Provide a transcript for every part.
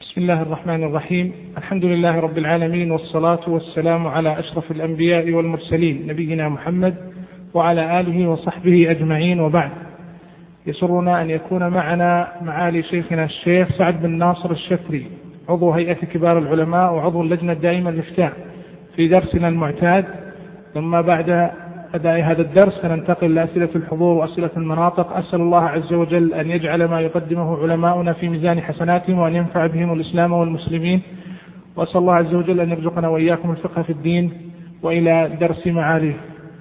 بسم الله الرحمن الرحيم. الحمد لله رب العالمين، والصلاة والسلام على أشرف الأنبياء والمرسلين نبينا محمد وعلى آله وصحبه أجمعين، وبعد. يسرنا أن يكون معنا معالي شيخنا الشيخ سعد بن ناصر الشفري، عضو هيئة كبار العلماء وعضو اللجنة الدائمة للإفتاء، في درسنا المعتاد. ثم بعد أداء هذا الدرس سننتقل لأسئلة الحضور وأسئلة المناطق. أسأل الله عز وجل أن يجعل ما يقدمه علماؤنا في ميزان حسناتهم، وأن ينفع بهم الإسلام والمسلمين. وأسأل الله عز وجل أن يرزقنا وإياكم الفقه في الدين. وإلى درس معاليه.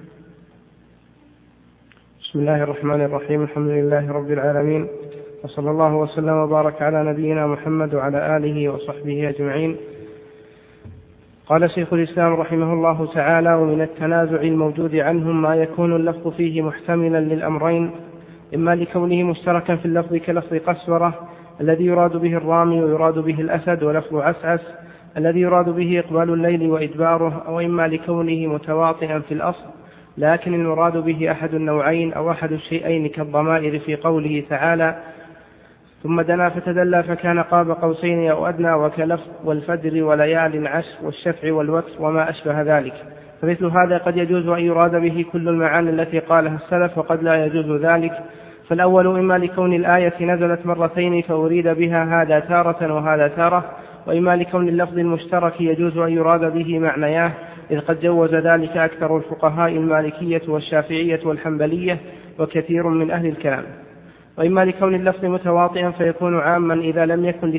بسم الله الرحمن الرحيم. الحمد لله رب العالمين، وصلى الله وسلم وبارك على نبينا محمد وعلى آله وصحبه أجمعين. قال شيخ الإسلام رحمه الله تعالى: ومن التنازع الموجود عنهم ما يكون اللفظ فيه محتملا للأمرين، إما لكونه مشتركا في اللفظ كلفظ قسورة الذي يراد به الرامي ويراد به الأسد، ولفظ عسعس الذي يراد به إقبال الليل وإدباره، أو إما لكونه متواطئا في الأصل لكن المراد به أحد النوعين أو أحد الشيئين كالضمائر في قوله تعالى: ثم دنا فتدلى فكان قاب قوسين أو أدنى، وكلفظ والفجر وليال عشر والشفع والوتر وما أشبه ذلك. فمثل هذا قد يجوز أن يراد به كل المعاني التي قالها السلف، وقد لا يجوز ذلك. فالأول إما لكون الآية نزلت مرتين فأريد بها هذا تارة وهذا تارة، وإما لكون اللفظ المشترك يجوز أن يراد به معنياه، إذ قد جوز ذلك أكثر الفقهاء المالكية والشافعية والحنبلية وكثير من أهل الكلام. وإما لكون اللفظ متواطئا فيكون عاما إذا لم يكن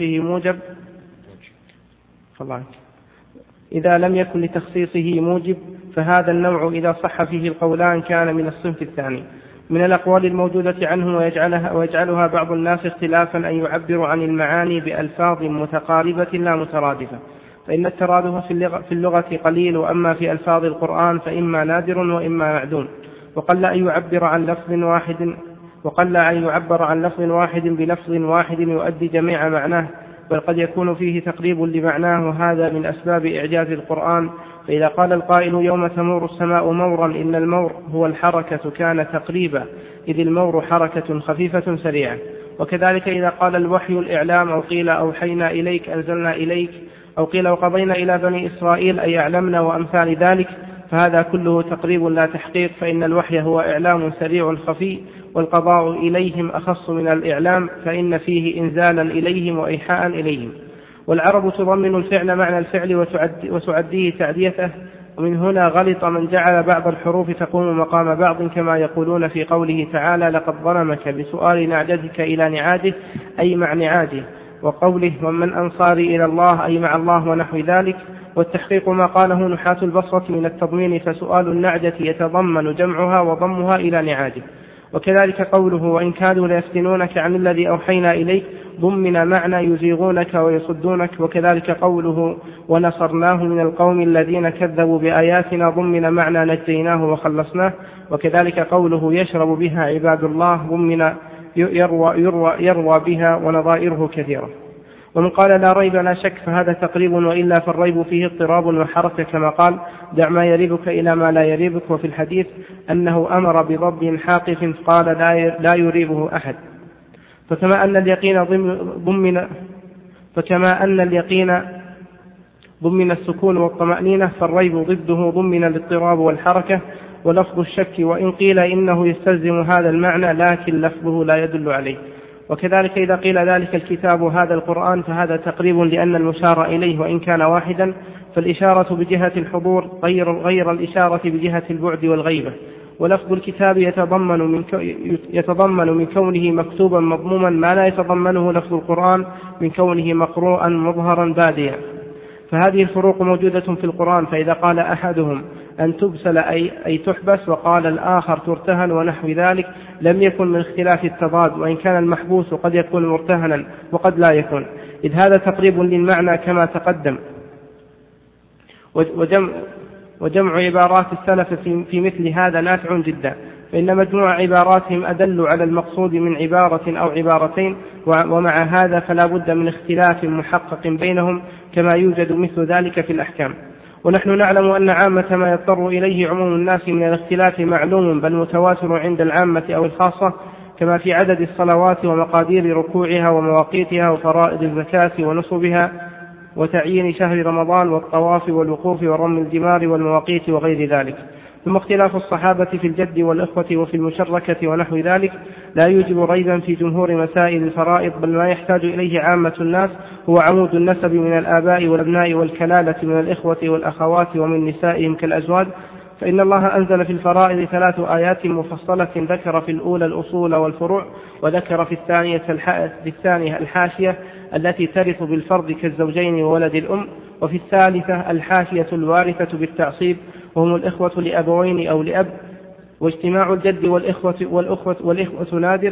لتخصيصه موجب، فهذا النوع إذا صح فيه القولان كان من الصنف الثاني. من الأقوال الموجودة عنه ويجعلها بعض الناس اختلافا أن يعبروا عن المعاني بألفاظ متقاربة لا مترادفة، فإن الترادف في اللغة قليل، وأما في ألفاظ القرآن فإما نادر وإما معدوم. وقل أن يعبر عن لفظ واحد بلفظ واحد يؤدي جميع معناه، بل قد يكون فيه تقريب لمعناه، وهذا من أسباب إعجاز القرآن. فإذا قال القائل: يوم تمور السماء مورا، إن المور هو الحركة كان تقريبا، إذ المور حركة خفيفة سريعة. وكذلك إذا قال الوحي الإعلام، أو قيل أوحينا إليك أنزلنا إليك، أو قيل وقضينا إلى بني إسرائيل أي أعلمنا، وأمثال ذلك، فهذا كله تقريب لا تحقيق، فإن الوحي هو إعلام سريع خفي، والقضاء إليهم أخص من الإعلام، فإن فيه إنزالا إليهم وإيحاء إليهم. والعرب تضمن الفعل معنى الفعل وتعديه تعديته، ومن هنا غلط من جعل بعض الحروف تقوم مقام بعض، كما يقولون في قوله تعالى: لقد ظلمك بسؤال نعجتك إلى نعاجه، أي مع نعاجه، وقوله: ومن أنصاري إلى الله، أي مع الله، ونحو ذلك. والتحقيق ما قاله نحاة البصرة من التضمين، فسؤال النعجة يتضمن جمعها وضمها إلى نعاجه. وكذلك قوله: وإن كادوا ليفتنونك عن الذي أوحينا إليك، ضمن معنى يزيغونك ويصدونك. وكذلك قوله: ونصرناه من القوم الذين كذبوا بآياتنا، ضمن معنى نجيناه وخلصناه. وكذلك قوله: يشرب بها عباد الله، ضمن يروى بها، ونظائره كثيرة. ومن قال لا ريب لا شك فهذا تقريب، وإلا فالريب فيه اضطراب وحركة، كما قال: دع ما يريبك إلى ما لا يريبك. وفي الحديث أنه أمر بضب حاقف قال: لا يريبه أحد. فكما أن اليقين ضمن السكون والطمأنينة، فالريب ضده ضمن الاضطراب والحركة. ولفظ الشك وإن قيل إنه يستلزم هذا المعنى، لكن لفظه لا يدل عليه. وكذلك إذا قيل ذلك الكتاب هذا القرآن، فهذا تقريب، لأن المشار إليه وإن كان واحدا، فالإشارة بجهة الحضور غير الإشارة بجهة البعد والغيبة. ولفظ الكتاب يتضمن من كونه مكتوبا مضموما ما لا يتضمنه لفظ القرآن من كونه مقروءا مظهرا باديا. فهذه الفروق موجودة في القرآن. فإذا قال أحدهم أن تبسل أي تحبس، وقال الآخر ترتهن، ونحو ذلك، لم يكن من اختلاف التضاد، وإن كان المحبوس قد يكون مرتهنا وقد لا يكون، إذ هذا تقريب للمعنى كما تقدم. وجمع عبارات السلف في مثل هذا نافع جدا، فإن مجموع عباراتهم أدل على المقصود من عبارة أو عبارتين، ومع هذا فلا بد من اختلاف محقق بينهم، كما يوجد مثل ذلك في الأحكام. ونحن نعلم أن عامة ما يضطر إليه عموم الناس من الاختلاف معلوم، بل متواتر عند العامة أو الخاصة، كما في عدد الصلوات ومقادير ركوعها ومواقيتها وفرائض الزكاة ونصبها وتعيين شهر رمضان والطواف والوقوف ورمي الجمار والمواقيت وغير ذلك. ثم اختلاف الصحابة في الجد والإخوة وفي المشركة ونحو ذلك لا يوجب ريبا في جمهور مسائل الفرائض، بل ما يحتاج إليه عامة الناس هو عمود النسب من الآباء والأبناء والكلالة من الإخوة والأخوات ومن نسائهم كالأزواج. فإن الله أنزل في الفرائض 3 آيات مفصلة، ذكر في الأولى الأصول والفروع، وذكر في الثانية الحاشية التي ترث بالفرض كالزوجين وولد الأم، وفي الثالثة الحاشية الوارثة بالتعصيب وهم الإخوة لأبوين أو لأب، واجتماع الجد والإخوة نادر،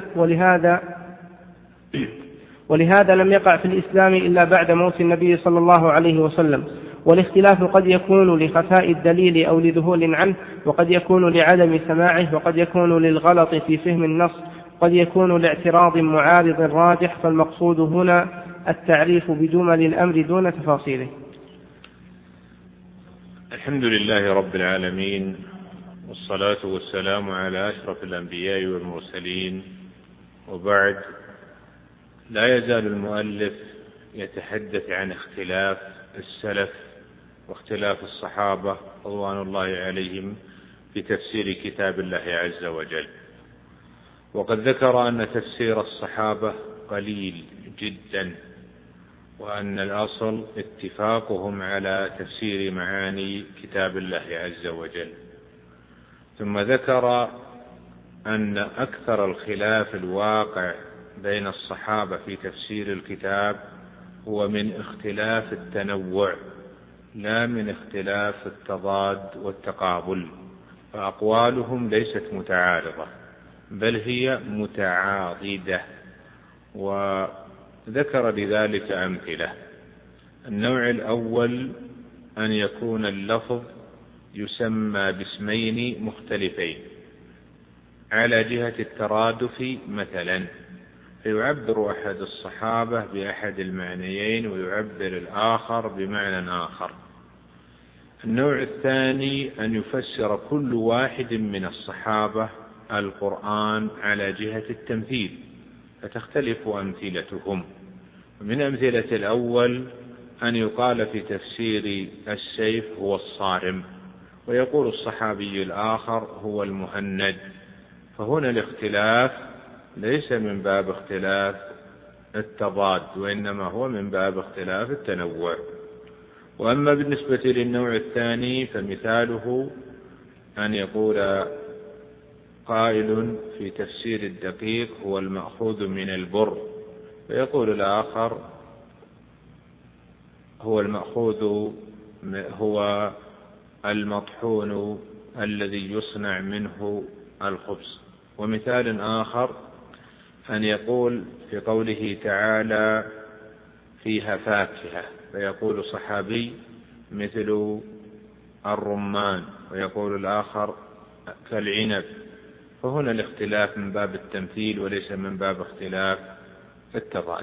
ولهذا لم يقع في الإسلام إلا بعد موت النبي صلى الله عليه وسلم. والاختلاف قد يكون لخفاء الدليل أو لذهول عنه، وقد يكون لعدم سماعه، وقد يكون للغلط في فهم النص، قد يكون لاعتراض معارض راجح، فالمقصود هنا التعريف بجمل الأمر دون تفاصيله. الحمد لله رب العالمين، والصلاة والسلام على أشرف الأنبياء والمرسلين، وبعد. لا يزال المؤلف يتحدث عن اختلاف السلف واختلاف الصحابة رضوان الله عليهم في تفسير كتاب الله عز وجل، وقد ذكر أن تفسير الصحابة قليل جدا، وأن الأصل اتفاقهم على تفسير معاني كتاب الله عز وجل. ثم ذكر أن أكثر الخلاف الواقع بين الصحابة في تفسير الكتاب هو من اختلاف التنوع لا من اختلاف التضاد والتقابل، فأقوالهم ليست متعارضة بل هي متعاضدة. وذكر لذلك أمثلة. النوع الأول أن يكون اللفظ يسمى باسمين مختلفين على جهة الترادف مثلا، فيعبر أحد الصحابة بأحد المعنيين ويعبر الآخر بمعنى آخر. النوع الثاني أن يفسر كل واحد من الصحابة القرآن على جهة التمثيل، فتختلف أمثلتهم. ومن أمثلة الأول أن يقال في تفسير السيف هو الصارم، ويقول الصحابي الآخر هو المهند، فهنا الاختلاف ليس من باب اختلاف التضاد، وإنما هو من باب اختلاف التنوع. وأما بالنسبة للنوع الثاني فمثاله أن يقول قائل في تفسير الدقيق هو المأخوذ من البر، ويقول الآخر هو المأخوذ هو المطحون الذي يصنع منه الخبز. ومثال آخر أن يقول في قوله تعالى فيها فاكهة، فيقول صحابي مثل الرمان، ويقول الآخر كالعنب. فهنا الاختلاف من باب التمثيل وليس من باب اختلاف التضاد.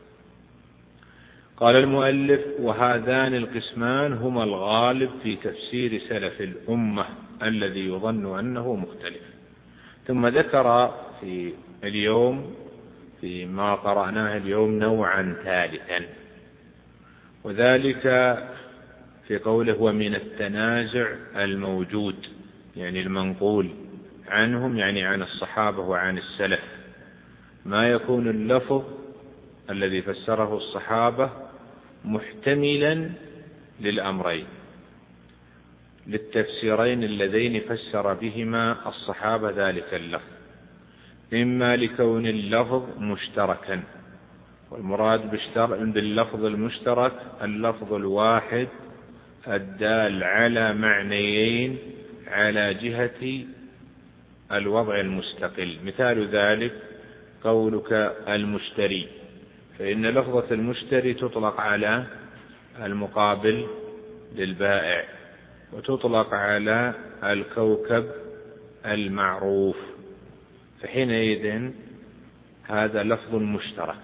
قال المؤلف: وهذان القسمان هما الغالب في تفسير سلف الأمة الذي يظن أنه مختلف. ثم ذكر في اليوم فيما قرأناه اليوم نوعا ثالثا، وذلك في قوله ومن التنازع الموجود، يعني المنقول عنهم، يعني عن الصحابة وعن السلف، ما يكون اللفظ الذي فسره الصحابة محتملا للأمرين، للتفسيرين اللذين فسر بهما الصحابة ذلك اللفظ، إما لكون اللفظ مشتركا، والمراد باللفظ المشترك اللفظ الواحد الدال على معنيين على جهة الوضع المستقل. مثال ذلك قولك المشتري، فإن لفظة المشتري تطلق على المقابل للبائع، وتطلق على الكوكب المعروف، فحينئذ هذا لفظ مشترك.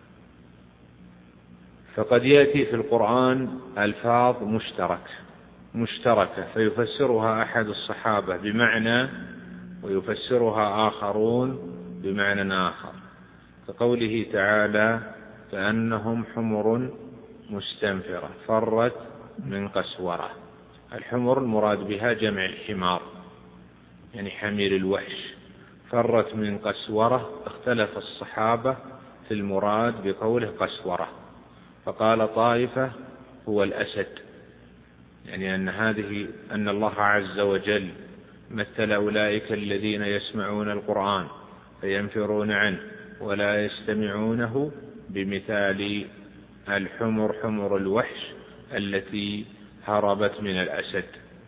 فقد يأتي في القرآن ألفاظ مشتركة فيفسرها أحد الصحابة بمعنى ويفسرها آخرون بمعنى آخر، كقوله تعالى: كأنهم حمر مستنفرة فرت من قسورة. الحمر المراد بها جمع الحمار، يعني حمير الوحش. فرت من قسورة، اختلف الصحابة في المراد بقوله قسورة، فقال طائفة هو الأسد، يعني أن الله عز وجل مثل أولئك الذين يسمعون القرآن فينفرون عنه ولا يستمعونه بمثال الحمر حمر الوحش التي هربت من الأسد.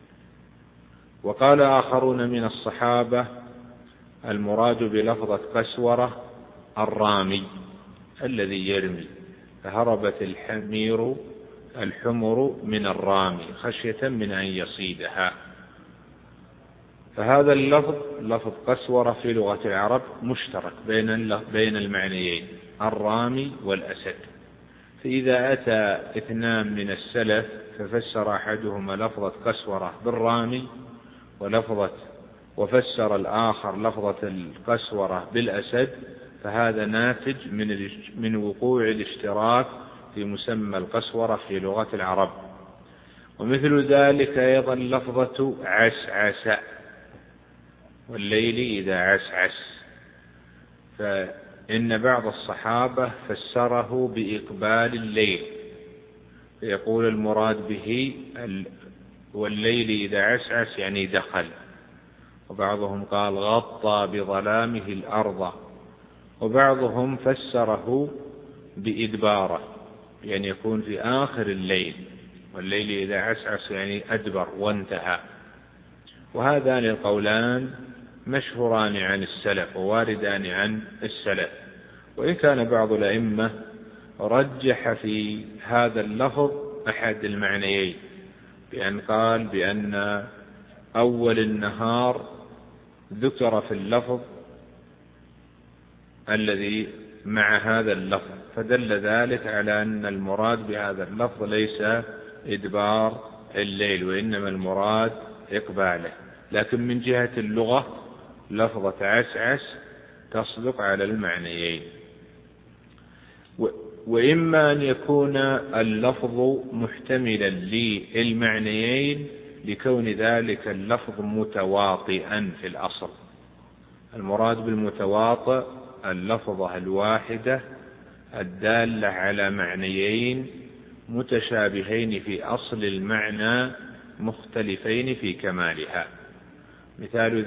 وقال آخرون من الصحابة المراد بلفظة قسورة الرامي الذي يرمي، فهربت الحمر من الرامي خشية من أن يصيدها. فهذا اللفظ لفظ قسورة في لغة العرب مشترك بين المعنيين الرامي والأسد. فإذا أتى اثنان من السلف ففسر أحدهما لفظة قسورة بالرامي وفسر الآخر لفظة القسورة بالأسد، فهذا ناتج من وقوع الاشتراك في مسمى القسورة في لغة العرب. ومثل ذلك أيضا لفظة عسعس، والليل إذا عسعس، فإن بعض الصحابة فسره بإقبال الليل، فيقول المراد به والليل إذا عسعس يعني دخل. وبعضهم قال غطى بظلامه الأرض، وبعضهم فسره بإدباره، يعني يكون في آخر الليل، والليل إذا عسعس يعني أدبر وانتهى. وهذان القولان مشهوران عن السلف وواردان عن السلف، وإن كان بعض الأئمة رجح في هذا اللفظ أحد المعنيين، بأن قال بأن أول النهار ذكر في اللفظ الذي مع هذا اللفظ، فدل ذلك على أن المراد بهذا اللفظ ليس إدبار الليل، وإنما المراد إقباله. لكن من جهة اللغة لفظة عسعس تصدق على المعنيين. وإما أن يكون اللفظ محتملا للمعنيين لكون ذلك اللفظ متواطئا في الأصل. المراد بالمتواطئ اللفظة الواحدة الدالة على معنيين متشابهين في أصل المعنى مختلفين في كمالها. مثال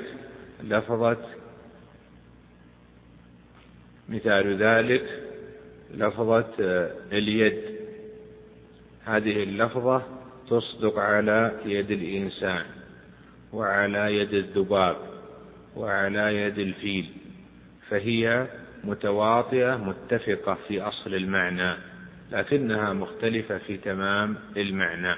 ذلك لفظة اليد، هذه اللفظة تصدق على يد الإنسان وعلى يد الذباب وعلى يد الفيل، فهي متواطئة متفقة في أصل المعنى، لكنها مختلفة في تمام المعنى.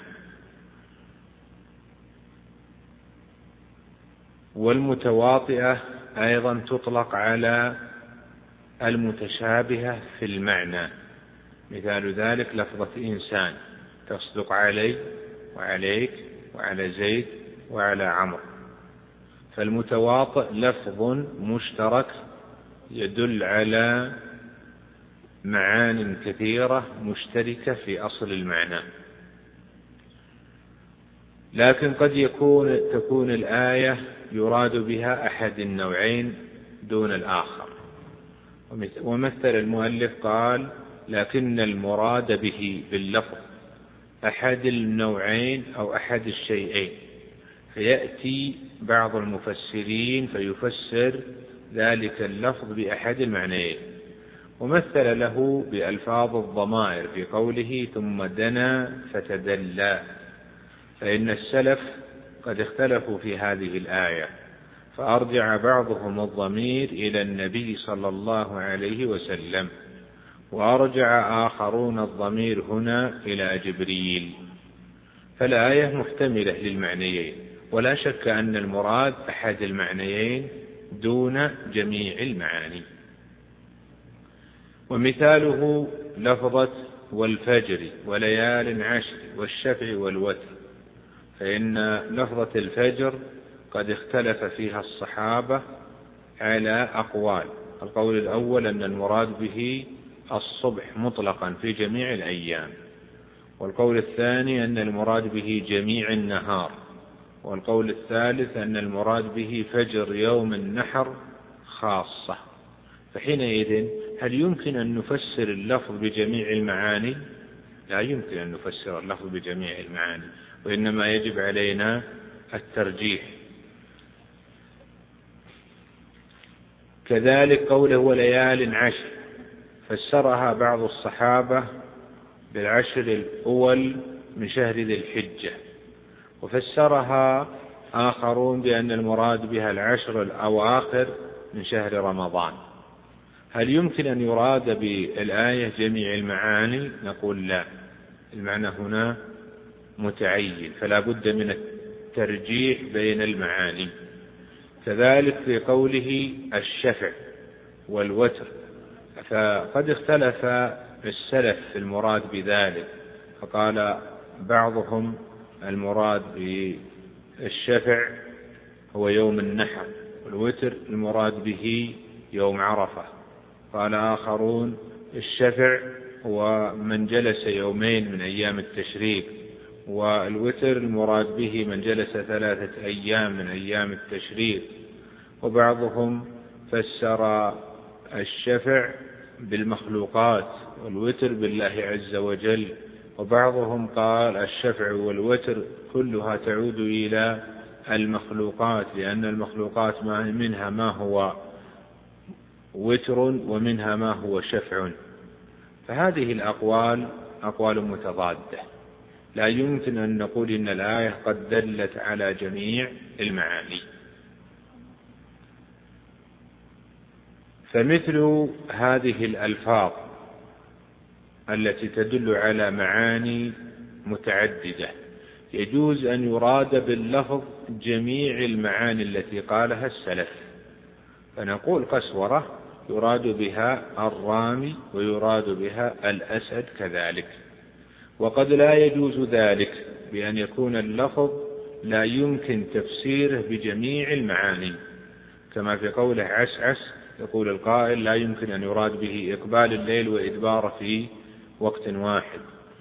والمتواطئة أيضا تطلق على المتشابهة في المعنى. مثال ذلك لفظة إنسان تصدق علي وعليك وعلى زيد وعلى عمرو، فالمتواطئ لفظ مشترك يدل على معان كثيرة مشتركة في أصل المعنى. لكن قد تكون الآية يراد بها أحد النوعين دون الآخر. ومثل المؤلف قال لكن المراد به باللفظ أحد النوعين أو أحد الشيئين، فيأتي بعض المفسرين فيفسر ذلك اللفظ بأحد المعنيين، ومثل له بألفاظ الضمائر في قوله ثم دنا فتدلى، فإن السلف قد اختلفوا في هذه الآية، فأرجع بعضهم الضمير إلى النبي صلى الله عليه وسلم، وأرجع آخرون الضمير هنا إلى جبريل. فالآية محتملة للمعنيين، ولا شك أن المراد أحد المعنيين دون جميع المعاني. ومثاله لفظة والفجر وليال عشر والشفع والوتر، فإن لفظة الفجر قد اختلف فيها الصحابة على أقوال. القول الأول أن المراد به الصبح مطلقا في جميع الأيام، والقول الثاني أن المراد به جميع النهار، والقول الثالث أن المراد به فجر يوم النحر خاصة. فحينئذ هل يمكن أن نفسر اللفظ بجميع المعاني؟ لا يمكن أن نفسر اللفظ بجميع المعاني، وإنما يجب علينا الترجيح. كذلك قوله وليال عشر، فسرها بعض الصحابة بالعشر الأول من شهر ذي الحجة، وفسرها آخرون بأن المراد بها العشر الأواخر من شهر رمضان. هل يمكن أن يراد بالآية جميع المعاني؟ نقول لا، المعنى هنا متعين، فلا بد من الترجيح بين المعاني. كذلك في قوله الشفع والوتر، فقد اختلف السلف في المراد بذلك، فقال بعضهم المراد بالشفع هو يوم النحر، والوتر المراد به يوم عرفة. قال آخرون الشفع هو من جلس يومين من أيام التشريق، والوتر المراد به من جلس 3 أيام من أيام التشريق. وبعضهم فسر الشفع بالمخلوقات والوتر بالله عز وجل، وبعضهم قال الشفع والوتر كلها تعود إلى المخلوقات، لأن المخلوقات منها ما هو وتر ومنها ما هو شفع. فهذه الأقوال أقوال متضادة، لا يمكن أن نقول إن الآية قد دلت على جميع المعاني. فمثل هذه الألفاظ التي تدل على معاني متعددة يجوز أن يراد باللفظ جميع المعاني التي قالها السلف، فنقول قسورة يراد بها الرامي ويراد بها الأسد كذلك. وقد لا يجوز ذلك بأن يكون اللفظ لا يمكن تفسيره بجميع المعاني، كما في قوله عسعس يقول القائل لا يمكن أن يراد به إقبال الليل وإدباره في وقت واحد،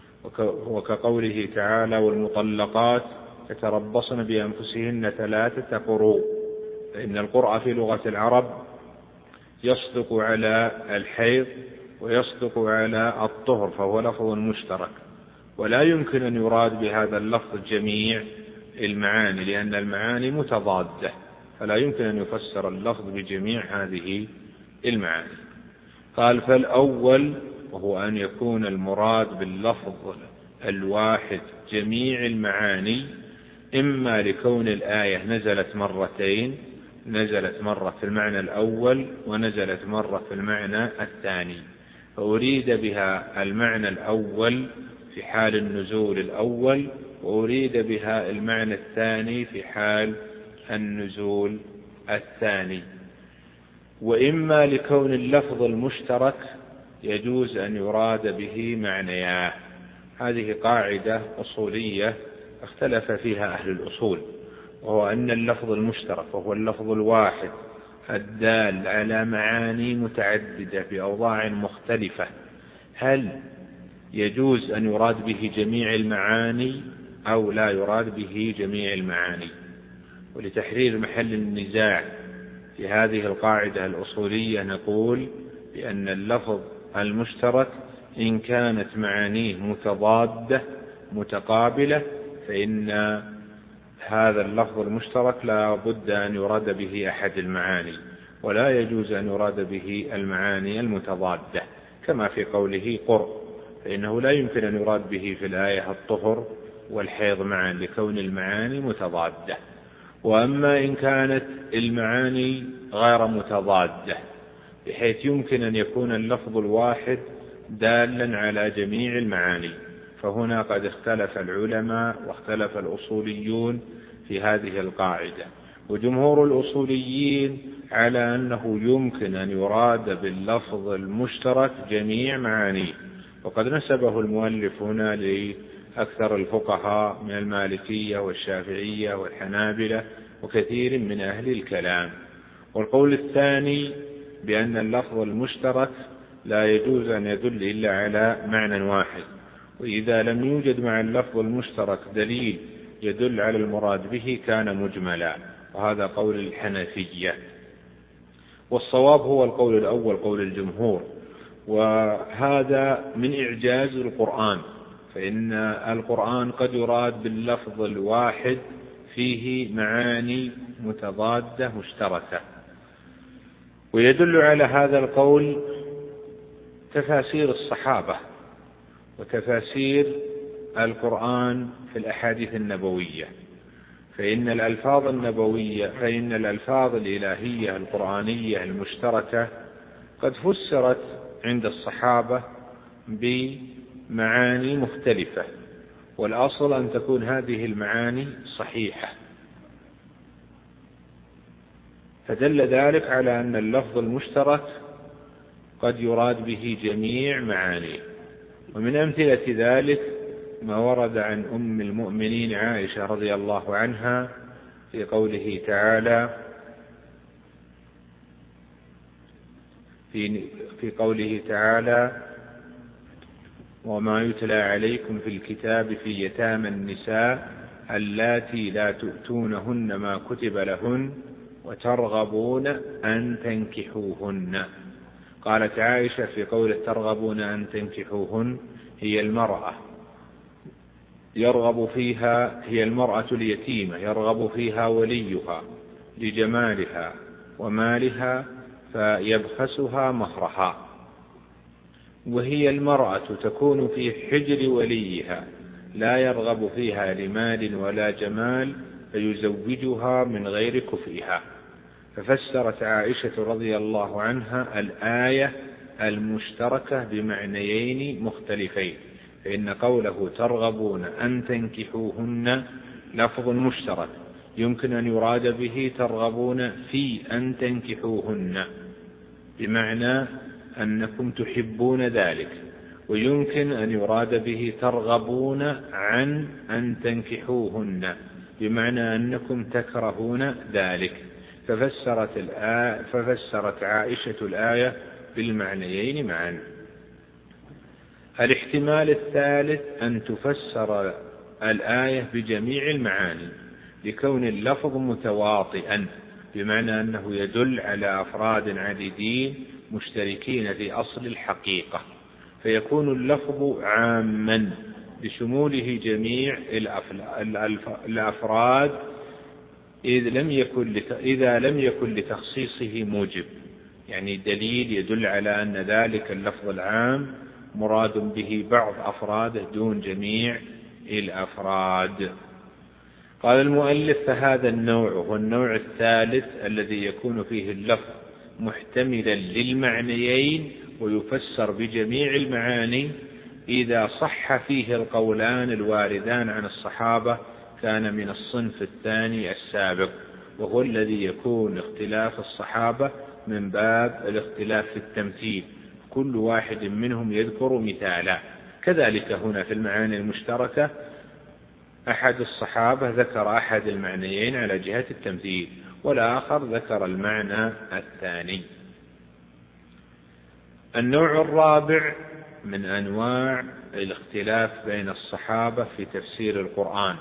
وكقوله تعالى والمطلقات يتربصن بأنفسهن 3 قروء، فإن القرء في لغة العرب يصدق على الحيض ويصدق على الطهر، فهو لفظ مشترك، ولا يمكن أن يراد بهذا اللفظ جميع المعاني لأن المعاني متضادة، فلا يمكن أن يفسر اللفظ بجميع هذه المعاني. قال فالأول وهو أن يكون المراد باللفظ الواحد جميع المعاني، إما لكون الآية نزلت مرتين، نزلت مرة في المعنى الأول ونزلت مرة في المعنى الثاني، فأريد بها المعنى الأول في حال النزول الأول، وأريد بها المعنى الثاني في حال النزول الثاني. وإما لكون اللفظ المشترك يجوز أن يراد به معنياه. هذه قاعدة أصولية اختلف فيها أهل الأصول، وهو أن اللفظ المشترك وهو اللفظ الواحد الدال على معاني متعددة بأوضاع مختلفة، هل يجوز أن يراد به جميع المعاني أو لا يراد به جميع المعاني؟ ولتحرير محل النزاع في هذه القاعدة الأصولية نقول بأن اللفظ المشترك إن كانت معانيه متضادة متقابلة فإن هذا اللفظ المشترك لا بد أن يراد به أحد المعاني، ولا يجوز أن يراد به المعاني المتضادة، كما في قوله قرء، فإنه لا يمكن أن يراد به في الآية الطهر والحيض معا لكون المعاني متضادة. وأما إن كانت المعاني غير متضادة بحيث يمكن أن يكون اللفظ الواحد دالا على جميع المعاني، فهنا قد اختلف العلماء واختلف الأصوليون في هذه القاعدة. وجمهور الأصوليين على أنه يمكن أن يراد باللفظ المشترك جميع معانيه، وقد نسبه المؤلف هنا لأكثر الفقهاء من المالكية والشافعية والحنابلة وكثير من أهل الكلام. والقول الثاني بأن اللفظ المشترك لا يجوز أن يدل إلا على معنى واحد، وإذا لم يوجد مع اللفظ المشترك دليل يدل على المراد به كان مجملا، وهذا قول الحنفية. والصواب هو القول الأول قول الجمهور، وهذا من إعجاز القرآن، فإن القرآن قد يراد باللفظ الواحد فيه معاني متضادة مشتركة. ويدل على هذا القول تفاسير الصحابة وتفاسير القرآن في الأحاديث النبوية، فإن الألفاظ الإلهية القرآنية المشتركة قد فسرت عند الصحابة بمعاني مختلفة، والأصل أن تكون هذه المعاني صحيحة، فدل ذلك على أن اللفظ المشترك قد يراد به جميع معانيه. ومن أمثلة ذلك ما ورد عن أم المؤمنين عائشة رضي الله عنها في قوله تعالى وما يتلى عليكم في الكتاب في يتامى النساء اللاتي لا تؤتونهن ما كتب لهن وترغبون أن تنكحوهن. قالت عائشة في قوله ترغبون أن تنكحوهن هي المرأة يرغب فيها، هي المرأة اليتيمة يرغب فيها وليها لجمالها ومالها فيبخسها مهرها، وهي المرأة تكون في حجر وليها لا يرغب فيها لمال ولا جمال فيزوجها من غير كفئها. ففسرت عائشة رضي الله عنها الآية المشتركة بمعنيين مختلفين، فإن قوله ترغبون أن تنكحوهن لفظ مشترك يمكن أن يراد به ترغبون في أن تنكحوهن بمعنى أنكم تحبون ذلك، ويمكن أن يراد به ترغبون عن أن تنكحوهن بمعنى أنكم تكرهون ذلك. ففسرت عائشة الآية بالمعنيين معا. الاحتمال الثالث أن تفسر الآية بجميع المعاني لكون اللفظ متواطئا، بمعنى أنه يدل على أفراد عديدين مشتركين في أصل الحقيقة، فيكون اللفظ عاما بشموله جميع الأفراد إذا لم يكن لتخصيصه موجب، يعني دليل يدل على أن ذلك اللفظ العام مراد به بعض أفراده دون جميع الأفراد. قال المؤلف فهذا النوع هو النوع الثالث الذي يكون فيه اللفظ محتملا للمعنيين ويفسر بجميع المعاني إذا صح فيه القولان الواردان عن الصحابة كان من الصنف الثاني السابق، وهو الذي يكون اختلاف الصحابة من باب الاختلاف في التمثيل، كل واحد منهم يذكر مثالا. كذلك هنا في المعاني المشتركة أحد الصحابة ذكر أحد المعنيين على جهة التمثيل والآخر ذكر المعنى الثاني. النوع الرابع من أنواع الاختلاف بين الصحابة في تفسير القرآن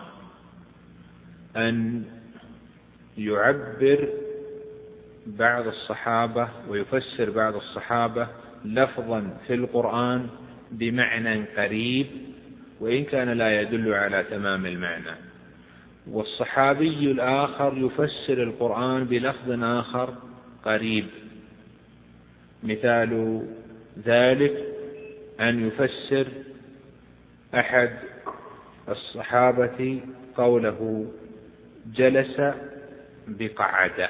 أن يعبر بعض الصحابة ويفسر بعض الصحابة لفظا في القرآن بمعنى قريب وإن كان لا يدل على تمام المعنى، والصحابي الآخر يفسر القرآن بلفظ آخر قريب. مثال ذلك أن يفسر أحد الصحابة قوله جلس بقعدة،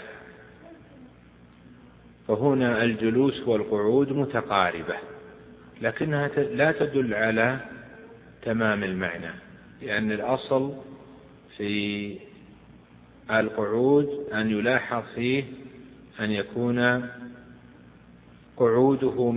فهنا الجلوس والقعود متقاربة لكنها لا تدل على تمام المعنى، لأن الأصل في القعود أن يلاحظ فيه أن يكون قعوده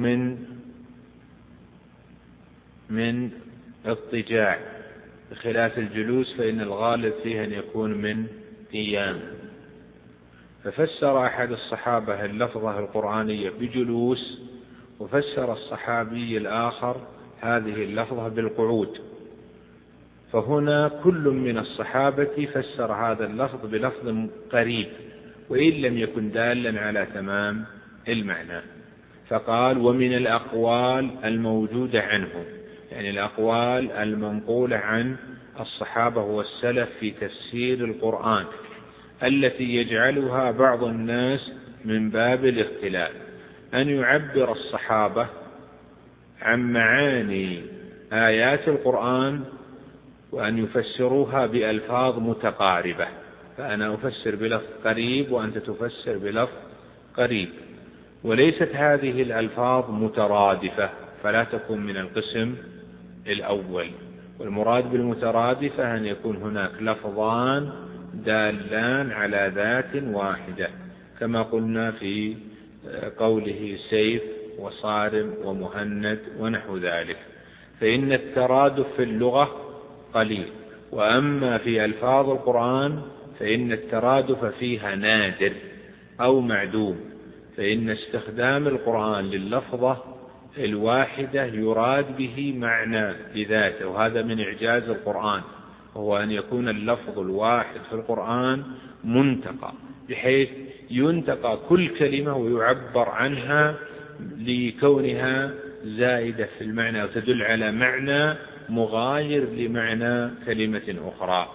من اضطجاع، بخلاف الجلوس فإن الغالب فيه أن يكون من قيام. ففسر أحد الصحابة اللفظة القرآنية بجلوس، وفسر الصحابي الآخر هذه اللفظة بالقعود. فهنا كل من الصحابة فسر هذا اللفظ بلفظ قريب وإن لم يكن دالا على تمام المعنى. فقال: ومن الأقوال الموجودة عنهم، يعني الأقوال المنقولة عن الصحابة والسلف في تفسير القرآن التي يجعلها بعض الناس من باب الاختلاف، أن يعبر الصحابة عن معاني آيات القرآن وأن يفسروها بألفاظ متقاربة، فأنا أفسر بلفظ قريب وأنت تفسر بلفظ قريب، وليست هذه الألفاظ مترادفة، فلا تكون من القسم الأول. والمراد بالمترادفة أن يكون هناك لفظان دالان على ذات واحدة، كما قلنا في قوله سيف وصارم ومهند ونحو ذلك. فإن الترادف في اللغة قليل، وأما في ألفاظ القرآن فإن الترادف فيها نادر أو معدوم، فإن استخدام القرآن لللفظة الواحدة يراد به معنى بذاته، وهذا من إعجاز القرآن، وهو أن يكون اللفظ الواحد في القرآن منتقى، بحيث ينتقى كل كلمة ويعبر عنها لكونها زائدة في المعنى وتدل على معنى مغاير لمعنى كلمة أخرى.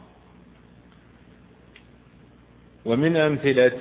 ومن أمثلة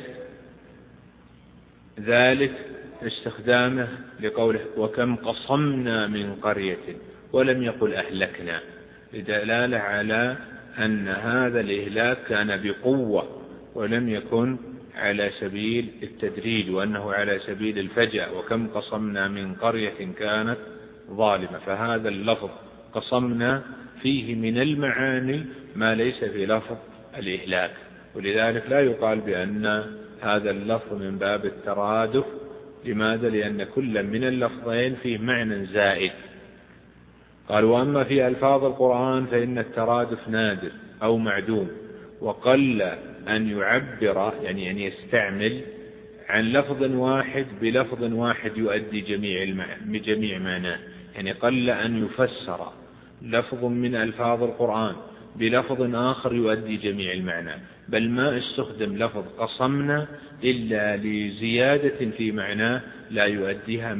ذلك استخدامه لقوله: وكم قصمنا من قرية، ولم يقل أهلكنا، لدلالة على أن هذا الإهلاك كان بقوة ولم يكن على سبيل التدريج، وأنه على سبيل الفجأة. وكم قصمنا من قرية كانت ظالمة، فهذا اللفظ قصمنا فيه من المعاني ما ليس في لفظ الإهلاك، ولذلك لا يقال بأن هذا اللفظ من باب الترادف. لماذا؟ لأن كل من اللفظين فيه معنى زائد. قال: وأما في ألفاظ القرآن فإن الترادف نادر أو معدوم، وقل أن يعبر، يعني أن يستعمل عن لفظ واحد بلفظ واحد يؤدي جميع معناه، يعني قل أن يفسر لفظ من ألفاظ القرآن بلفظ آخر يؤدي جميع المعنى، بل ما استخدم لفظ قصمنا إلا لزيادة في معناه لا يؤديها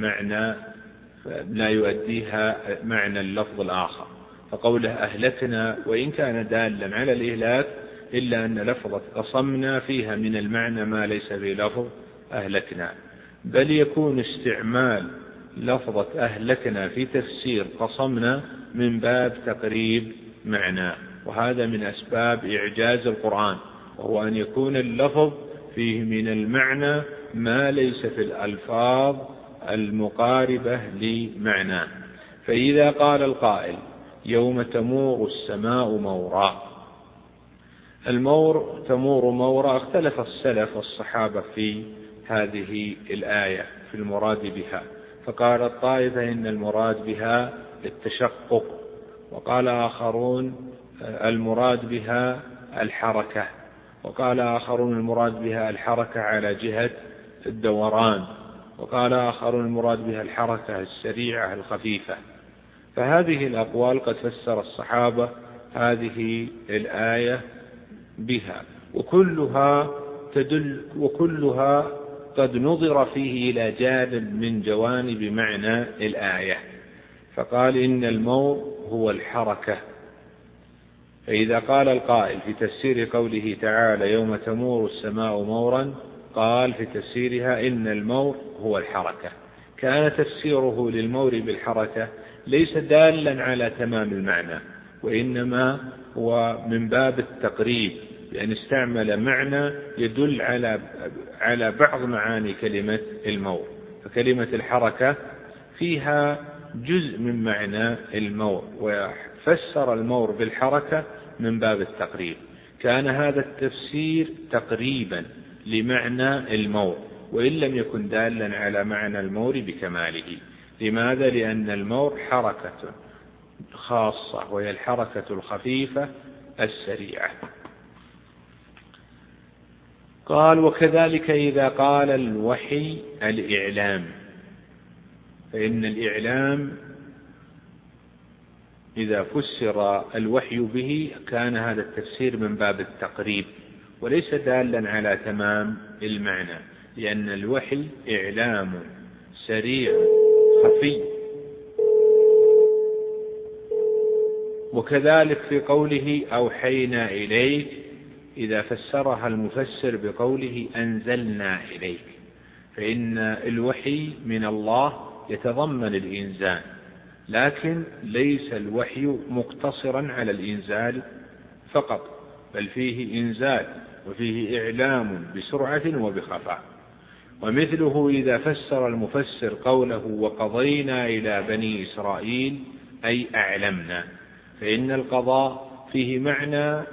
معنى اللفظ الآخر. فقوله أهلكنا وإن كان دالا على الإهلاك، إلا أن لفظة قصمنا فيها من المعنى ما ليس في لفظ أهلكنا، بل يكون استعمال لفظة أهلكنا في تفسير قصمنا من باب تقريب معناه، وهذا من أسباب إعجاز القرآن، وهو أن يكون اللفظ فيه من المعنى ما ليس في الألفاظ المقاربة لمعناه. فإذا قال القائل: يوم تمور السماء مورا، المور تمور مورا، اختلف السلف والصحابة في هذه الآية في المراد بها، فقال الطائفة إن المراد بها التشقق، وقال آخرون المراد بها الحركة، وقال آخرون المراد بها الحركة على جهة الدوران، وقال آخرون المراد بها الحركة السريعة الخفيفة. فهذه الأقوال قد فسر الصحابة هذه الآية بها، وكلها قد نظر فيه إلى جانب من جوانب معنى الآية. فقال: إن المور هو الحركة. فإذا قال القائل في تفسير قوله تعالى: يوم تمور السماء مورا، قال في تفسيرها: إن المور هو الحركة، كان تفسيره للمور بالحركة ليس دالا على تمام المعنى، وإنما هو من باب التقريب، لأن استعمل معنى يدل على بعض معاني كلمة المور. فكلمة الحركة فيها جزء من معنى المور، وفسر المور بالحركة من باب التقريب. كان هذا التفسير تقريبا لمعنى المور، وإن لم يكن دالا على معنى المور بكماله. لماذا؟ لأن المور حركة خاصة، وهي الحركة الخفيفة السريعة. قال: وكذلك إذا قال الوحي الإعلام، فإن الإعلام إذا فسر الوحي به كان هذا التفسير من باب التقريب وليس دالا على تمام المعنى، لأن الوحي إعلام سريع خفي. وكذلك في قوله أوحينا إليك إذا فسرها المفسر بقوله أنزلنا إليك، فإن الوحي من الله يتضمن الإنزال، لكن ليس الوحي مقتصرا على الإنزال فقط، بل فيه إنزال وفيه إعلام بسرعة وبخفاء. ومثله إذا فسر المفسر قوله وقضينا إلى بني إسرائيل أي أعلمنا، فإن القضاء فيه معنى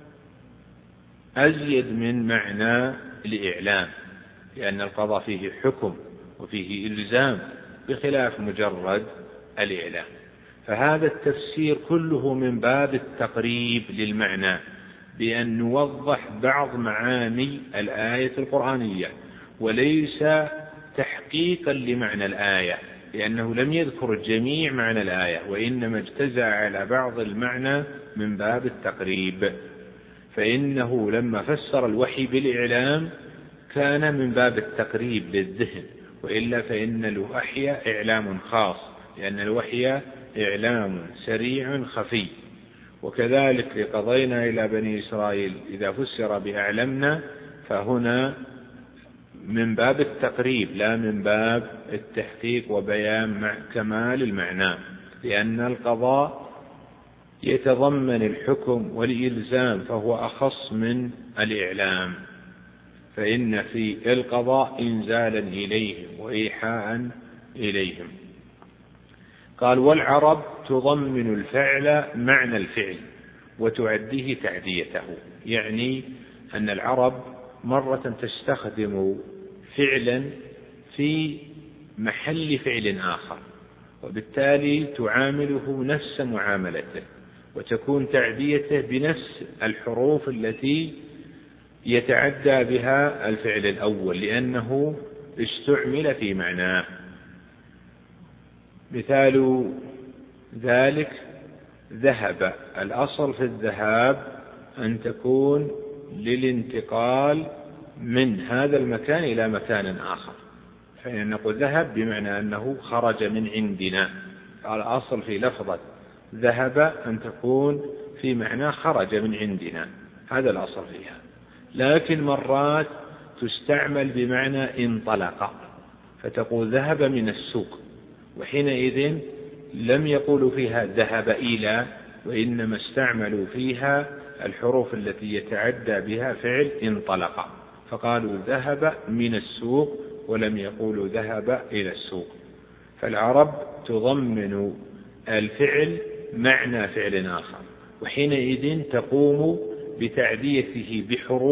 أزيد من معنى الإعلام، لأن القضاء فيه حكم وفيه إلزام بخلاف مجرد الإعلام. فهذا التفسير كله من باب التقريب للمعنى، بأن نوضح بعض معاني الآية القرآنية وليس تحقيقا لمعنى الآية، لأنه لم يذكر جميع معنى الآية وإنما اجتزأ على بعض المعنى من باب التقريب. فإنه لما فسر الوحي بالإعلام كان من باب التقريب للذهن، وإلا فإن الوحي إعلام خاص، لأن الوحي إعلام سريع خفي. وكذلك لقضينا إلى بني إسرائيل إذا فسر بأعلمنا فهنا من باب التقريب لا من باب التحقيق وبيان كمال المعنى، لأن القضاء يتضمن الحكم والإلزام فهو أخص من الإعلام، فإن في القضاء إنزالا إليهم وإيحاء إليهم. قال: والعرب تضمن الفعل معنى الفعل وتعديه تعديته، يعني أن العرب مرة تستخدم فعلا في محل فعل آخر، وبالتالي تعامله نفس معاملته، وتكون تعديته بنفس الحروف التي يتعدى بها الفعل الأول، لأنه استعمل في معناه. مثال ذلك ذهب، الأصل في الذهاب أن تكون للانتقال من هذا المكان إلى مكان آخر، فإن نقول ذهب بمعنى أنه خرج من عندنا. الأصل في لفظة ذهب أن تكون في معنى خرج من عندنا، هذا الأصل فيها. لكن مرات تستعمل بمعنى انطلق، فتقول ذهب من السوق، وحينئذ لم يقولوا فيها ذهب إلى، وإنما استعملوا فيها الحروف التي يتعدى بها فعل انطلق، فقالوا ذهب من السوق ولم يقولوا ذهب إلى السوق. فالعرب تضمن الفعل معنى فعل آخر، وحينئذ تقوم بتعديته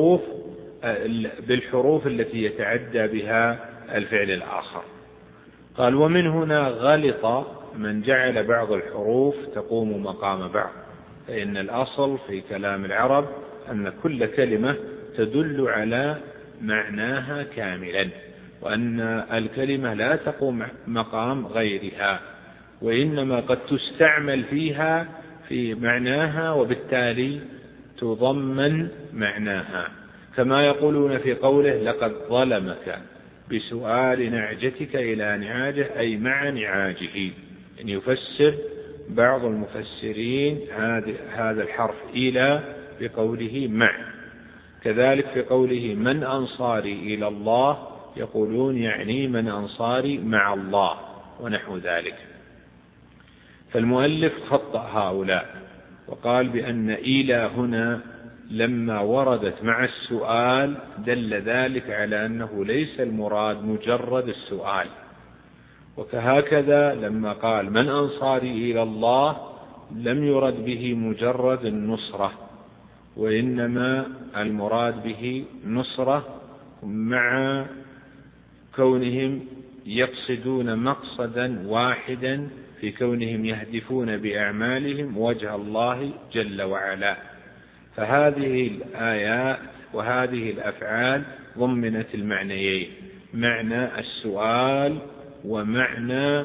بالحروف التي يتعدى بها الفعل الآخر. قال: ومن هنا غلط من جعل بعض الحروف تقوم مقام بعض، فإن الأصل في كلام العرب أن كل كلمة تدل على معناها كاملا، وأن الكلمة لا تقوم مقام غيرها، وإنما قد تستعمل فيها في معناها وبالتالي تضمن معناها، كما يقولون في قوله لقد ظلمك بسؤال نعجتك إلى نعاجه، أي مع نعاجه. أن يفسر بعض المفسرين هذا الحرف إلى بقوله مع. كذلك في قوله من أنصاري إلى الله يقولون يعني من أنصاري مع الله ونحو ذلك. فالمؤلف خطأ هؤلاء وقال بأن إلى هنا لما وردت مع السؤال دل ذلك على أنه ليس المراد مجرد السؤال. وكهكذا لما قال من أنصاري إلى الله لم يرد به مجرد النصرة، وإنما المراد به نصرة مع كونهم يقصدون مقصدا واحدا في كونهم يهدفون بأعمالهم وجه الله جل وعلا. فهذه الآيات وهذه الأفعال ضمنت المعنيين، معنى السؤال ومعنى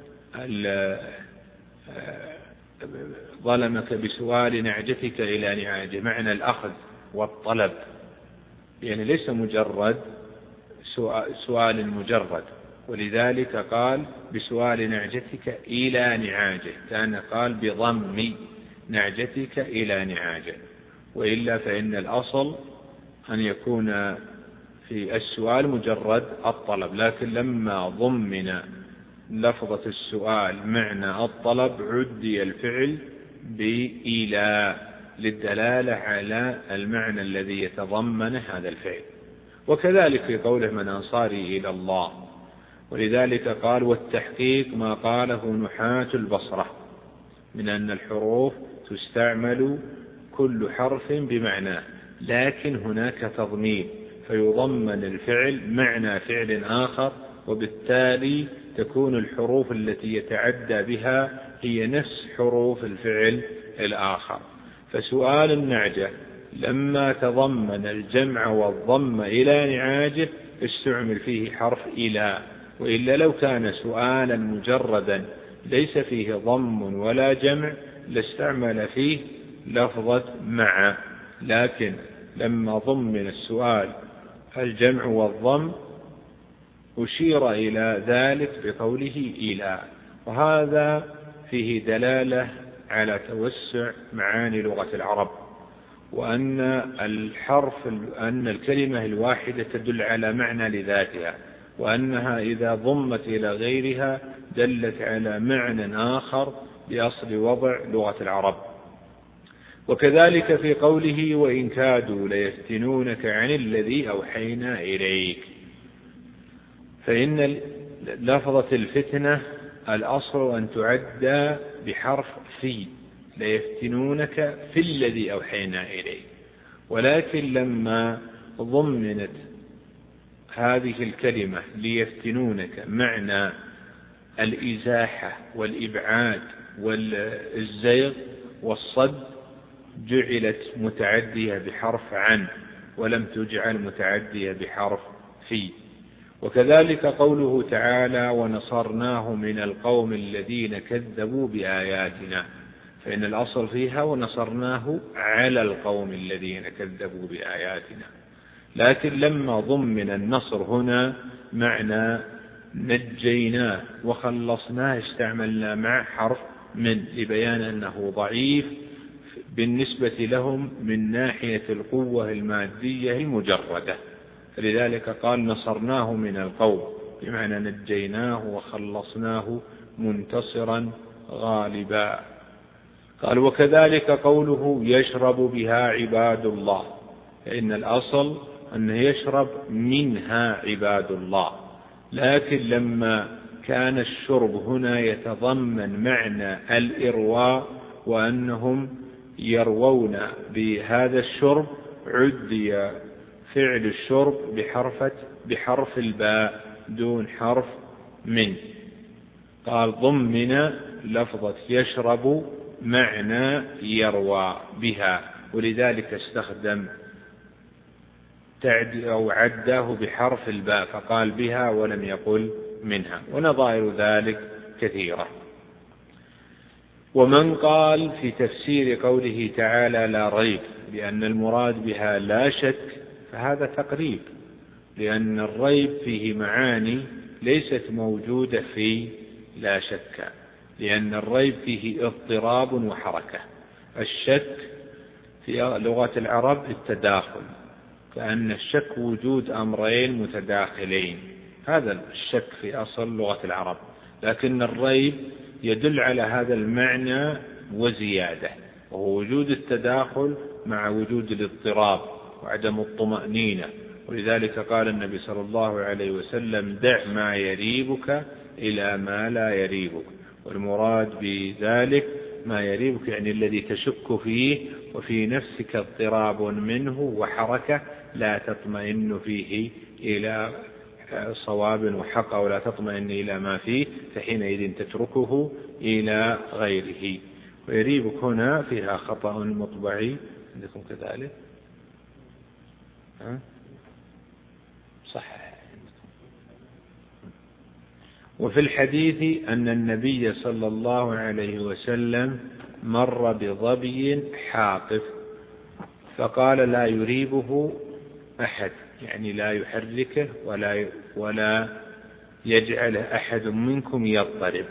ظلمك بسؤال نعجتك إلى نعاجه، معنى الأخذ والطلب، يعني ليس مجرد سؤال مجرد. ولذلك قال بسؤال نعجتك إلى نعاجه، كان قال بضم نعجتك إلى نعاجه، وإلا فإن الأصل أن يكون في السؤال مجرد الطلب، لكن لما ضمن لفظة السؤال معنى الطلب عدي الفعل بإلى للدلالة على المعنى الذي يتضمن هذا الفعل. وكذلك في قوله من أنصاري إلى الله، ولذلك قال والتحقيق ما قاله نحاة البصرة من أن الحروف تستعمل كل حرف بمعناه، لكن هناك تضمين فيضمن الفعل معنى فعل آخر، وبالتالي تكون الحروف التي يتعدى بها هي نفس حروف الفعل الآخر. فسؤال النعجة لما تضمن الجمع والضم إلى نعاجه استعمل فيه حرف إلى، وإلا لو كان سؤالا مجردا ليس فيه ضم ولا جمع لاستعمل فيه لفظة مع، لكن لما ضمن السؤال الجمع والضم أشير إلى ذلك بقوله إلى. وهذا فيه دلالة على توسع معاني لغة العرب، وأن أن الكلمة الواحدة تدل على معنى لذاتها، وأنها إذا ضمت إلى غيرها دلت على معنى آخر بأصل وضع لغة العرب. وكذلك في قوله وإن كادوا ليفتنونك عن الذي أوحينا إليك، فإن لفظة الفتنة الأصل أن تعدى بحرف في، ليفتنونك في الذي أوحينا إليك، ولكن لما ضمنت هذه الكلمة ليفتنونك معنى الإزاحة والإبعاد والزيغ والصد جعلت متعدية بحرف عن، ولم تجعل متعدية بحرف في. وكذلك قوله تعالى ونصرناه من القوم الذين كذبوا بآياتنا، فإن الأصل فيها ونصرناه على القوم الذين كذبوا بآياتنا، لكن لما ضمن النصر هنا معنى نجيناه وخلصناه استعملنا مع حرف من لبيان أنه ضعيف بالنسبة لهم من ناحية القوة المادية المجردة، فلذلك قال نصرناه من القوم بمعنى نجيناه وخلصناه منتصرا غالبا. قال وكذلك قوله يشرب بها عباد الله، فإن الأصل أنه يشرب منها عباد الله، لكن لما كان الشرب هنا يتضمن معنى الإرواء وأنهم يروون بهذا الشرب عدي فعل الشرب بحرف الباء دون حرف من. قال ضمن لفظة يشرب معنى يروى بها، ولذلك استخدم أو عداه بحرف الباء فقال بها ولم يقل منها، ونظائر ذلك كثيرة. ومن قال في تفسير قوله تعالى لا ريب بأن المراد بها لا شك فهذا تقريب، لأن الريب فيه معاني ليست موجودة في لا شك، لأن الريب فيه اضطراب وحركة. الشك في لغة العرب التداخل، فأن الشك وجود أمرين متداخلين، هذا الشك في أصل لغة العرب، لكن الريب يدل على هذا المعنى وزيادة، وهو وجود التداخل مع وجود الاضطراب وعدم الطمأنينة. ولذلك قال النبي صلى الله عليه وسلم دع ما يريبك إلى ما لا يريبك، والمراد بذلك ما يريبك يعني الذي تشك فيه وفي نفسك اضطراب منه وحركة لا تطمئن فيه إلى صواب وحق ولا تطمئن إلى ما فيه، فحينئذ تتركه إلى غيره. ويريبك هنا فيها خطأ مطبعي عندكم كذلك، صح. وفي الحديث أن النبي صلى الله عليه وسلم مر بظبي حاقف فقال لا يريبه أحد، يعني لا يحركه ولا يجعل أحد منكم يضطرب.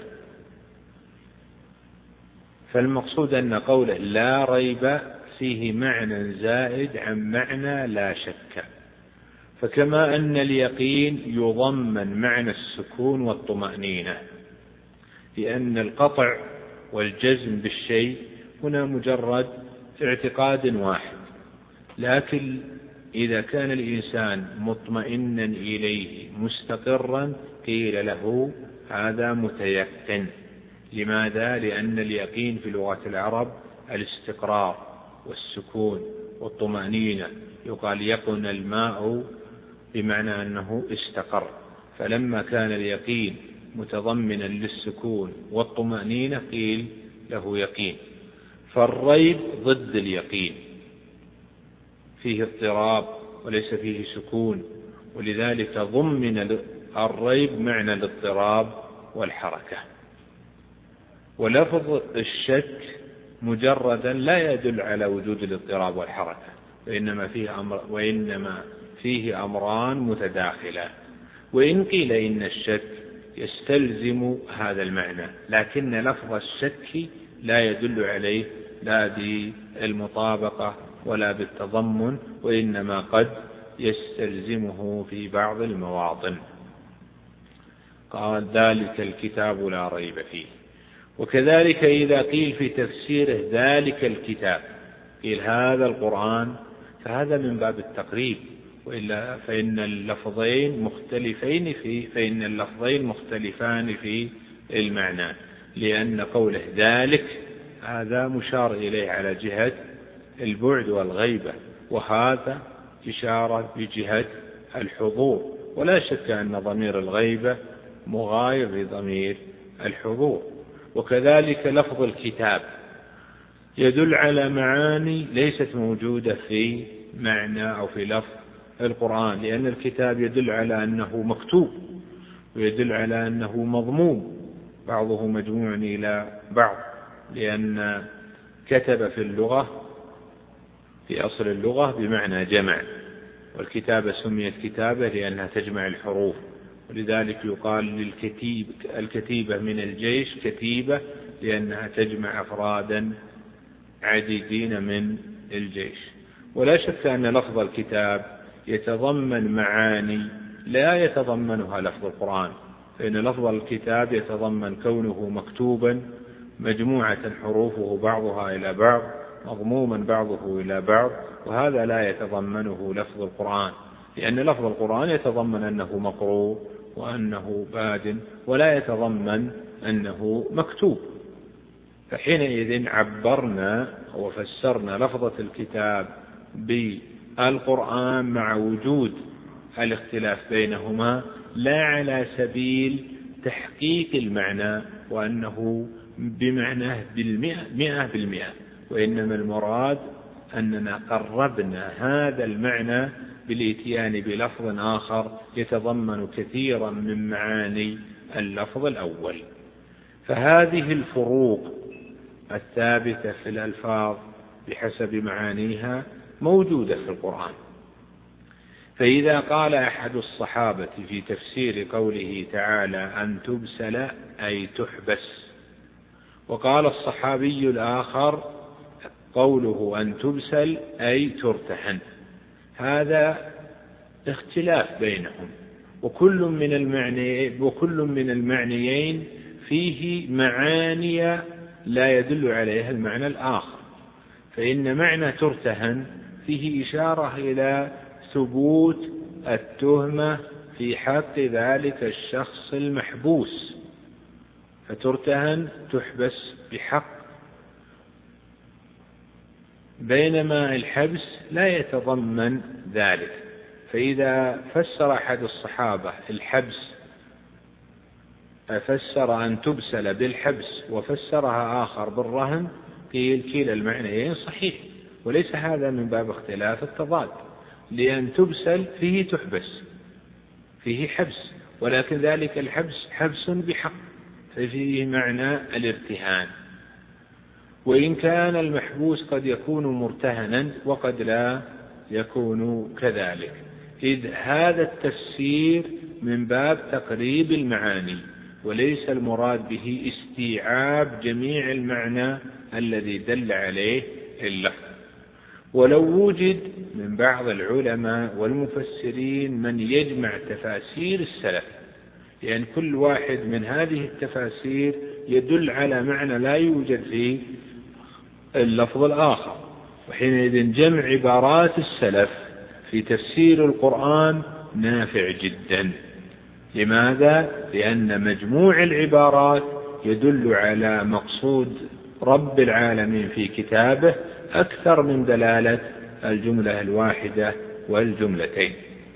فالمقصود أن قوله لا ريب فيه معنى زائد عن معنى لا شك. فكما أن اليقين يضمن معنى السكون والطمأنينة، لأن القطع والجزم بالشيء هنا مجرد اعتقاد واحد، لكن إذا كان الإنسان مطمئنا إليه مستقرا قيل له هذا متيقن. لماذا؟ لأن اليقين في لغة العرب الاستقرار والسكون والطمأنينة. يقال يقن الماء بمعنى أنه استقر. فلما كان اليقين متضمنا للسكون والطمأنينة قيل له يقين. فالريب ضد اليقين، فيه اضطراب وليس فيه سكون، ولذلك ضمن الريب معنى الاضطراب والحركة. ولفظ الشك مجردا لا يدل على وجود الاضطراب والحركة، وإنما فيه أمران متداخلان. وإن قيل إن الشك يستلزم هذا المعنى، لكن لفظ الشك لا يدل عليه لا بالمطابقة ولا بالتضمن، وإنما قد يستلزمه في بعض المواطن. قال ذلك الكتاب لا ريب فيه. وكذلك إذا قيل في تفسيره ذلك الكتاب قيل هذا القرآن، فهذا من باب التقريب، وإلا فإن اللفظين مختلفان في المعنى، لأن قوله ذلك هذا مشار إليه على جهة البعد والغيبة، وهذا إشارة بجهة الحضور. ولا شك أن ضمير الغيبة مغاير لضمير الحضور. وكذلك لفظ الكتاب يدل على معاني ليست موجودة في معنى أو في لفظ القرآن، لأن الكتاب يدل على أنه مكتوب، ويدل على أنه مضموم، بعضه مجموع إلى بعض، لأن كتب في اللغة في أصل اللغة بمعنى جمع، والكتابة سميت كتابة لأنها تجمع الحروف، ولذلك يقال الكتيبة من الجيش كتيبة لأنها تجمع أفرادا عديدين من الجيش. ولا شك أن لفظ الكتاب يتضمن معاني لا يتضمنها لفظ القرآن، فإن لفظ الكتاب يتضمن كونه مكتوبا مجموعة حروفه بعضها إلى بعض مضموما بعضه إلى بعض، وهذا لا يتضمنه لفظ القرآن، لأن لفظ القرآن يتضمن أنه مقروء وأنه باد، ولا يتضمن أنه مكتوب. فحينئذ عبرنا وفسرنا لفظة الكتاب بالقرآن مع وجود الاختلاف بينهما، لا على سبيل تحقيق المعنى وأنه بمعناه 100%، وإنما المراد أننا قربنا هذا المعنى بالإتيان بلفظ آخر يتضمن كثيرا من معاني اللفظ الأول. فهذه الفروق الثابتة في الألفاظ بحسب معانيها موجودة في القرآن. فإذا قال أحد الصحابة في تفسير قوله تعالى أن تبسل أي تحبس، وقال الصحابي الآخر قوله أن تبسل أي ترتهن، هذا اختلاف بينهم، وكل من المعنيين فيه معاني لا يدل عليها المعنى الآخر. فإن معنى ترتهن فيه إشارة إلى ثبوت التهمة في حق ذلك الشخص المحبوس، فترتهن تحبس بحق، بينما الحبس لا يتضمن ذلك. فإذا فسر أحد الصحابة الحبس فسر أن تبسل بالحبس وفسرها آخر بالرهن قيل كلا المعنيين صحيح، وليس هذا من باب اختلاف التضاد، لأن تبسل فيه تحبس، فيه حبس، ولكن ذلك الحبس حبس بحق، ففيه معنى الارتهان. وإن كان المحبوس قد يكون مرتهنا وقد لا يكون كذلك، إذ هذا التفسير من باب تقريب المعاني، وليس المراد به استيعاب جميع المعنى الذي دل عليه اللفظ. ولو وجد من بعض العلماء والمفسرين من يجمع تفاسير السلف، لأن كل واحد من هذه التفاسير يدل على معنى لا يوجد في اللفظ الآخر، وحينئذ جمع عبارات السلف في تفسير القرآن نافع جدا. لماذا؟ لأن مجموع العبارات يدل على مقصود رب العالمين في كتابه أكثر من دلالة الجملة الواحدة والجملتين.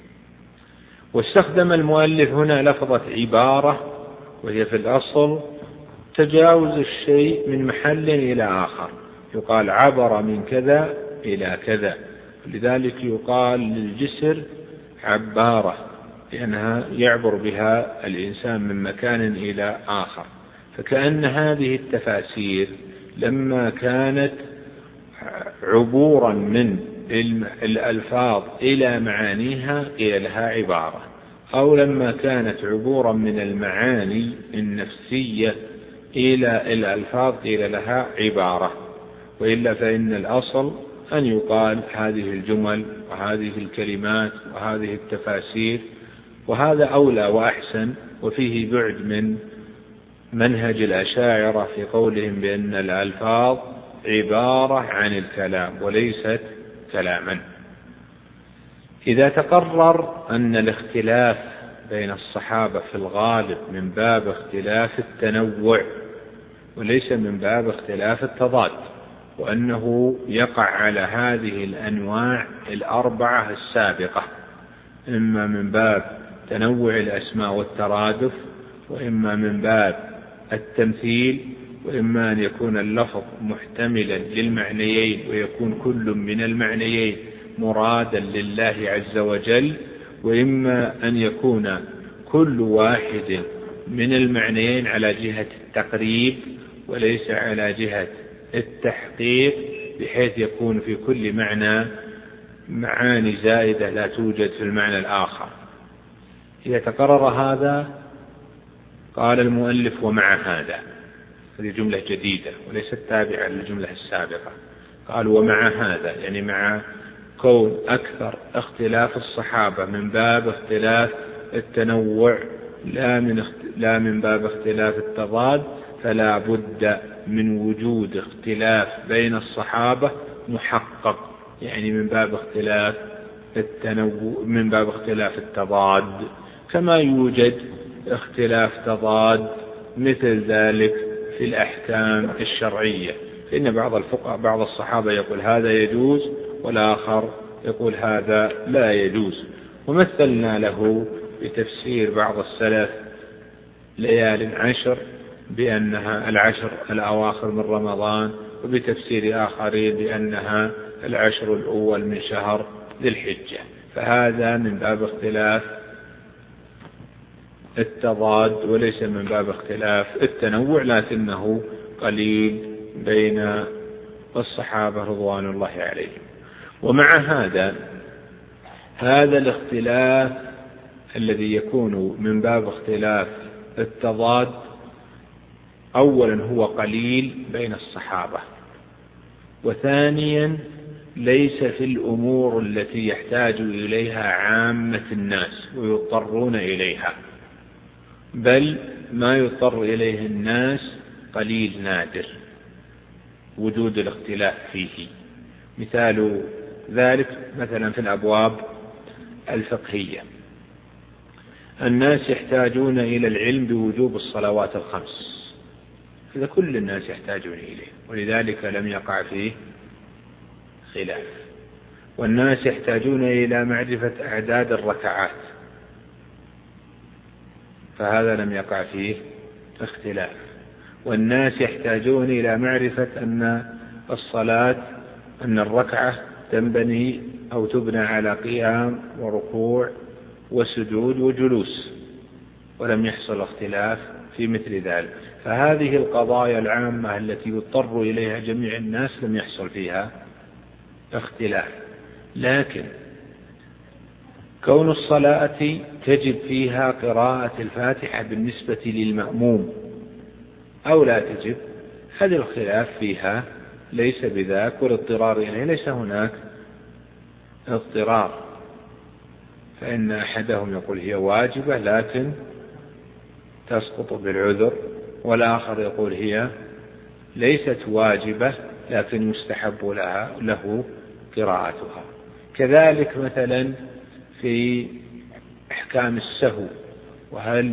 واستخدم المؤلف هنا لفظة عبارة، وهي في الأصل تجاوز الشيء من محل إلى آخر، يقال عبر من كذا إلى كذا، لذلك يقال للجسر عبارة، لأنها يعبر بها الإنسان من مكان إلى آخر. فكأن هذه التفاسير لما كانت عبورا من الألفاظ إلى معانيها قيل لها عبارة، أو لما كانت عبورا من المعاني النفسية إلى الألفاظ قيل لها عبارة. وإلا فإن الأصل أن يقال هذه الجمل وهذه الكلمات وهذه التفاسير، وهذا أولى وأحسن، وفيه بعد من منهج الأشاعرة في قولهم بأن الألفاظ عبارة عن الكلام وليست كلاما. إذا تقرر أن الاختلاف بين الصحابة في الغالب من باب اختلاف التنوع وليس من باب اختلاف التضاد، وأنه يقع على هذه الأنواع الأربعة السابقة، إما من باب تنوع الأسماء والترادف، وإما من باب التمثيل، وإما أن يكون اللفظ محتملا للمعنيين ويكون كل من المعنيين مرادا لله عز وجل، وإما أن يكون كل واحد من المعنيين على جهة التقريب وليس على جهة التحقيق، بحيث يكون في كل معنى معاني زائدة لا توجد في المعنى الآخر. إذا تقرر هذا قال المؤلف ومع هذا، هذه جملة جديدة وليست تابعة للجملة السابقة. قال ومع هذا، يعني مع كون أكثر اختلاف الصحابة من باب اختلاف التنوع لا من باب اختلاف التضاد، فلا بد من وجود اختلاف بين الصحابة محقق، يعني من باب اختلاف التنوع من باب اختلاف التضاد، كما يوجد اختلاف تضاد مثل ذلك في الأحكام الشرعية، فإن بعض الصحابة يقول هذا يجوز والآخر يقول هذا لا يجوز. ومثلنا له بتفسير بعض السلف ليال 10 بأنها 10 الأواخر من رمضان، وبتفسير آخرين بأنها 10 الأول من شهر ذي الحجة، فهذا من باب اختلاف التضاد وليس من باب اختلاف التنوع، لكنه قليل بين الصحابة رضوان الله عليهم. ومع هذا الاختلاف الذي يكون من باب اختلاف التضاد أولا هو قليل بين الصحابة، وثانيا ليس في الأمور التي يحتاج إليها عامة الناس ويضطرون إليها، بل ما يضطر إليه الناس قليل نادر وجود الاختلاف فيه. مثال ذلك مثلا في الأبواب الفقهية، الناس يحتاجون إلى العلم بوجوب الصلوات الخمس، إذا كل الناس يحتاجون إليه، ولذلك لم يقع فيه خلاف. والناس يحتاجون إلى معرفة أعداد الركعات، فهذا لم يقع فيه اختلاف. والناس يحتاجون إلى معرفة أن الركعة تنبني أو تبنى على قيام وركوع وسجود وجلوس، ولم يحصل اختلاف في مثل ذلك. فهذه القضايا العامة التي يضطر إليها جميع الناس لم يحصل فيها اختلاف. لكن كون الصلاة تجب فيها قراءة الفاتحة بالنسبة للمأموم أو لا تجب، هذا الخلاف فيها ليس بذاك، والاضطرار إليه ليس هناك اضطرار، فإن أحدهم يقول هي واجبة لكن تسقط بالعذر، والآخر يقول هي ليست واجبة لكن يستحب له قراءتها. كذلك مثلا في أحكام السهو، وهل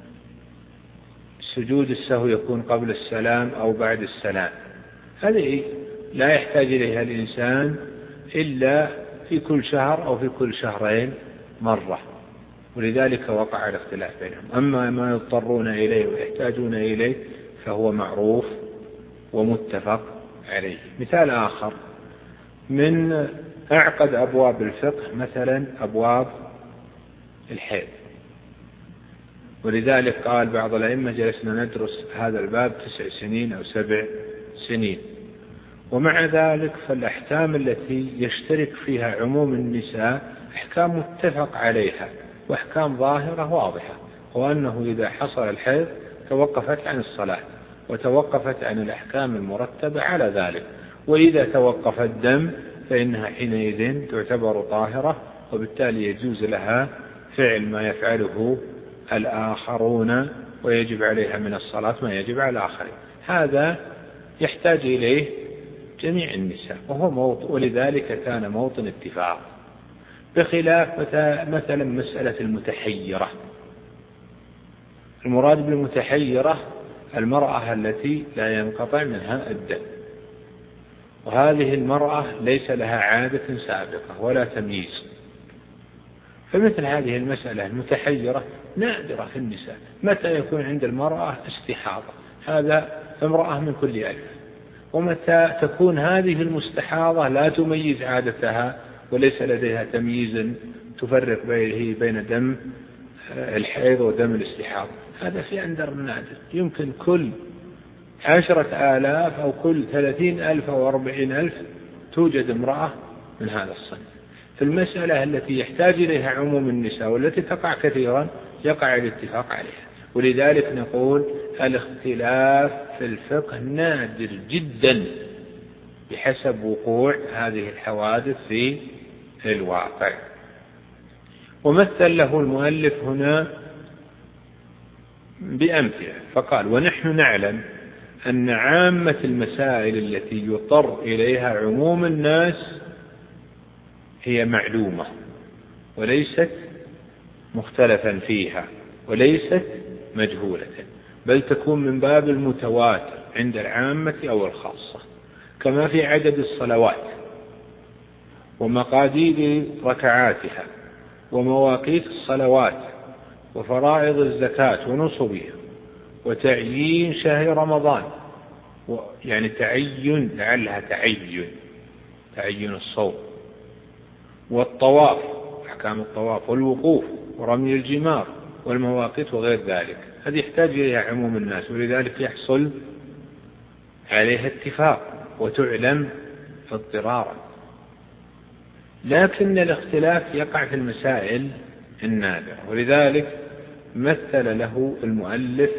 سجود السهو يكون قبل السلام أو بعد السلام، هذه لا يحتاج إليها الإنسان إلا في كل شهر أو في كل شهرين مرة، ولذلك وقع الاختلاف بينهم. أما ما يضطرون إليه ويحتاجون إليه فهو معروف ومتفق عليه. مثال آخر من أعقد أبواب الفقه مثلا أبواب الحيض، ولذلك قال بعض الأئمة جلسنا ندرس هذا الباب 9 سنين أو 7 سنين. ومع ذلك فالأحكام التي يشترك فيها عموم النساء أحكام متفق عليها وأحكام ظاهرة واضحة، وأنه إذا حصل الحيض توقفت عن الصلاة وتوقفت عن الأحكام المرتبة على ذلك، وإذا توقف الدم فإنها حينئذ تعتبر طاهرة، وبالتالي يجوز لها فعل ما يفعله الآخرون، ويجب عليها من الصلاة ما يجب على الآخرين. هذا يحتاج إليه جميع النساء، ولذلك كان موطن اتفاق، بخلاف مثلا مسألة المتحيرة. المراد بالمتحيرة المرأة التي لا ينقطع منها الدم، وهذه المرأة ليس لها عادة سابقة ولا تمييز، فمثل هذه المسألة المتحيرة نادرة في النساء. متى يكون عند المرأة استحاضة؟ هذا امرأة من كل 1000. ومتى تكون هذه المستحاضة لا تميز عادتها وليس لديها تمييز تفرق بين دم الحيض ودم الاستحاضة، هذا في أندر النادر. يمكن كل 10,000 أو كل 30,000 أو 40,000 توجد امرأة من هذا الصنف. في المسألة التي يحتاج إليها عموم النساء والتي تقع كثيرا يقع الاتفاق عليها، ولذلك نقول الاختلاف في الفقه نادر جدا بحسب وقوع هذه الحوادث في الواقع. ومثل له المؤلف هنا بأمثلة فقال: ونحن نعلم أن عامة المسائل التي يضطر إليها عموم الناس هي معلومة وليست مختلفا فيها وليست مجهولة، بل تكون من باب المتواتر عند العامة أو الخاصة، كما في عدد الصلوات ومقادير ركعاتها ومواقيت الصلوات وفرائض الزكاة ونصبها وتعيين شهر رمضان، يعني تعين لعلها تعين الصوم، والطواف أحكام الطواف والوقوف ورمي الجمار والمواقيت وغير ذلك. هذه يحتاج إليها عموم الناس، ولذلك يحصل عليها اتفاق وتعلم اضطرارا. لكن الاختلاف يقع في المسائل النادرة، ولذلك مثل له المؤلف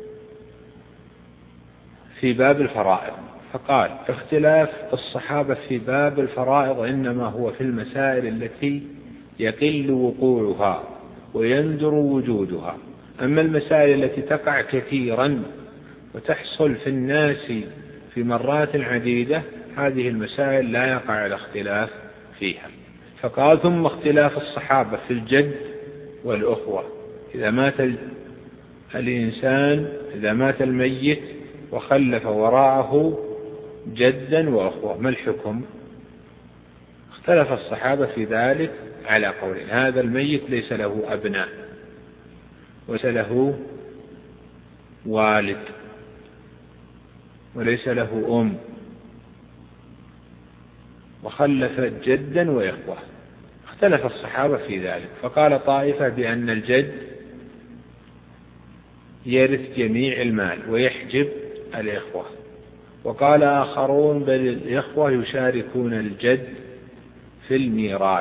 في باب الفرائض فقال: اختلاف الصحابة في باب الفرائض إنما هو في المسائل التي يقل وقوعها ويندر وجودها. أما المسائل التي تقع كثيرا وتحصل في الناس في مرات عديدة، هذه المسائل لا يقع الاختلاف فيها. فقال: ثم اختلاف الصحابة في الجد والأخوة. إذا مات الإنسان، إذا مات الميت وخلف وراءه جدا وأخوة، ما الحكم؟ اختلف الصحابة في ذلك على قولين: هذا الميت ليس له أبناء وليس له والد وليس له أم وخلف جدا وإخوة. اختلف الصحابة في ذلك، فقال طائفة بأن الجد يرث جميع المال ويحجب الإخوة، وقال آخرون بل الإخوة يشاركون الجد في الميراث.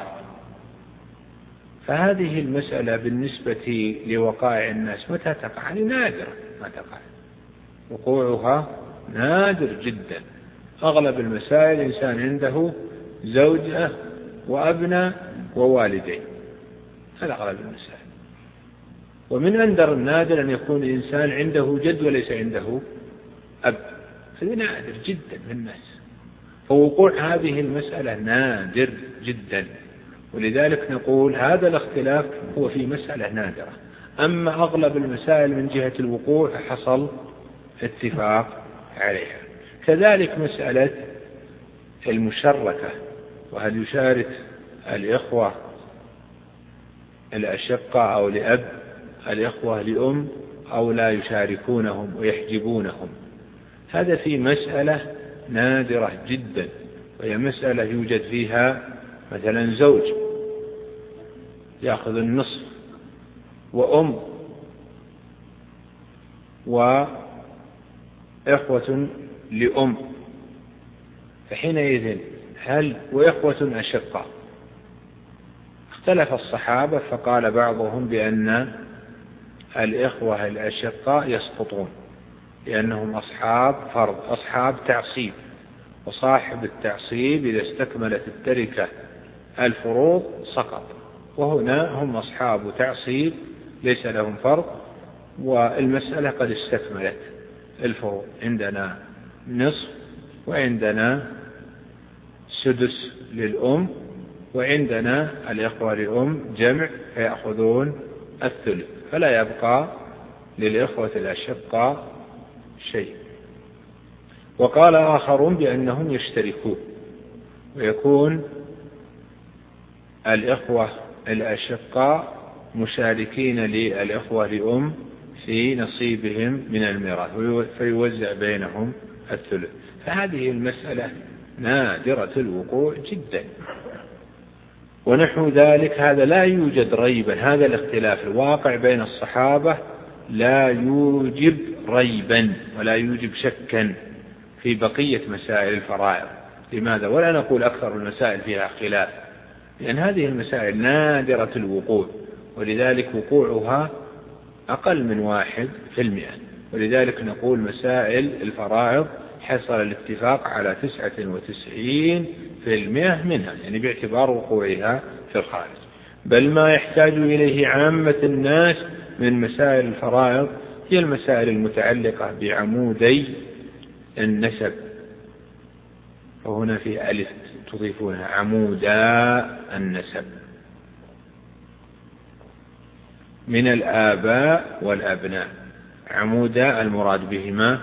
فهذه المسألة بالنسبة لوقائع الناس متى تقع؟ نادرة ما تقع، وقوعها نادر جدا. أغلب المسائل إنسان عنده زوجة وأبناء ووالدين، هذا أغلب المسائل. ومن أندر النادر أن يكون الإنسان عنده جد وليس عنده أب، هذا نادر جدا من الناس. فوقوع هذه المسألة نادر جدا، ولذلك نقول هذا الاختلاف هو في مسألة نادرة. أما أغلب المسائل من جهة الوقوع حصل اتفاق عليها. كذلك مسألة المشركة، وهل يشارك الإخوة الأشقة أو لأب الإخوة لأم أو لا يشاركونهم ويحجبونهم، هذا في مسألة نادرة جدا، وهي مسألة يوجد فيها مثلا زوج يأخذ النصف وأم وإخوة لأم، فحينئذ هل وإخوة أشقة؟ اختلف الصحابة، فقال بعضهم بأن الإخوة الأشقاء يسقطون لأنهم أصحاب فرض، أصحاب تعصيب، وصاحب التعصيب إذا استكملت التركة الفروض سقط، وهنا هم أصحاب تعصيب ليس لهم فرض، والمسألة قد استكملت الفروض، عندنا نصف وعندنا سدس للأم وعندنا الإخوة لأم جمع فيأخذون الثلث، فلا يبقى للإخوة الأشقاء شيء. وقال آخرون بأنهم يشتركون، ويكون الإخوة الأشقاء مشاركين للإخوة لأم في نصيبهم من الميراث فيوزع بينهم الثلث. فهذه المسألة نادرة الوقوع جدا. ونحو ذلك هذا لا يوجد ريبا، هذا الاختلاف الواقع بين الصحابة لا يوجب ريبا ولا يوجب شكا في بقية مسائل الفرائض. لماذا؟ ولا نقول أكثر المسائل فيها خلاف، لأن هذه المسائل نادرة الوقوع، ولذلك وقوعها أقل من 1%، ولذلك نقول مسائل الفرائض حصل الاتفاق على 99% منها، يعني باعتبار وقوعها في الخارج. بل ما يحتاج إليه عامة الناس من مسائل الفرائض هي المسائل المتعلقة بعمودي النسب، وهنا في ألف تضيفونها عمودا النسب من الآباء والأبناء. عمودا المراد بهما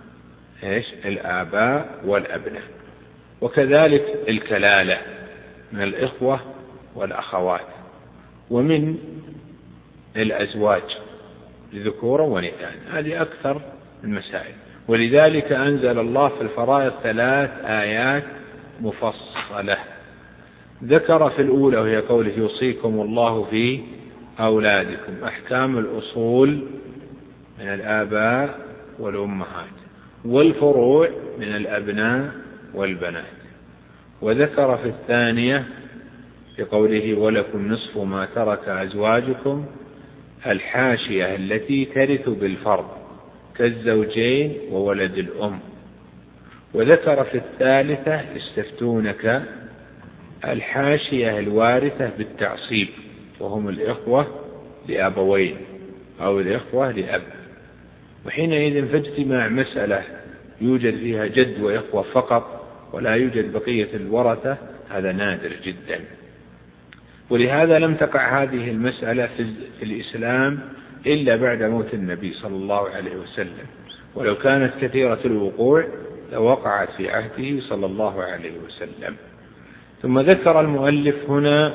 الآباء والأبناء. وكذلك الكلالة من الإخوة والأخوات، ومن الأزواج لذكور ونثى. هذه أكثر المسائل، ولذلك أنزل الله في الفرائض 3 آيات مفصلة. ذكر في الأولى وهي قوله يوصيكم الله في أولادكم أحكام الأصول من الآباء والأمهات، والفروع من الأبناء والبنات. وذكر في الثانية في قوله ولكم نصف ما ترك أزواجكم الحاشية التي ترث بالفرض كالزوجين وولد الأم. وذكر في الثالثة يستفتونك الحاشية الوارثة بالتعصيب، وهم الإخوة لأبوين أو الإخوة لأب. وحينئذ فاجتماع مسألة يوجد فيها جد وإخوة فقط ولا يوجد بقية الورثة هذا نادر جدا. ولهذا لم تقع هذه المسألة في الإسلام إلا بعد موت النبي صلى الله عليه وسلم، ولو كانت كثيرة الوقوع لوقعت في عهده صلى الله عليه وسلم. ثم ذكر المؤلف هنا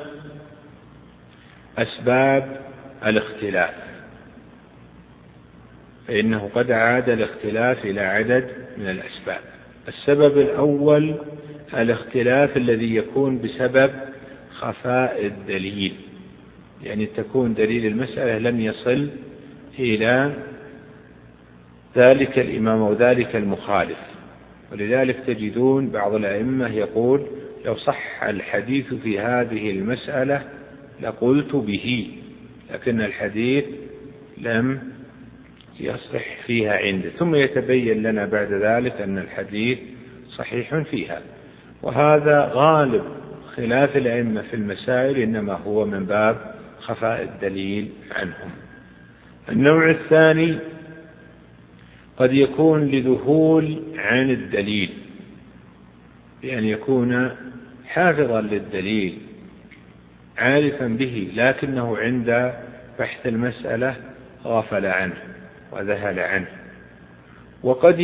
أسباب الاختلاف، فإنه قد عاد الاختلاف إلى عدد من الأسباب. السبب الأول الاختلاف الذي يكون بسبب خفاء الدليل، يعني تكون دليل المسألة لم يصل إلى ذلك الإمام وذلك المخالف. ولذلك تجدون بعض الأئمة يقول لو صح الحديث في هذه المسألة لقلت به، لكن الحديث لم يصح فيها عنده، ثم يتبين لنا بعد ذلك أن الحديث صحيح فيها. وهذا غالب خلاف الأئمة في المسائل، إنما هو من باب خفاء الدليل عنهم. النوع الثاني قد يكون لذهول عن الدليل، بأن يكون حافظا للدليل عارفا به، لكنه عند بحث المسألة غفل عنه وذهل عنه. وقد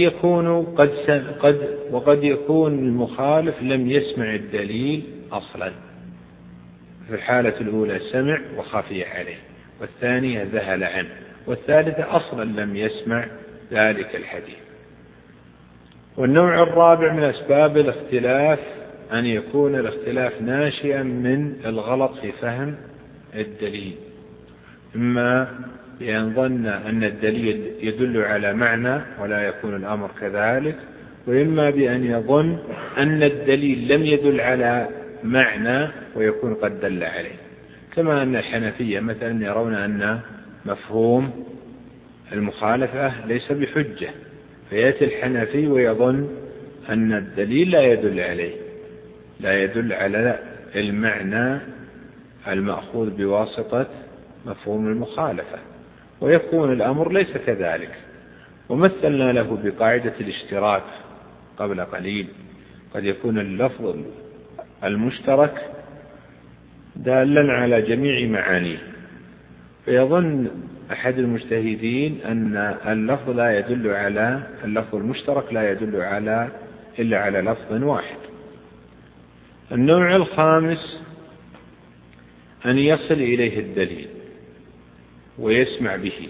يكون المخالف لم يسمع الدليل أصلا، في الحالة الأولى سمع وخفي عليه، والثانية ذهل عنه، والثالثة أصلا لم يسمع ذلك الحديث. والنوع الرابع من أسباب الاختلاف أن يكون الاختلاف ناشئا من الغلط في فهم الدليل، إما بأن ظن أن الدليل يدل على معنى ولا يكون الأمر كذلك، وإما بأن يظن أن الدليل لم يدل على معنى ويكون قد دل عليه، كما أن الحنفية مثلا يرون أن مفهوم المخالفة ليس بحجة، فيأتي الحنفي ويظن أن الدليل لا يدل عليه، لا يدل على المعنى المأخوذ بواسطة مفهوم المخالفة، ويكون الأمر ليس كذلك. ومثلنا له بقاعدة الاشتراك قبل قليل، قد يكون اللفظ المشترك دالا على جميع معانيه، فيظن أحد المجتهدين أن اللفظ المشترك لا يدل إلا على لفظ واحد. النوع الخامس أن يصل إليه الدليل ويسمع به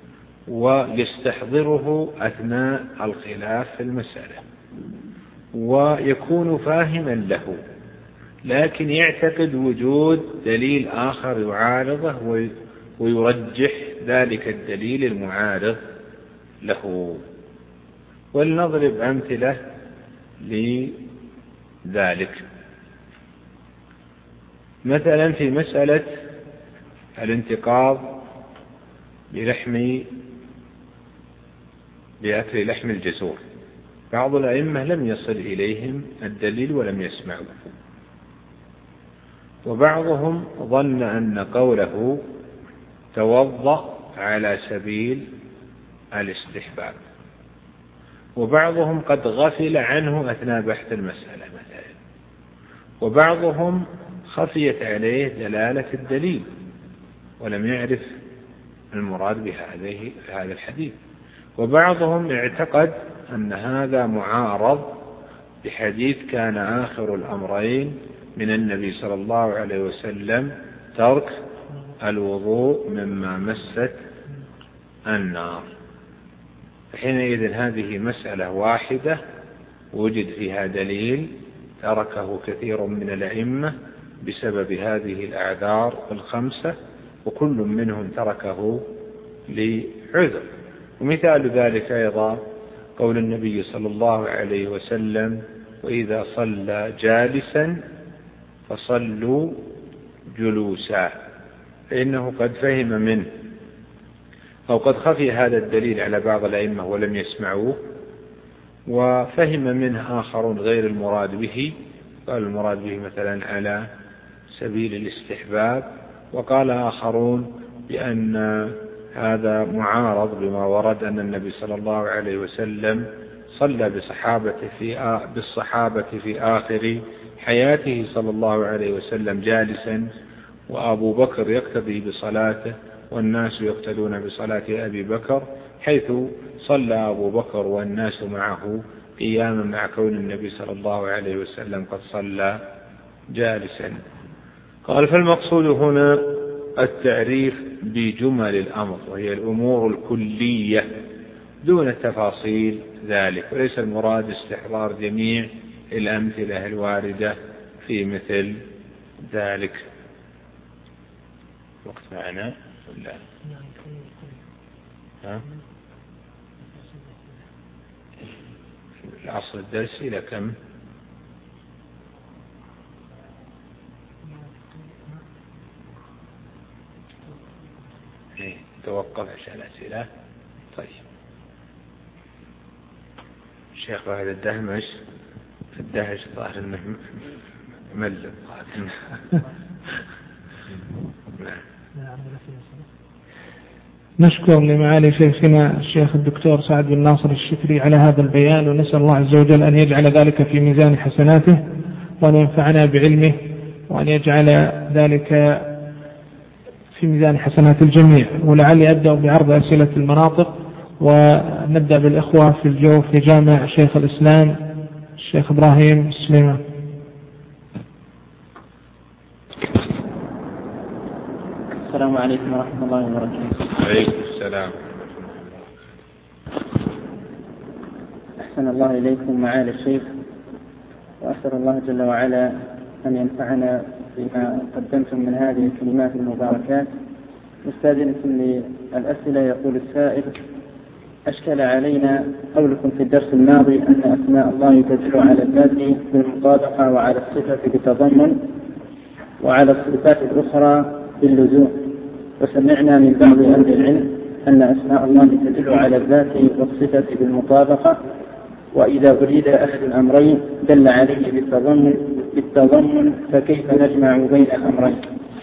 ويستحضره أثناء الخلاف في المسألة، ويكون فاهما له، لكن يعتقد وجود دليل آخر يعارضه ويرجح ذلك الدليل المعارض له. ولنضرب أمثلة لذلك. مثلا في مسألة الانتقاض بأكل لحم الجزور، بعض الأئمة لم يصل إليهم الدليل ولم يسمعوا، وبعضهم ظن أن قوله توضأ على سبيل الاستحباب، وبعضهم قد غفل عنه أثناء بحث المسألة مثلا، وبعضهم خفيت عليه دلالة الدليل ولم يعرف المراد بهذا الحديث، وبعضهم اعتقد أن هذا معارض بحديث كان آخر الأمرين من النبي صلى الله عليه وسلم ترك الوضوء مما مست النار. حينئذ هذه مسألة واحدة وجد فيها دليل تركه كثير من الأئمة بسبب هذه الأعذار الخمسة، وكل منهم تركه لعذر. ومثال ذلك أيضا قول النبي صلى الله عليه وسلم: وإذا صلى جالسا فصلوا جلوسا، فإنه قد فهم منه أو قد خفي هذا الدليل على بعض الأئمة ولم يسمعوه، وفهم منه آخرون غير المراد به، قال المراد به مثلا على سبيل الاستحباب، وقال آخرون بأن هذا معارض بما ورد أن النبي صلى الله عليه وسلم صلى بالصحابة في آخر حياته صلى الله عليه وسلم جالسا، وأبو بكر يقتدي بصلاته والناس يقتدون بصلاة أبي بكر، حيث صلى أبو بكر والناس معه قياما مع كون النبي صلى الله عليه وسلم قد صلى جالسا. قال: فالمقصود هنا التعريف بجمل الأمر، وهي الأمور الكلية دون تفاصيل ذلك، وليس المراد استحضار جميع الأمثلة الواردة في مثل ذلك وقت معنا ولا العصر الدرسي إلى كم؟ توقف عشان أسئلة. طيب الشيخ واحد الدهمش ظاهر انه ملل. نشكر لمعالي شيخنا الشيخ الدكتور سعد بن ناصر الشكري على هذا البيان، ونسأل الله عز وجل أن يجعل ذلك في ميزان حسناته وأن ينفعنا بعلمه وأن يجعل ذلك في ميزان حسنات الجميع. ولعلي أبدأ بعرض أسئلة المناطق، ونبدأ بالإخوة في الجوف في جامع شيخ الإسلام الشيخ إبراهيم سليمان. السلام عليكم ورحمة الله وبركاته. عليكم السلام. أحسن الله إليكم معالي الشيخ، وأسأل الله جل وعلا أن ينفعنا بما قدمتم من هذه الكلمات المباركات. مستأذنكم للأسئلة. يقول السائل: أشكل علينا قولكم في الدرس الماضي أن أسماء الله تدل على الذات بالمطابقة وعلى الصفة بالتضمن وعلى الصفات الأخرى باللزوم، وسمعنا من بعض أهل العلم أن أسماء الله تدل على الذات والصفة بالمطابقة، وإذا أريد أحد الأمرين دل عليه بالتضمن، فكيف نجمع بين الأمرين؟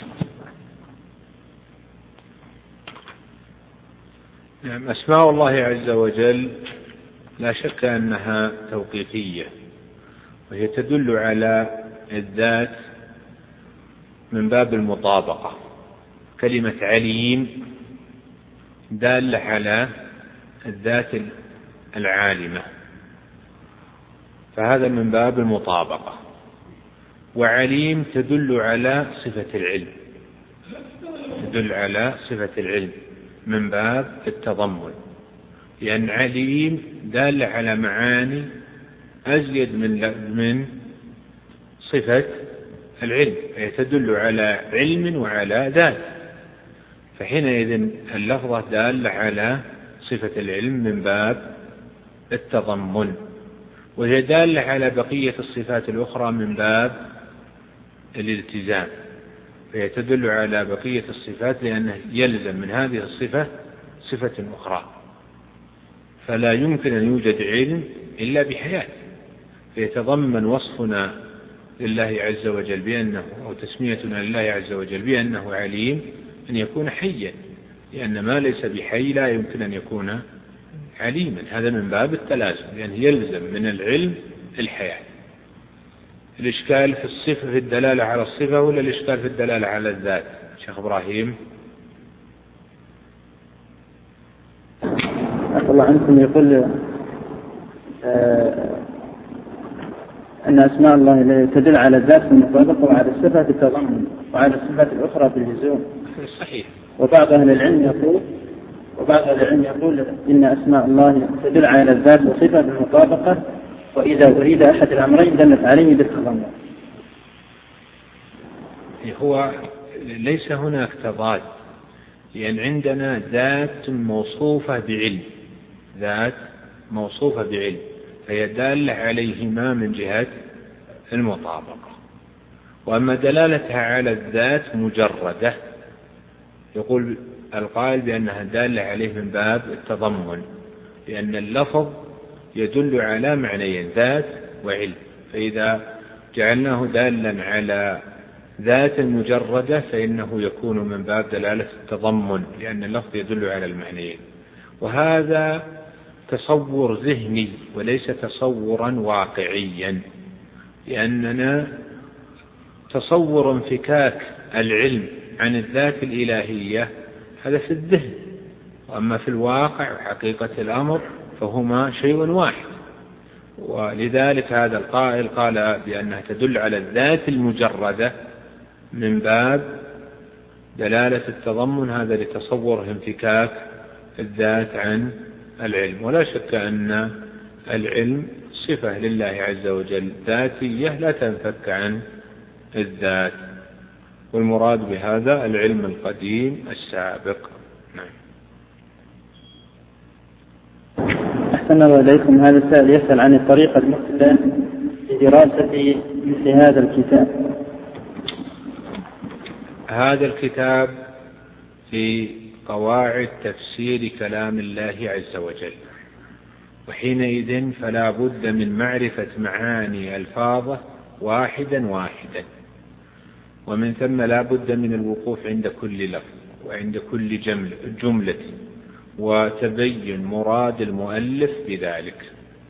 نعم، أسماء الله عز وجل لا شك أنها توقيفية، وهي تدل على الذات من باب المطابقة. كلمة عليم دالة على الذات العالمة، فهذا من باب المطابقة. وعليم تدل على صفة العلم، تدل على صفة العلم من باب التضمن، لأن عليم دال على معاني أزيد من صفة العلم، هي تدل على علم وعلى ذات، فحينئذ اللفظة دال على صفة العلم من باب التضمن، وهي دالة على بقية الصفات الأخرى من باب الالتزام، فهي تدل على بقية الصفات لأنه يلزم من هذه الصفة صفة أخرى، فلا يمكن أن يوجد علم إلا بحياة. فيتضمن وصفنا لله عز وجل بأنه، أو تسميتنا لله عز وجل بأنه عليم، أن يكون حيا، لأن ما ليس بحي لا يمكن أن يكون عليما. هذا من باب التلازم، لأنه يلزم من العلم الحياة. الإشكال في الصفة، في الدلالة على الصفة، ولا الإشكال في الدلالة على الذات؟ شيخ إبراهيم. الله عنكم يقول أن أسماء الله تدل على الذات بالمطابقة وعلى الصفة بالتضمن وعلى الصفات الأخرى باللزوم. صحيح. وبعض أهل العلم يقول إن أسماء الله تدل على الذات والصفة بالمطابقة، وإذا أريد أحد الأمرين دلت عليه بالتضمن. هو ليس هناك تضاد، لأن عندنا ذات موصوفة بعلم، ذات موصوفة بعلم، فهي دالة عليهما من جهة المطابقة. وأما دلالتها على الذات مجردة، يقول القائل بأنها دالة عليه من باب التضمن، لأن اللفظ يدل على معنيين، ذات وعلم، فإذا جعلناه دالا على ذات مجردة فإنه يكون من باب دلالة التضمن، لأن اللفظ يدل على المعنيين. وهذا تصور ذهني وليس تصورا واقعيا، لأننا تصور انفكاك العلم عن الذات الإلهية هذا في الذهن، وأما في الواقع وحقيقة الأمر فهما شيء واحد. ولذلك هذا القائل قال بأنها تدل على الذات المجردة من باب دلالة التضمن، هذا لتصور انفكاك الذات عن العلم. ولا شك أن العلم صفة لله عز وجل ذاتية لا تنفك عن الذات. والمراد بهذا العلم القديم السابق. نعم. أحسن الله إليكم. هذا السائل يسأل عن الطريقة المثلى لدراسة مثل هذا الكتاب. هذا الكتاب في قواعد تفسير كلام الله عز وجل، وحينئذ فلا بد من معرفة معاني ألفاظه واحدا واحدا، ومن ثم لا بد من الوقوف عند كل لفظ وعند كل جملة وتبين مراد المؤلف بذلك.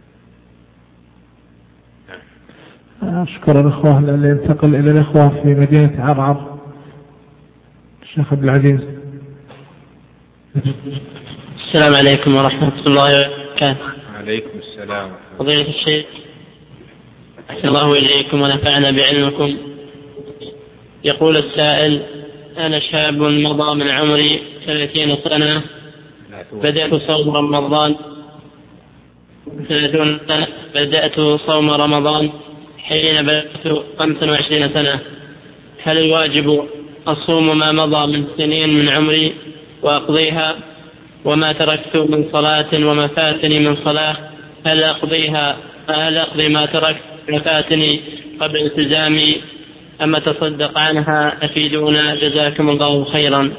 أشكر الأخوة اللي ينتقل إلى الأخوة في مدينة عرعر. الشيخ عبد العزيز. السلام عليكم ورحمة الله وبركاته. عليكم السلام. فضيلة الشيخ، أحسن الله إليكم ونفعنا بعلمكم. يقول السائل: أنا شاب مضى من عمري 30 سنة، بدأت صوم رمضان 30 سنة، بدأت صوم رمضان حين بلغت 25 سنة. هل الواجب أصوم ما مضى من سنين من عمري وأقضيها، وما تركت من صلاة وما فاتني من صلاة هل أقضي ما تركت وفاتني قبل التزامي أما تصدق عنها؟ أفيدونا جزاكم الله خيرا.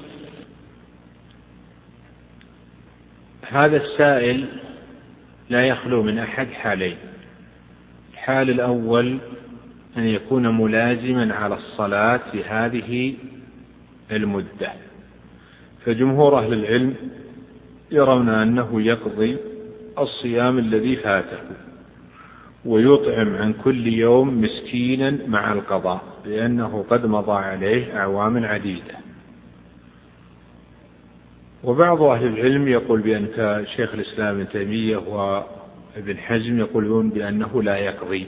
هذا السائل لا يخلو من أحد حالين. الحال الأول أن يكون ملازما على الصلاة في هذه المدة، فجمهور أهل العلم يرون أنه يقضي الصيام الذي فاته ويطعم عن كل يوم مسكينا مع القضاء، لأنه قد مضى عليه أعوام عديدة. وبعض أهل العلم يقول بأن شيخ الإسلام ابن تيمية وابن حزم يقولون بأنه لا يقضي،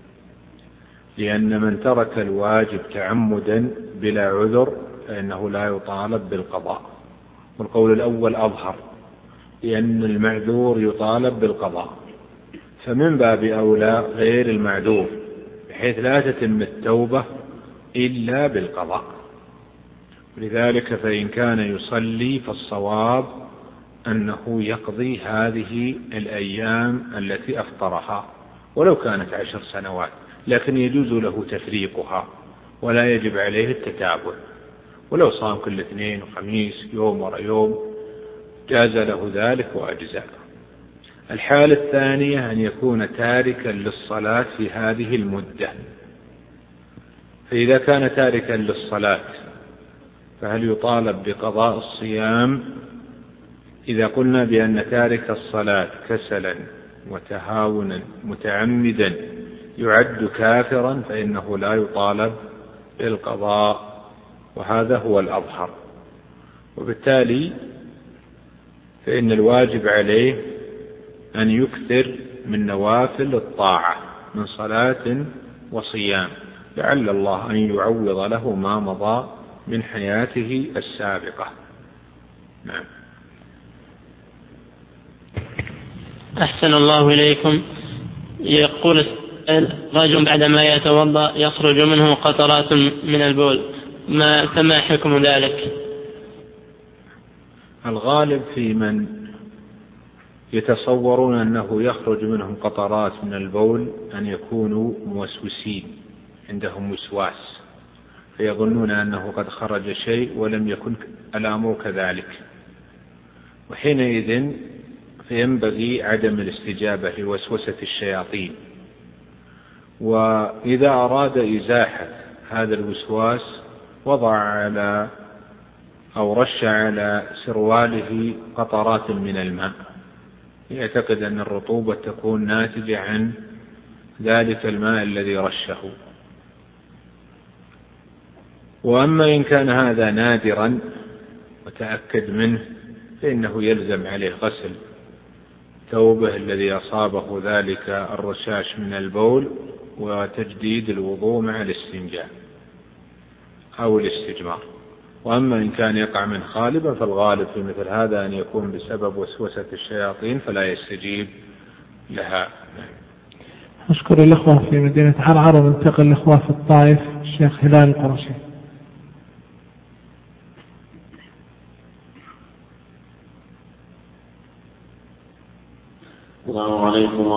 لأن من ترك الواجب تعمدا بلا عذر فإنه لا يطالب بالقضاء. والقول الأول أظهر، لأن المعذور يطالب بالقضاء، فمن باب أولى غير المعذور، بحيث لا تتم التوبة إلا بالقضاء. ولذلك فإن كان يصلي فالصواب أنه يقضي هذه الأيام التي أفطرها ولو كانت 10 سنوات، لكن يجوز له تفريقها ولا يجب عليه التتابع، ولو صام كل اثنين وخميس يوم ورا يوم جاز له ذلك وأجزاء. الحالة الثانية أن يكون تاركا للصلاة في هذه المدة، فإذا كان تاركا للصلاة فهل يطالب بقضاء الصيام؟ إذا قلنا بأن تارك الصلاة كسلا وتهاونا متعمدا يعد كافرا فإنه لا يطالب بالقضاء، وهذا هو الأظهر. وبالتالي فإن الواجب عليه أن يكثر من نوافل الطاعة من صلاة وصيام، لعل الله أن يعوض له ما مضى من حياته السابقة. نعم. أحسن الله إليكم. يقول رجل بعدما يتوضأ يخرج منه قطرات من البول، فما حكم ذلك؟ الغالب في من يتصورون أنه يخرج منهم قطرات من البول أن يكونوا موسوسين، عندهم وسواس، فيظنون أنه قد خرج شيء ولم يكن الأمر كذلك، وحينئذ فينبغي عدم الاستجابة لوسوسة الشياطين. وإذا أراد إزاحة هذا الوسواس وضع على أو رش على سرواله قطرات من الماء، يعتقد أن الرطوبة تكون ناتجة عن ذلك الماء الذي رشه. وأما إن كان هذا نادرا وتأكد منه فإنه يلزم عليه غسل ثوبه الذي أصابه ذلك الرشاش من البول وتجديد الوضوء مع الاستنجاء أو الاستجمار. وأما إن كان يقع من غالبا فالغالب في مثل هذا أن يكون بسبب وسوسة الشياطين فلا يستجيب لها. أشكر الأخوة في مدينة عرعر، وننتقل الأخوة في الطائف. الشيخ هلال القرشي.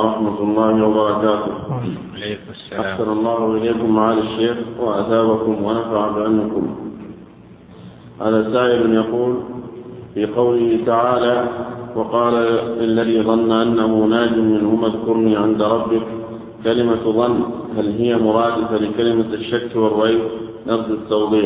ورحمة الله وبركاته. عليكم السلام. أحسن الله إليكم معالي الشيخ وأثابكم ونفع بعلمكم. هذا سائل يقول في قوله تعالى: وقال الذي ظن أنه ناج منهما اذكرني عند ربك، كلمة ظن هل هي مرادفة لكلمة الشك والريب؟ نرجو التوضيح.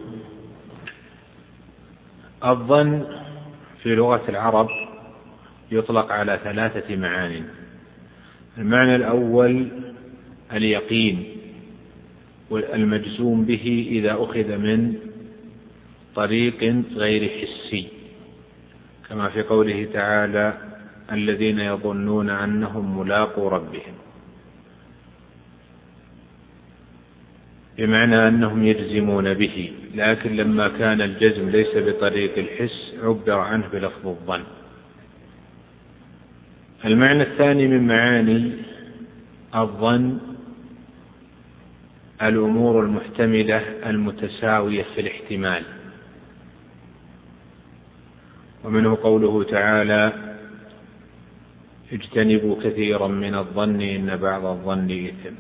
الظن في لغة العرب يطلق على 3 معان. المعنى الأول اليقين والمجزوم به إذا أخذ من طريق غير حسي، كما في قوله تعالى: الذين يظنون أنهم ملاقو ربهم، بمعنى أنهم يجزمون به، لكن لما كان الجزم ليس بطريق الحس عبر عنه بلفظ الظن. المعنى الثاني من معاني الظن الأمور المحتملة المتساوية في الاحتمال، ومنه قوله تعالى: اجتنبوا كثيرا من الظن إن بعض الظن إثم.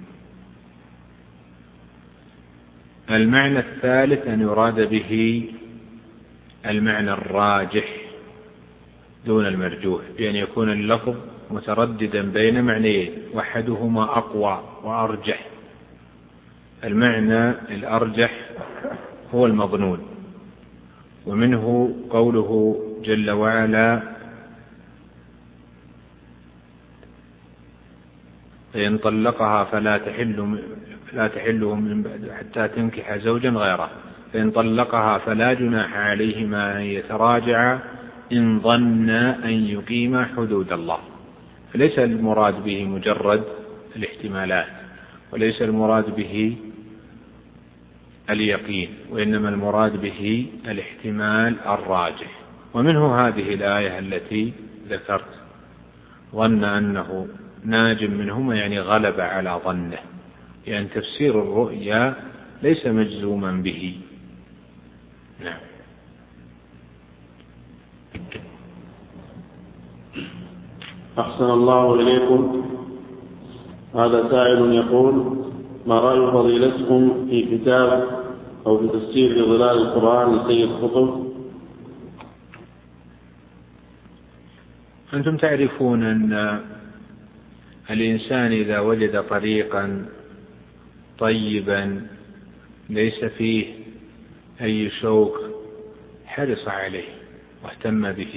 المعنى الثالث أن يراد به المعنى الراجح دون المرجوح، بأن يكون اللفظ مترددا بين معنيين وأحدهما أقوى وأرجح. المعنى الأرجح هو المظنون، ومنه قوله جل وعلا: فإن طلقها فلا تحله من بعد حتى تنكح زوجا غيره، فإن طلقها فلا جناح عليهما أن يتراجعا إن ظنا أن يقيما حدود الله. فليس المراد به مجرد الاحتمالات، وليس المراد به اليقين، وإنما المراد به الاحتمال الراجح. ومنه هذه الآية التي ذكرت: ظن أنه ناج منهما، يعني غلب على ظنه، يعني تفسير الرؤيا ليس مجزوما به. نعم. أحسن الله إليكم. هذا سائل يقول: ما رأي فضيلتكم في كتاب أو في تفسير ظلال القرآن لسيد قطب؟ أنتم تعرفون أن الإنسان إذا وجد طريقا طيبا ليس فيه أي شوك حرص عليه واهتم به،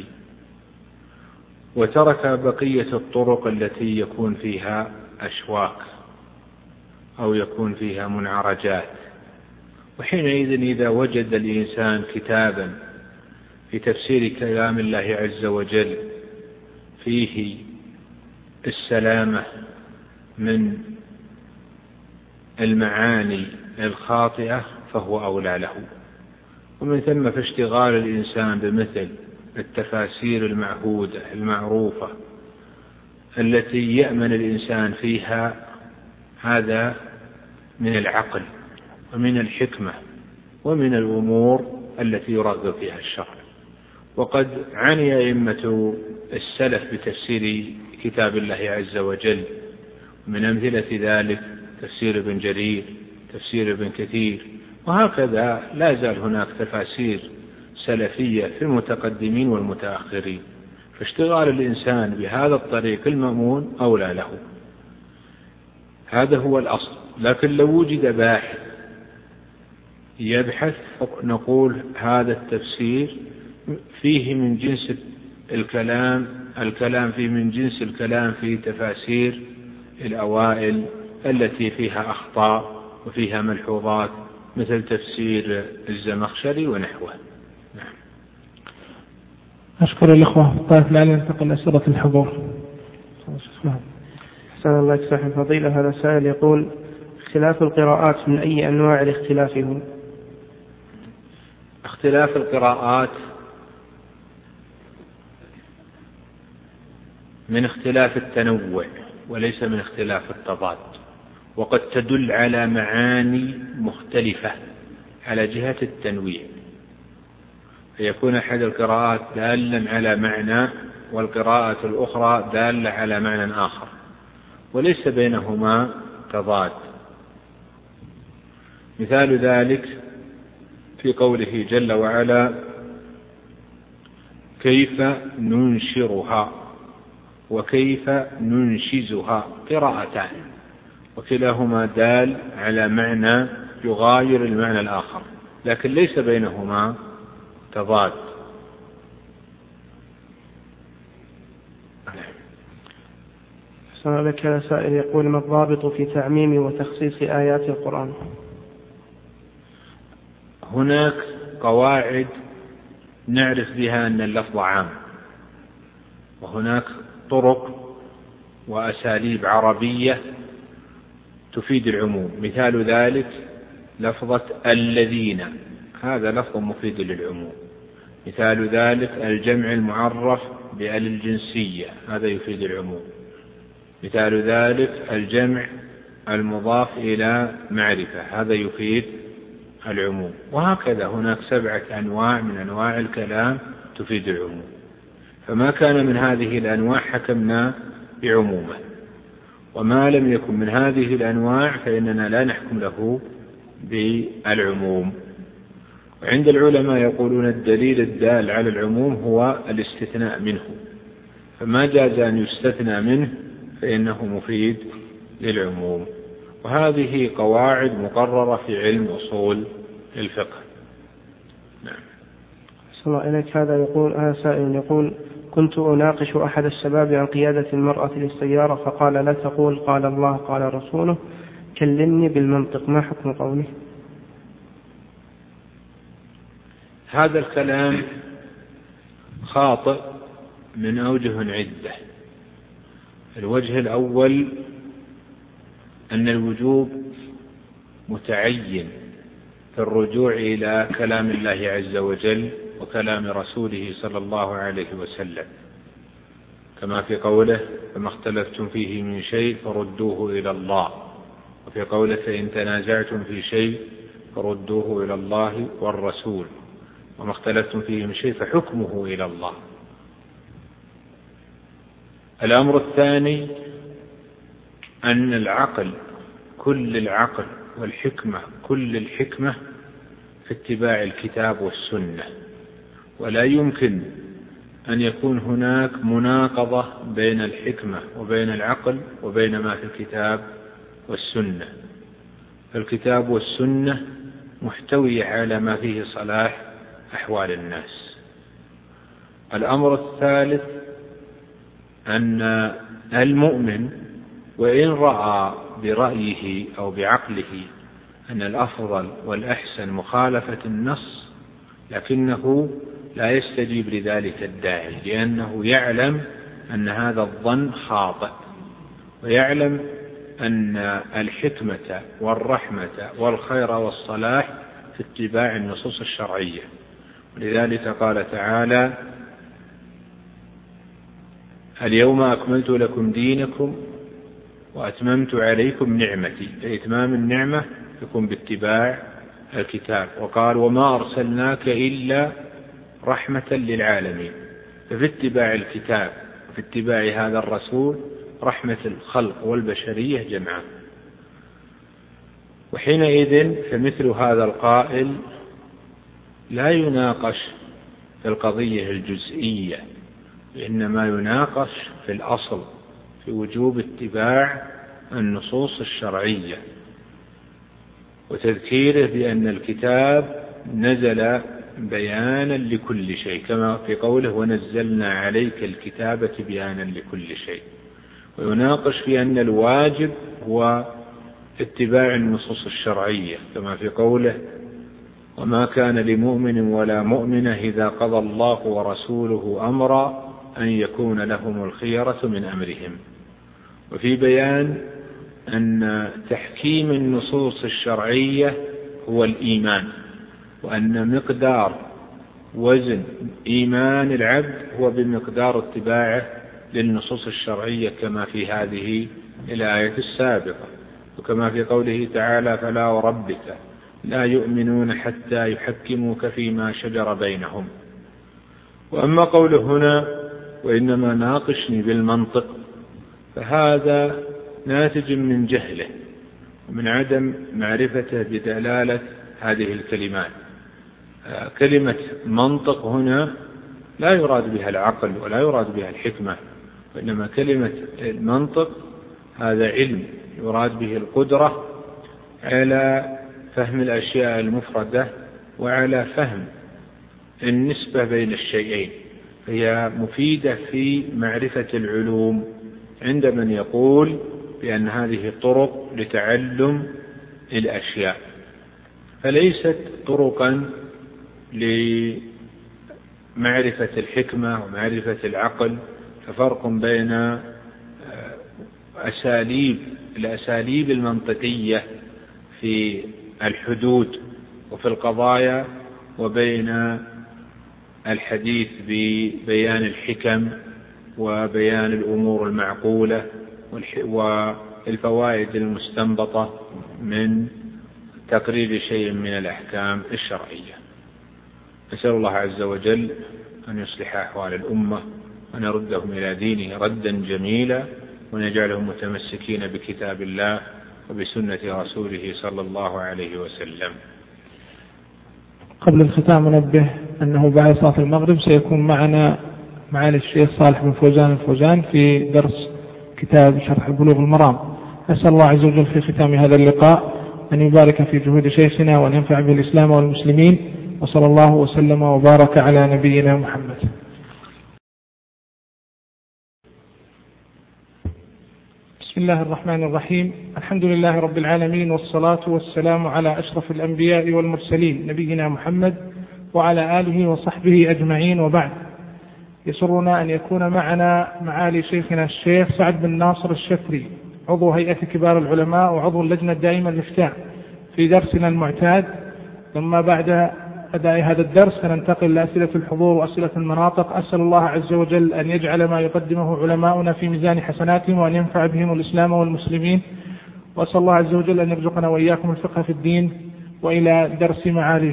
وترك بقية الطرق التي يكون فيها أشواك أو يكون فيها منعرجات. وحينئذ إذا وجد الإنسان كتابا في تفسير كلام الله عز وجل فيه السلامة من المعاني الخاطئة فهو أولى له. ومن ثم فاشتغال الإنسان بمثل التفاسير المعهودة المعروفة التي يأمن الإنسان فيها، هذا من العقل ومن الحكمة ومن الأمور التي يرغب فيها الشرع. وقد عني أئمة السلف بتفسير كتاب الله عز وجل، من أمثلة ذلك تفسير ابن جرير، تفسير ابن كثير، وهكذا لا زال هناك تفاسير سلفية في المتقدمين والمتأخرين. فاشتغال الإنسان بهذا الطريق المأمون أولى له، هذا هو الأصل. لكن لو وجد باحث يبحث نقول هذا التفسير فيه من جنس الكلام فيه من جنس الكلام في تفاسير الأوائل التي فيها أخطاء وفيها ملحوظات، مثل تفسير الزمخشري ونحوه. نعم. أشكر الإخوة. طيب لعل ننتقل أسئلة الحضور. أحسن الله إليك صاحب الفضيلة. هذا سائل يقول: اختلاف القراءات من أي أنواع الاختلاف هو؟ اختلاف القراءات من اختلاف التنوع وليس من اختلاف التضاد، وقد تدل على معاني مختلفة على جهة التنويع، فيكون أحد القراءات دالا على معنى والقراءة الأخرى دالة على معنى آخر، وليس بينهما تضاد. مثال ذلك في قوله جل وعلا: كيف ننشرها وكيف ننشزها، قراءتان، وكلاهما دال على معنى يغاير المعنى الآخر، لكن ليس بينهما تضاد. أحسن لك. هذا سائل يقول: ما الضابط في تعميم وتخصيص آيات القرآن؟ هناك قواعد نعرف بها أن اللفظ عام، وهناك طرق وأساليب عربية تفيد العموم. مثال ذلك لفظة الذين، هذا لفظ مفيد للعموم. مثال ذلك الجمع المعرف بأل الجنسية، هذا يفيد العموم. مثال ذلك الجمع المضاف إلى معرفة، هذا يفيد العموم. وهكذا هناك 7 أنواع من أنواع الكلام تفيد العموم، فما كان من هذه الأنواع حكمنا بعمومه، وما لم يكن من هذه الأنواع فإننا لا نحكم له بالعموم. وعند العلماء يقولون الدليل الدال على العموم هو الاستثناء منه، فما جاز أن يستثنى منه فإنه مفيد للعموم. وهذه قواعد مقررة في علم أصول الفقه. نعم. صلى الله إليك. هذا سائل يقول: كنت أناقش أحد الشباب عن قيادة المرأة للسيارة، فقال: لا تقول قال الله قال رسوله، كلمني بالمنطق، ما حكم قوله؟ هذا الكلام خاطئ من أوجه عدة. الوجه الأول أن الوجوب متعين في الرجوع إلى كلام الله عز وجل وكلام رسوله صلى الله عليه وسلم، كما في قوله: فما اختلفتم فيه من شيء فردوه إلى الله، وفي قوله: فإن تنازعتم في شيء فردوه إلى الله والرسول، وما اختلفتم فيه من شيء فحكمه إلى الله. الأمر الثاني أن العقل، كل العقل، والحكمة كل الحكمة في اتباع الكتاب والسنة، ولا يمكن أن يكون هناك مناقضة بين الحكمة وبين العقل وبين ما في الكتاب والسنة. فالكتاب والسنة محتوية على ما فيه صلاح أحوال الناس. الأمر الثالث أن المؤمن وإن رأى برأيه أو بعقله أن الأفضل والأحسن مخالفة النص، لكنه لا يستجيب لذلك الداعي، لأنه يعلم أن هذا الظن خاطئ، ويعلم أن الحكمة والرحمة والخير والصلاح في اتباع النصوص الشرعية. ولذلك قال تعالى: اليوم أكملت لكم دينكم وأتممت عليكم نعمتي. فإتمام النعمة يكون باتباع الكتاب. وقال: وما أرسلناك إلا رحمة للعالمين. ففي اتباع الكتاب وفي اتباع هذا الرسول رحمة الخلق والبشرية جمعاء. وحينئذ فمثل هذا القائل لا يناقش في القضية الجزئية، إنما يناقش في الأصل، في وجوب اتباع النصوص الشرعية، وتذكيره بأن الكتاب نزل بيانا لكل شيء، كما في قوله: ونزلنا عليك الكتاب بيانا لكل شيء. ويناقش في أن الواجب هو اتباع النصوص الشرعية، كما في قوله: وما كان لمؤمن ولا مؤمنة إذا قضى الله ورسوله أمرا أن يكون لهم الخيرة من أمرهم. وفي بيان أن تحكيم النصوص الشرعية هو الإيمان، وأن مقدار وزن إيمان العبد هو بمقدار اتباعه للنصوص الشرعية، كما في هذه الآية السابقة، وكما في قوله تعالى: فلا وربك لا يؤمنون حتى يحكموك فيما شجر بينهم. وأما قوله هنا: وإنما ناقشني بالمنطق، فهذا ناتج من جهله ومن عدم معرفته بدلالة هذه الكلمات. كلمة منطق هنا لا يراد بها العقل ولا يراد بها الحكمة، وإنما كلمة المنطق هذا علم يراد به القدرة على فهم الأشياء المفردة وعلى فهم النسبة بين الشيئين، هي مفيدة في معرفة العلوم عند من يقول بأن هذه طرق لتعلم الأشياء، فليست طرقا لمعرفة الحكمة ومعرفة العقل. ففرق بين الأساليب المنطقية في الحدود وفي القضايا وبين الحديث ببيان الحكم وبيان الأمور المعقولة والفوائد المستنبطة من تقرير شيء من الأحكام الشرعية. نسأل الله عز وجل أن يصلح أحوال الأمة وأن يردهم إلى دينه ردا جميلا، وأن يجعلهم متمسكين بكتاب الله وبسنة رسوله صلى الله عليه وسلم. قبل الختام ننبه أنه بعد صلاة المغرب سيكون معنا معالي الشيخ صالح بن فوزان الفوزان في درس كتاب شرح بلوغ المرام. أسأل الله عز وجل في ختام هذا اللقاء أن يبارك في جهود شيخنا وأن ينفع به الإسلام والمسلمين، وصلى الله وسلم وبارك على نبينا محمد. بسم الله الرحمن الرحيم. الحمد لله رب العالمين، والصلاة والسلام على أشرف الأنبياء والمرسلين نبينا محمد وعلى آله وصحبه أجمعين، وبعد. يسرنا أن يكون معنا معالي شيخنا الشيخ سعد بن ناصر الشفري، عضو هيئة كبار العلماء وعضو اللجنة الدائمة للإفتاء، في درسنا المعتاد. ثم بعد أداء هذا الدرس سننتقل لأسئلة الحضور وأسئلة المناطق. أسأل الله عز وجل أن يجعل ما يقدمه علماؤنا في ميزان حسناتهم وأن ينفع بهم الإسلام والمسلمين، وأسأل الله عز وجل أن يرزقنا وإياكم الفقه في الدين. وإلى درس معاليه.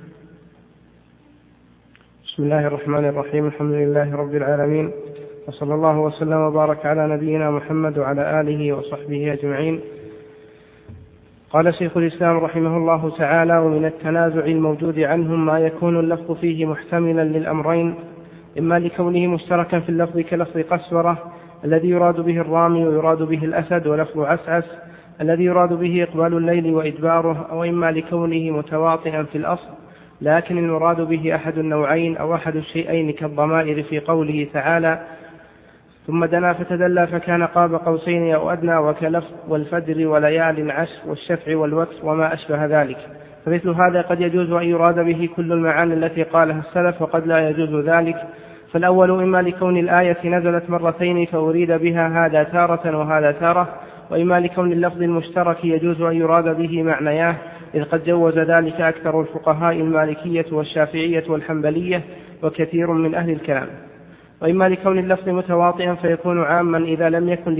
بسم الله الرحمن الرحيم. الحمد لله رب العالمين، وصلى الله وسلم وبارك على نبينا محمد وعلى آله وصحبه أجمعين. قال شيخ الإسلام رحمه الله تعالى: ومن التنازع الموجود عنهم ما يكون اللفظ فيه محتملا للأمرين، إما لكونه مشتركا في اللفظ كلفظ قسورة الذي يراد به الرامي ويراد به الأسد، ولفظ عسعس الذي يراد به إقبال الليل وإدباره، أو إما لكونه متواطئا في الأصل لكن المراد به أحد النوعين أو أحد الشيئين كالضمائر في قوله تعالى: ثم دنا فتدلى فكان قاب قوسين أو أدنى، وكلفظ والفجر وليال العشر والشفع والوتر وما أشبه ذلك. فمثل هذا قد يجوز أن يراد به كل المعاني التي قالها السلف، وقد لا يجوز ذلك. فالأول إما لكون الآية نزلت مرتين فأريد بها هذا تارة وهذا تارة، وإما لكون اللفظ المشترك يجوز أن يراد به معنياه، إذ قد جوز ذلك أكثر الفقهاء المالكية والشافعية والحنبلية وكثير من أهل الكلام. وإما لكون اللفظ متواطئا فيكون عاما إذا لم يكن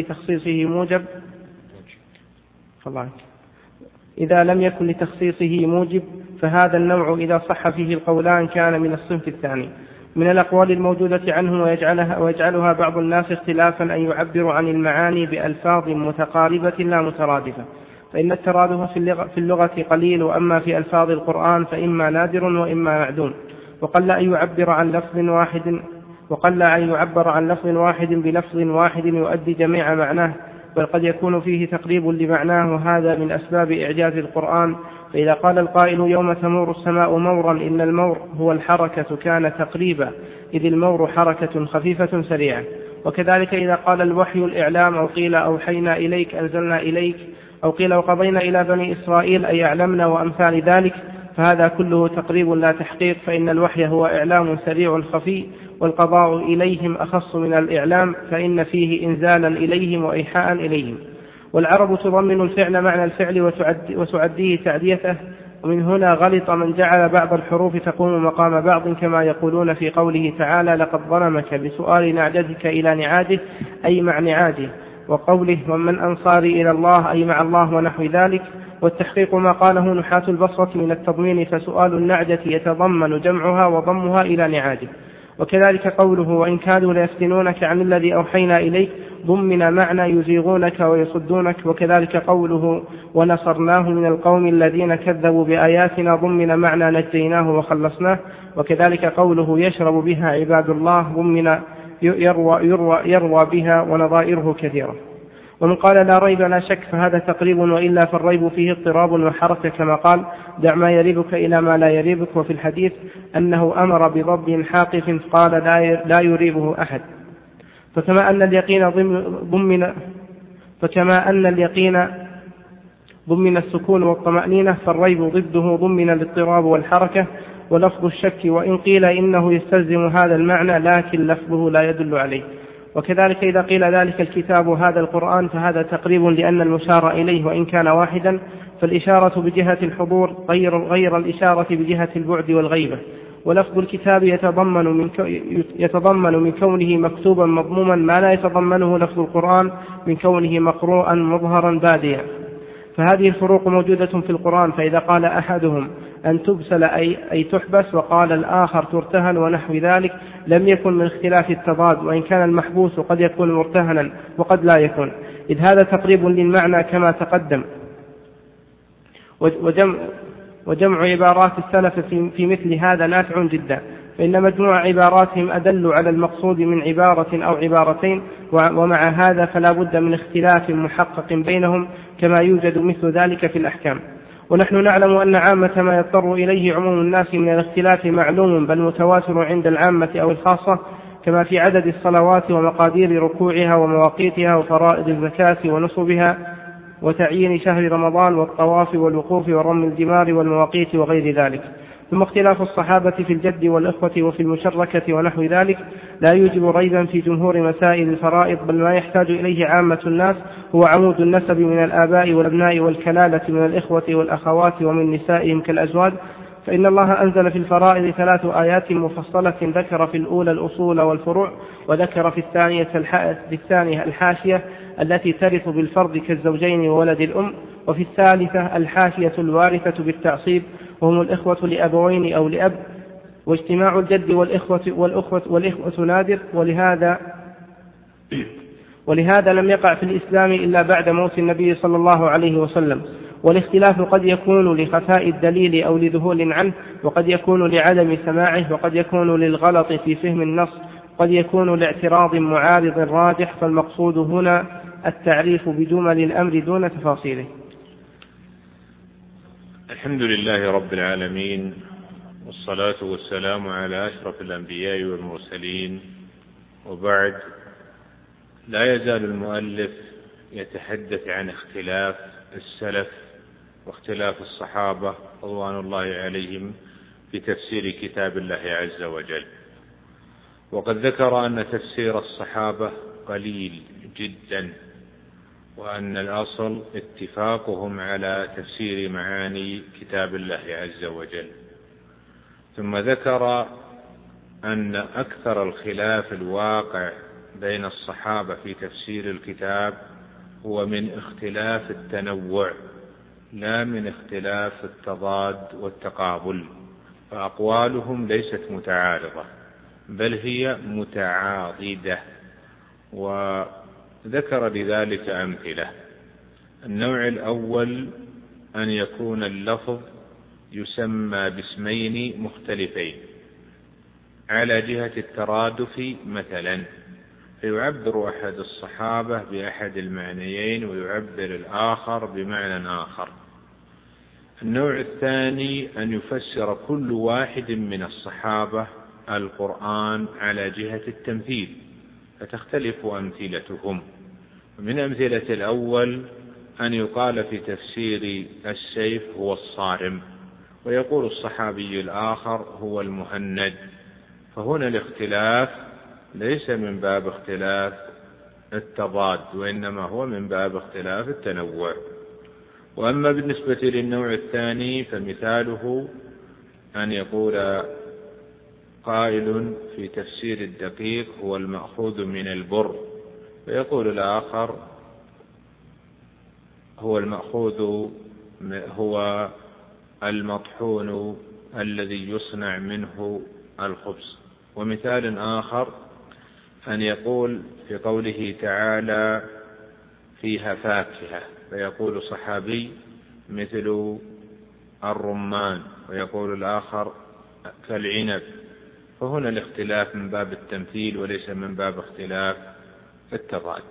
لتخصيصه موجب، فهذا النوع إذا صح فيه القولان كان من الصنف الثاني. من الأقوال الموجودة عنه ويجعلها بعض الناس اختلافا أن يعبر عن المعاني بألفاظ متقاربة لا مترادفة، فإن الترادف في اللغة قليل، وأما في ألفاظ القرآن فإما نادر وإما معدوم. وقل أن يعبر عن لفظ واحد بلفظ واحد يؤدي جميع معناه، بل قد يكون فيه تقريب لمعناه، وهذا من أسباب إعجاز القرآن. فإذا قال القائل: يوم تمور السماء مورا، إن المور هو الحركة كان تقريبا، إذ المور حركة خفيفة سريعة. وكذلك إذا قال الوحي الإعلام، أو قيل أوحينا إليك أنزلنا إليك، أو قيل وقضينا إلى بني إسرائيل أي أعلمنا، وأمثال ذلك، فهذا كله تقريب لا تحقيق، فإن الوحي هو إعلام سريع خفي، والقضاء إليهم أخص من الإعلام، فإن فيه إنزالا إليهم وإيحاء إليهم. والعرب تضمن الفعل معنى الفعل وتعديه تعديته، ومن هنا غلط من جعل بعض الحروف تقوم مقام بعض، كما يقولون في قوله تعالى: لقد ظلمك بسؤال نعجتك إلى نعاجه، أي مع نعاجه، وقوله: ومن أنصاري إلى الله، أي مع الله، ونحو ذلك. والتحقيق ما قاله نحاة البصرة من التضمين، فسؤال النعجة يتضمن جمعها وضمها إلى نعاجه. وكذلك قوله: وإن كادوا ليفتنونك عن الذي أوحينا إليك، ضمن معنى يزيغونك ويصدونك، وكذلك قوله ونصرناه من القوم الذين كذبوا بآياتنا ضمن معنى نجيناه وخلصناه، وكذلك قوله يشرب بها عباد الله ضمن يروى بها ونظائره كثيرة. ومن قال لا ريب لا شك فهذا تقريب، وإلا فالريب فيه اضطراب وحركة، كما قال دع ما يريبك إلى ما لا يريبك. وفي الحديث أنه أمر بضب حاقف قال لا يريبه أحد. فكما أن اليقين ضمن السكون والطمأنينة، فالريب ضده ضمن الاضطراب والحركة. ولفظ الشك وإن قيل إنه يستلزم هذا المعنى لكن لفظه لا يدل عليه. وكذلك إذا قيل ذلك الكتاب هذا القرآن فهذا تقريب، لأن المشار إليه وإن كان واحدا فالإشارة بجهة الحضور غير الإشارة بجهة البعد والغيبة. ولفظ الكتاب يتضمن من كونه مكتوبا مضموما ما لا يتضمنه لفظ القرآن من كونه مقروءا مظهرا باديا. فهذه الفروق موجودة في القرآن، فإذا قال أحدهم أن تبسل أي تحبس، وقال الآخر ترتهن ونحو ذلك، لم يكن من اختلاف التضاد، وإن كان المحبوس قد يكون مرتهنا وقد لا يكون، إذ هذا تقريب للمعنى كما تقدم. وجمع عبارات السلف في مثل هذا نافع جدا، فإن مجموع عباراتهم أدل على المقصود من عبارة أو عبارتين، ومع هذا فلا بد من اختلاف محقق بينهم كما يوجد مثل ذلك في الأحكام. ونحن نعلم أن عامة ما يضطر إليه عموم الناس من الاختلاف معلوم بل متواتر عند العامة أو الخاصة، كما في عدد الصلوات ومقادير ركوعها ومواقيتها وفرائض الزكاة ونصبها وتعيين شهر رمضان والطواف والوقوف ورمي الجمار والمواقيت وغير ذلك. ثم اختلاف الصحابة في الجد والإخوة وفي المشركة ونحو ذلك لا يوجب ريبا في جمهور مسائل الفرائض، بل ما يحتاج إليه عامة الناس هو عمود النسب من الآباء والأبناء والكلالة من الإخوة والأخوات ومن نسائهم كالأزواج. فإن الله أنزل في الفرائض 3 آيات مفصلة، ذكر في الأولى الأصول والفروع، وذكر في الثانية الحاشية التي ترث بالفرض كالزوجين وولد الأم، وفي الثالثة الحاشية الوارثة بالتعصيب وهم الإخوة لأبوين أو لأب، واجتماع الجد والإخوة نادر، ولهذا لم يقع في الإسلام إلا بعد موت النبي صلى الله عليه وسلم. والاختلاف قد يكون لخفاء الدليل أو لذهول عنه، وقد يكون لعدم سماعه، وقد يكون للغلط في فهم النص، قد يكون لاعتراض معارض راجح. فالمقصود هنا التعريف بجمل الأمر دون تفاصيله. الحمد لله رب العالمين، والصلاة والسلام على أشرف الأنبياء والمرسلين، وبعد. لا يزال المؤلف يتحدث عن اختلاف السلف واختلاف الصحابة رضوان الله عليهم في تفسير كتاب الله عز وجل، وقد ذكر أن تفسير الصحابة قليل جدا، وأن الأصل اتفاقهم على تفسير معاني كتاب الله عز وجل. ثم ذكر أن أكثر الخلاف الواقع بين الصحابة في تفسير الكتاب هو من اختلاف التنوع لا من اختلاف التضاد والتقابل، فأقوالهم ليست متعارضة بل هي متعاضدة. وذكر لذلك أمثلة. النوع الأول أن يكون اللفظ يسمى باسمين مختلفين على جهة الترادف مثلا، فيعبر أحد الصحابة بأحد المعنيين ويعبر الآخر بمعنى آخر. النوع الثاني أن يفسر كل واحد من الصحابة القرآن على جهة التمثيل، فتختلف أمثلتهم. ومن أمثلة الأول أن يقال في تفسير السيف هو الصارم، ويقول الصحابي الآخر هو المهند. فهنا الاختلاف ليس من باب اختلاف التضاد، وإنما هو من باب اختلاف التنوع. وأما بالنسبة للنوع الثاني فمثاله أن يقول قائل في تفسير الدقيق هو المأخوذ من البر، ويقول الآخر هو المطحون الذي يصنع منه الخبز. ومثال آخر أن يقول في قوله تعالى فيها فاكهة، فيقول صحابي مثل الرمان، ويقول الآخر كالعنب، فهنا الاختلاف من باب التمثيل وليس من باب اختلاف التضاد.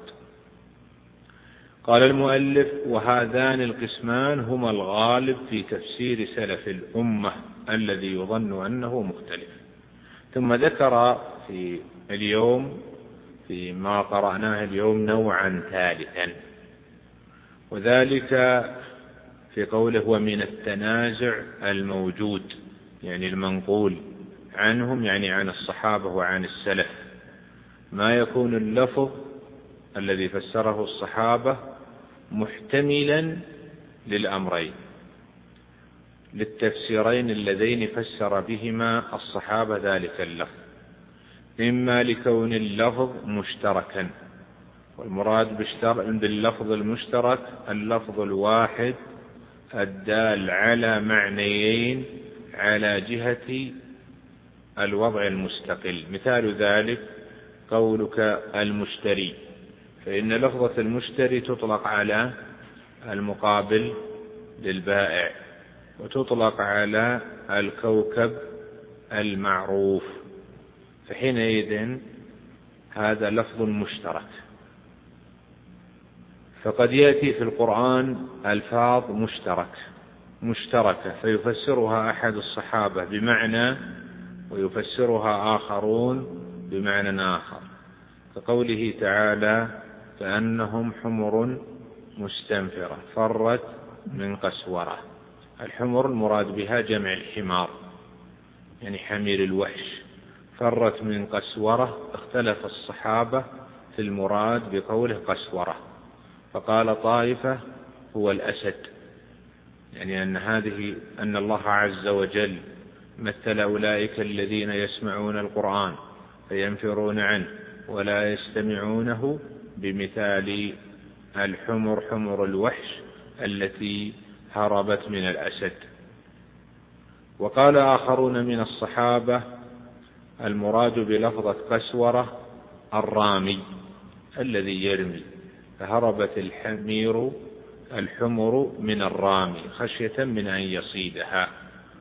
قال المؤلف: وهذان القسمان هما الغالب في تفسير سلف الأمة الذي يظن أنه مختلف. ثم ذكر في اليوم فيما قرأناه اليوم نوعا ثالثا، وذلك في قوله ومن التنازع الموجود، يعني المنقول عنهم، يعني عن الصحابة وعن السلف، ما يكون اللفظ الذي فسره الصحابة محتملا للأمرين، للتفسيرين اللذين فسر بهما الصحابة ذلك اللفظ، إما لكون اللفظ مشتركا، والمراد باللفظ المشترك اللفظ الواحد الدال على معنيين على جهة الوضع المستقل. مثال ذلك قولك المشتري، فإن لفظة المشتري تطلق على المقابل للبائع، وتطلق على الكوكب المعروف، فحينئذ هذا لفظ مشترك. فقد يأتي في القرآن ألفاظ مشتركة فيفسرها أحد الصحابة بمعنى ويفسرها آخرون بمعنى آخر، كقوله تعالى كأنهم حمر مستنفرة فرت من قسورة. الحمر المراد بها جمع الحمار، يعني حمير الوحش. فرت من قسورة، اختلف الصحابة في المراد بقوله قسورة، فقال طائفة هو الأسد، يعني أن الله عز وجل مثل أولئك الذين يسمعون القرآن فينفرون عنه ولا يستمعونه بمثال الحمر حمر الوحش التي هربت من الأسد. وقال آخرون من الصحابة المراد بلفظة قسورة الرامي الذي يرمي، فهربت الحمر من الرامي خشية من أن يصيدها.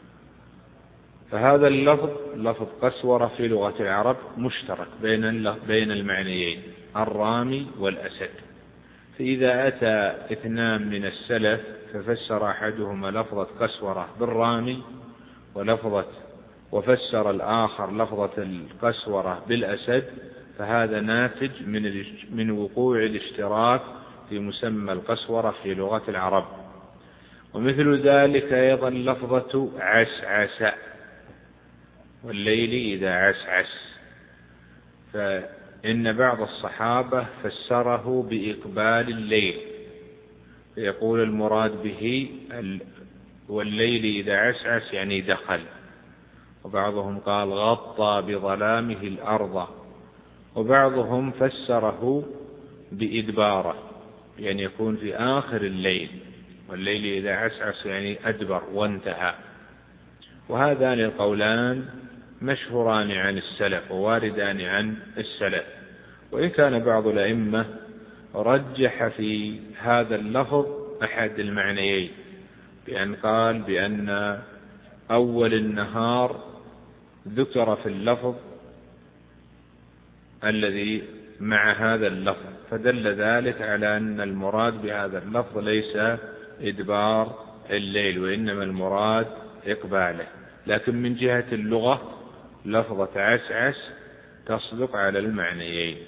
فهذا اللفظ لفظ قسورة في لغة العرب مشترك بين المعنيين الرامي والأسد. فإذا أتى اثنان من السلف ففسر أحدهما لفظة قسورة بالرامي وفسر الآخر لفظة القسورة بالأسد، فهذا ناتج من وقوع الاشتراك في مسمى القسورة في لغة العرب. ومثل ذلك أيضا لفظة عسعس، والليل إذا عسعس، فإن بعض الصحابة فسره بإقبال الليل، فيقول المراد به والليل إذا عسعس يعني دخل، وبعضهم قال غطى بظلامه الأرض، وبعضهم فسره بإدباره، يعني يكون في آخر الليل، والليل إذا عسعس يعني أدبر وانتهى. وهذان القولان مشهوران عن السلف وواردان عن السلف، وإن كان بعض الأئمة رجح في هذا اللفظ أحد المعنيين، بأن قال بأن أول النهار ذكر في اللفظ الذي مع هذا اللفظ، فدل ذلك على أن المراد بهذا اللفظ ليس إدبار الليل، وإنما المراد إقباله. لكن من جهة اللغة لفظة عسعس تصدق على المعنيين.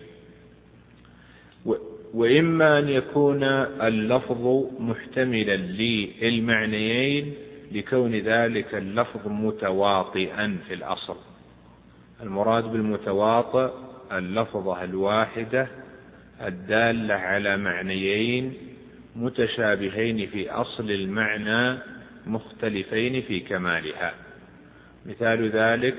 وإما أن يكون اللفظ محتملا للمعنيين لكون ذلك اللفظ متواطئا في الأصل. المراد بالمتواطئ اللفظة الواحدة الدالة على معنيين متشابهين في أصل المعنى مختلفين في كمالها. مثال ذلك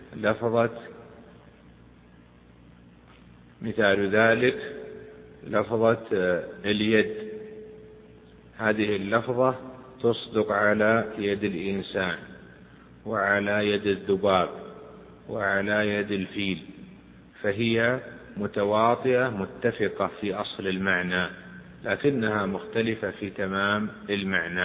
لفظة اليد، هذه اللفظة تصدق على يد الإنسان وعلى يد الذباب وعلى يد الفيل، فهي متواطئة متفقة في أصل المعنى، لكنها مختلفة في تمام المعنى.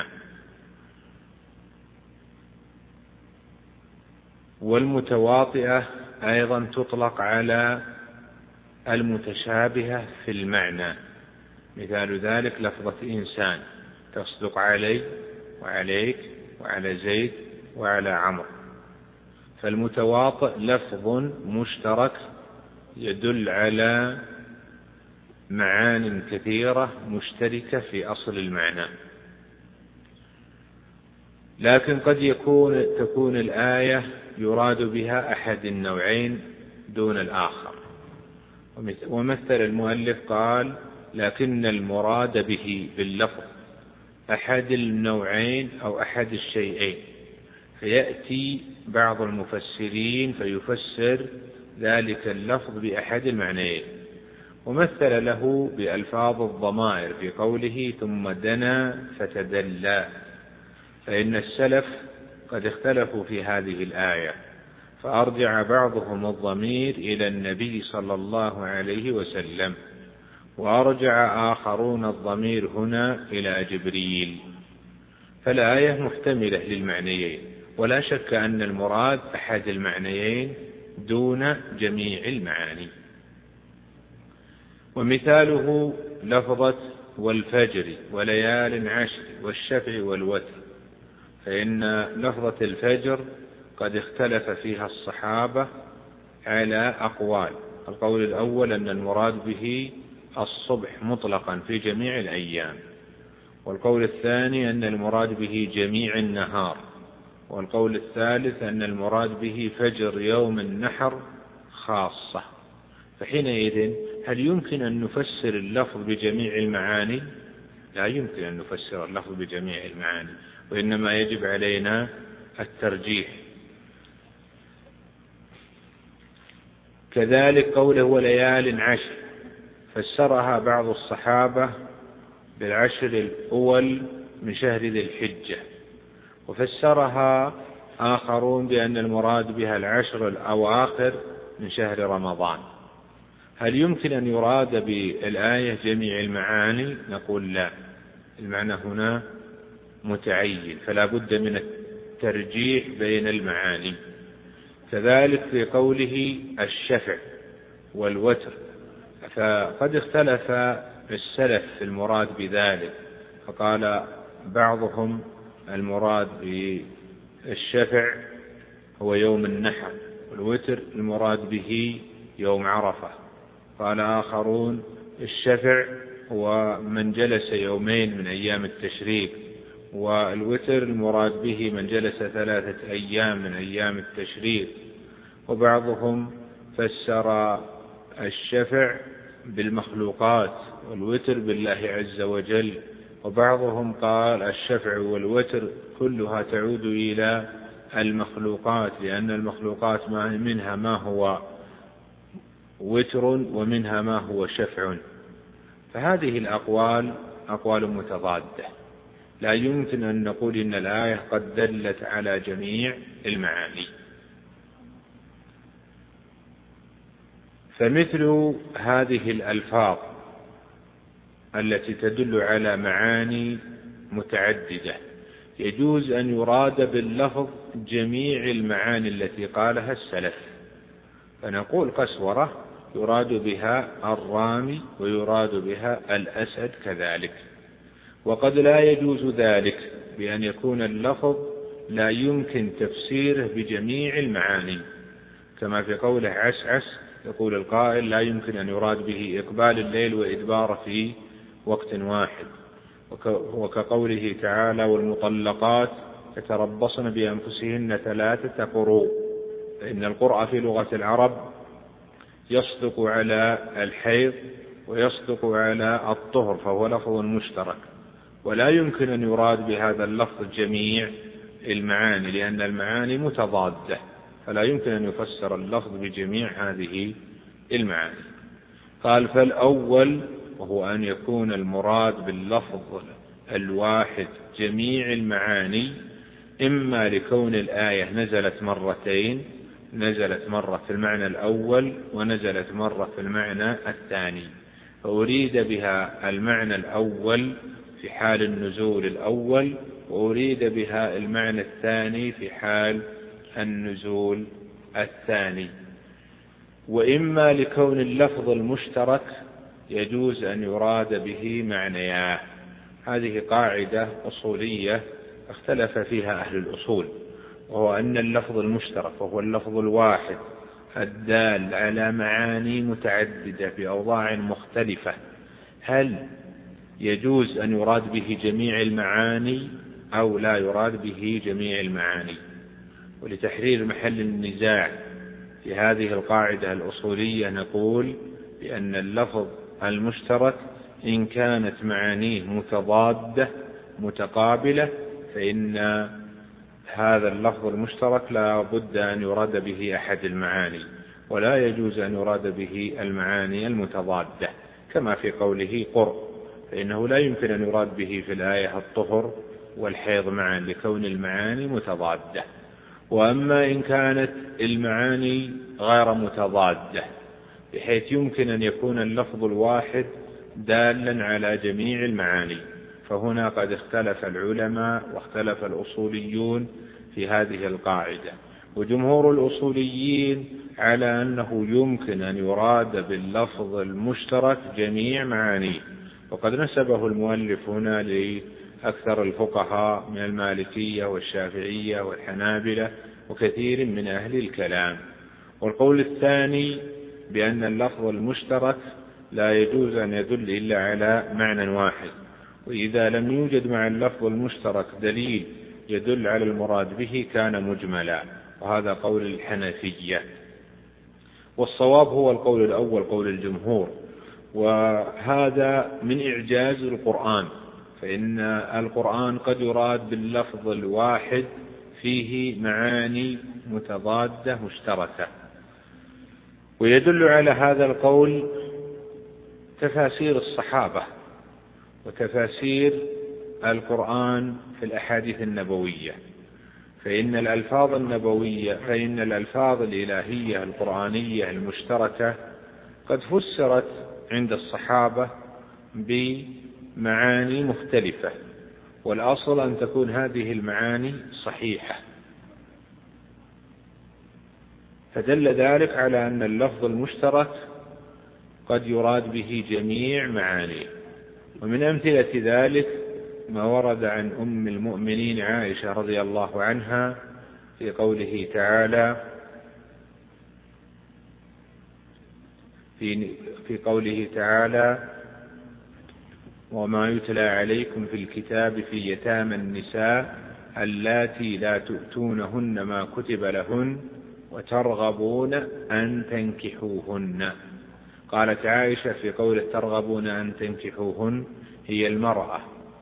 والمتواطئة أيضا تطلق على المتشابهة في المعنى، مثال ذلك لفظة إنسان تصدق علي وعليك وعلى زيد وعلى عمرو. فالمتواطئ لفظ مشترك يدل على معان كثيرة مشتركة في أصل المعنى، لكن قد تكون الآية يراد بها أحد النوعين دون الآخر. ومثل المؤلف قال: لكن المراد به باللفظ أحد النوعين أو أحد الشيئين، فيأتي بعض المفسرين فيفسر ذلك اللفظ بأحد المعنيين، ومثل له بألفاظ الضمائر في قوله: ثم دنا فتدلى. فإن السلف قد اختلفوا في هذه الآية، فأرجع بعضهم الضمير إلى النبي صلى الله عليه وسلم، وأرجع آخرون الضمير هنا إلى جبريل. فالآية محتملة للمعنيين، ولا شك أن المراد أحد المعنيين دون جميع المعاني. ومثاله لفظة والفجر وليال عشر والشفع والوتر، فإن لفظة الفجر قد اختلف فيها الصحابة على أقوال. القول الأول أن المراد به الصبح مطلقا في جميع الأيام، والقول الثاني أن المراد به جميع النهار، والقول الثالث أن المراد به فجر يوم النحر خاصة. فحينئذ هل يمكن أن نفسر اللفظ بجميع المعاني؟ لا يمكن أن نفسر اللفظ بجميع المعاني، وإنما يجب علينا الترجيح. كذلك قوله وليال عشر، فسرها بعض الصحابة بالعشر الأول من شهر ذي الحجة، وفسرها آخرون بأن المراد بها العشر الأواخر من شهر رمضان. هل يمكن أن يراد بالآية جميع المعاني؟ نقول لا، المعنى هنا متعين، فلا بد من الترجيح بين المعاني. كذلك في قوله الشفع والوتر، فقد اختلف السلف في المراد بذلك، فقال بعضهم المراد بالشفع هو يوم النحر، والوتر المراد به يوم عرفة. قال آخرون الشفع هو من جلس يومين من أيام التشريق، والوتر المراد به من جلس 3 أيام من أيام التشريق. وبعضهم فسر الشفع بالمخلوقات والوتر بالله عز وجل، وبعضهم قال الشفع والوتر كلها تعود إلى المخلوقات، لأن المخلوقات منها ما هو وتر ومنها ما هو شفع. فهذه الأقوال أقوال متضادة، لا يمكن أن نقول إن الآية قد دلت على جميع المعاني. فمثل هذه الألفاظ التي تدل على معاني متعددة يجوز أن يراد باللفظ جميع المعاني التي قالها السلف، فنقول قسورة يراد بها الرامي ويراد بها الأسد كذلك. وقد لا يجوز ذلك بأن يكون اللفظ لا يمكن تفسيره بجميع المعاني، كما في قوله عسعس يقول القائل لا يمكن أن يراد به إقبال الليل وإدباره في وقت واحد، وكقوله تعالى والمطلقات يتربصن بأنفسهن 3 قروء، فإن القرء في لغة العرب يصدق على الحيض ويصدق على الطهر، فهو لفظ مشترك، ولا يمكن أن يراد بهذا اللفظ جميع المعاني لأن المعاني متضادة، فلا يمكن أن يفسر اللفظ بجميع هذه المعاني. قال فالأول وهو أن يكون المراد باللفظ الواحد جميع المعاني، إما لكون الآية نزلت مرتين نزلت مرة في المعنى الأول ونزلت مرة في المعنى الثاني، فأريد بها المعنى الأول في حال النزول الأول، وأريد بها المعنى الثاني في حال النزول الثاني. وإما لكون اللفظ المشترك يجوز أن يراد به معنياه. هذه قاعدة أصولية اختلف فيها أهل الأصول، وهو أن اللفظ المشترك وهو اللفظ الواحد الدال على معاني متعددة بأوضاع مختلفة، هل يجوز أن يراد به جميع المعاني أو لا يراد به جميع المعاني؟ ولتحرير محل النزاع في هذه القاعدة الأصولية نقول بأن اللفظ المشترك إن كانت معانيه متضادة متقابلة فإن هذا اللفظ المشترك لا بد أن يراد به أحد المعاني، ولا يجوز أن يراد به المعاني المتضادة، كما في قوله قر، فإنه لا يمكن أن يراد به في الآية الطهر والحيض معا لكون المعاني متضادة. وأما إن كانت المعاني غير متضادة بحيث يمكن أن يكون اللفظ الواحد دالا على جميع المعاني، فهنا قد اختلف العلماء واختلف الأصوليون في هذه القاعدة. وجمهور الأصوليين على أنه يمكن أن يراد باللفظ المشترك جميع معانيه، وقد نسبه المؤلف هنا لأكثر الفقهاء من المالكية والشافعية والحنابلة وكثير من أهل الكلام. والقول الثاني بأن اللفظ المشترك لا يجوز أن يدل إلا على معنى واحد، وإذا لم يوجد مع اللفظ المشترك دليل يدل على المراد به كان مجملا، وهذا قول الحنفية. والصواب هو القول الأول قول الجمهور، وهذا من إعجاز القرآن، فإن القرآن قد يراد باللفظ الواحد فيه معاني متضادة مشتركة. ويدل على هذا القول تفاسير الصحابة وتفاسير القرآن في الأحاديث النبوية، فإن الألفاظ الإلهية القرآنية المشتركة قد فسرت عند الصحابة بمعاني مختلفة، والأصل أن تكون هذه المعاني صحيحة، فدل ذلك على أن اللفظ المشترك قد يراد به جميع معانيه. ومن أمثلة ذلك ما ورد عن أم المؤمنين عائشة رضي الله عنها في قوله تعالى في قوله تعالى وما يتلى عليكم في الكتاب في يتامى النساء اللاتي لا تؤتونهن ما كتب لهن وترغبون أن تنكحوهن. قالت عائشة في قوله ترغبون أن تنكحوهن هي المرأة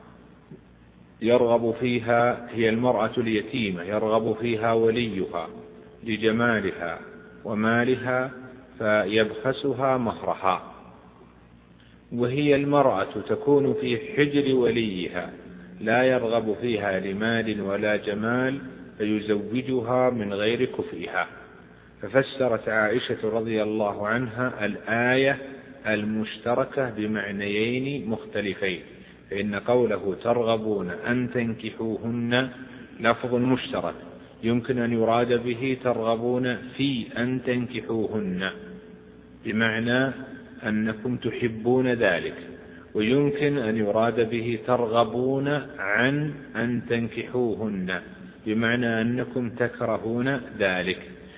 يرغب فيها، هي المرأة اليتيمة يرغب فيها وليها لجمالها ومالها فيبخسها مهرها، وهي المرأة تكون في حجر وليها لا يرغب فيها لمال ولا جمال فيزوجها من غير كفئها. ففسرت عائشة رضي الله عنها الآية المشتركة بمعنيين مختلفين، فإن قوله ترغبون أن تنكحوهن لفظ مشترك يمكن أن يراد به ترغبون في أن تنكحوهن بمعنى أنكم تحبون ذلك، ويمكن أن يراد به ترغبون عن أن تنكحوهن بمعنى أنكم تكرهون ذلك.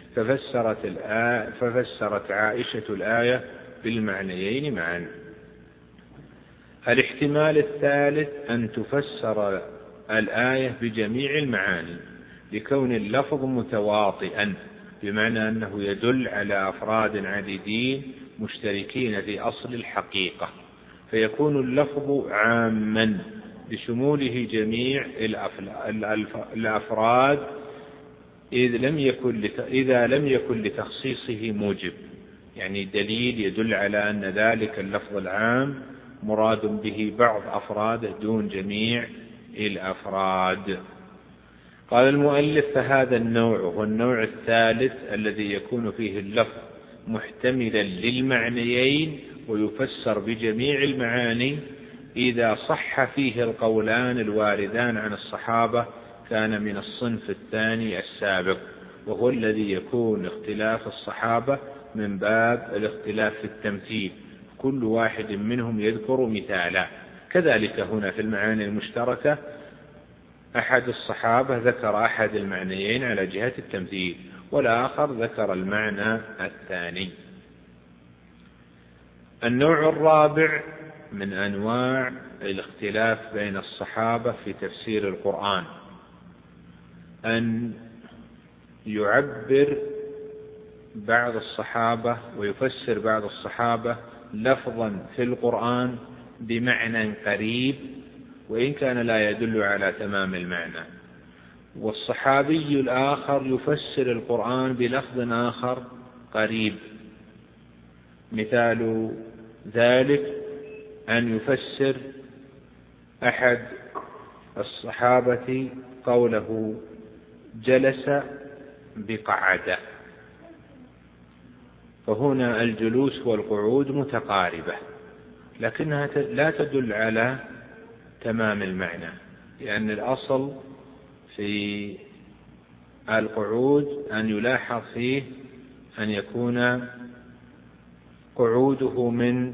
ففسرت عائشة الآية بالمعنيين معا. الاحتمال الثالث أن تفسر الآية بجميع المعاني لكون اللفظ متواطئا، بمعنى أنه يدل على أفراد عديدين مشتركين في أصل الحقيقة، فيكون اللفظ عاما بشموله جميع الأفراد إذا لم يكن لتخصيصه موجب، يعني دليل يدل على أن ذلك اللفظ العام مراد به بعض أفراده دون جميع الأفراد. قال المؤلف: فهذا النوع هو النوع الثالث الذي يكون فيه اللفظ محتملا للمعنيين ويفسر بجميع المعاني إذا صح فيه القولان الواردان عن الصحابة، كان من الصنف الثاني السابق، وهو الذي يكون اختلاف الصحابة من باب الاختلاف في التمثيل، كل واحد منهم يذكر مثالا. كذلك هنا في المعاني المشتركة أحد الصحابة ذكر أحد المعنيين على جهة التمثيل، والآخر ذكر المعنى الثاني. النوع الرابع من أنواع الاختلاف بين الصحابة في تفسير القرآن أن يعبر بعض الصحابة ويفسر بعض الصحابة لفظا في القرآن بمعنى قريب وإن كان لا يدل على تمام المعنى، والصحابي الآخر يفسر القرآن بلفظ آخر قريب. مثال ذلك أن يفسر أحد الصحابة قوله جلس بقعدة، فهنا الجلوس والقعود متقاربة لكنها لا تدل على تمام المعنى، لأن الأصل في القعود أن يلاحظ فيه أن يكون قعوده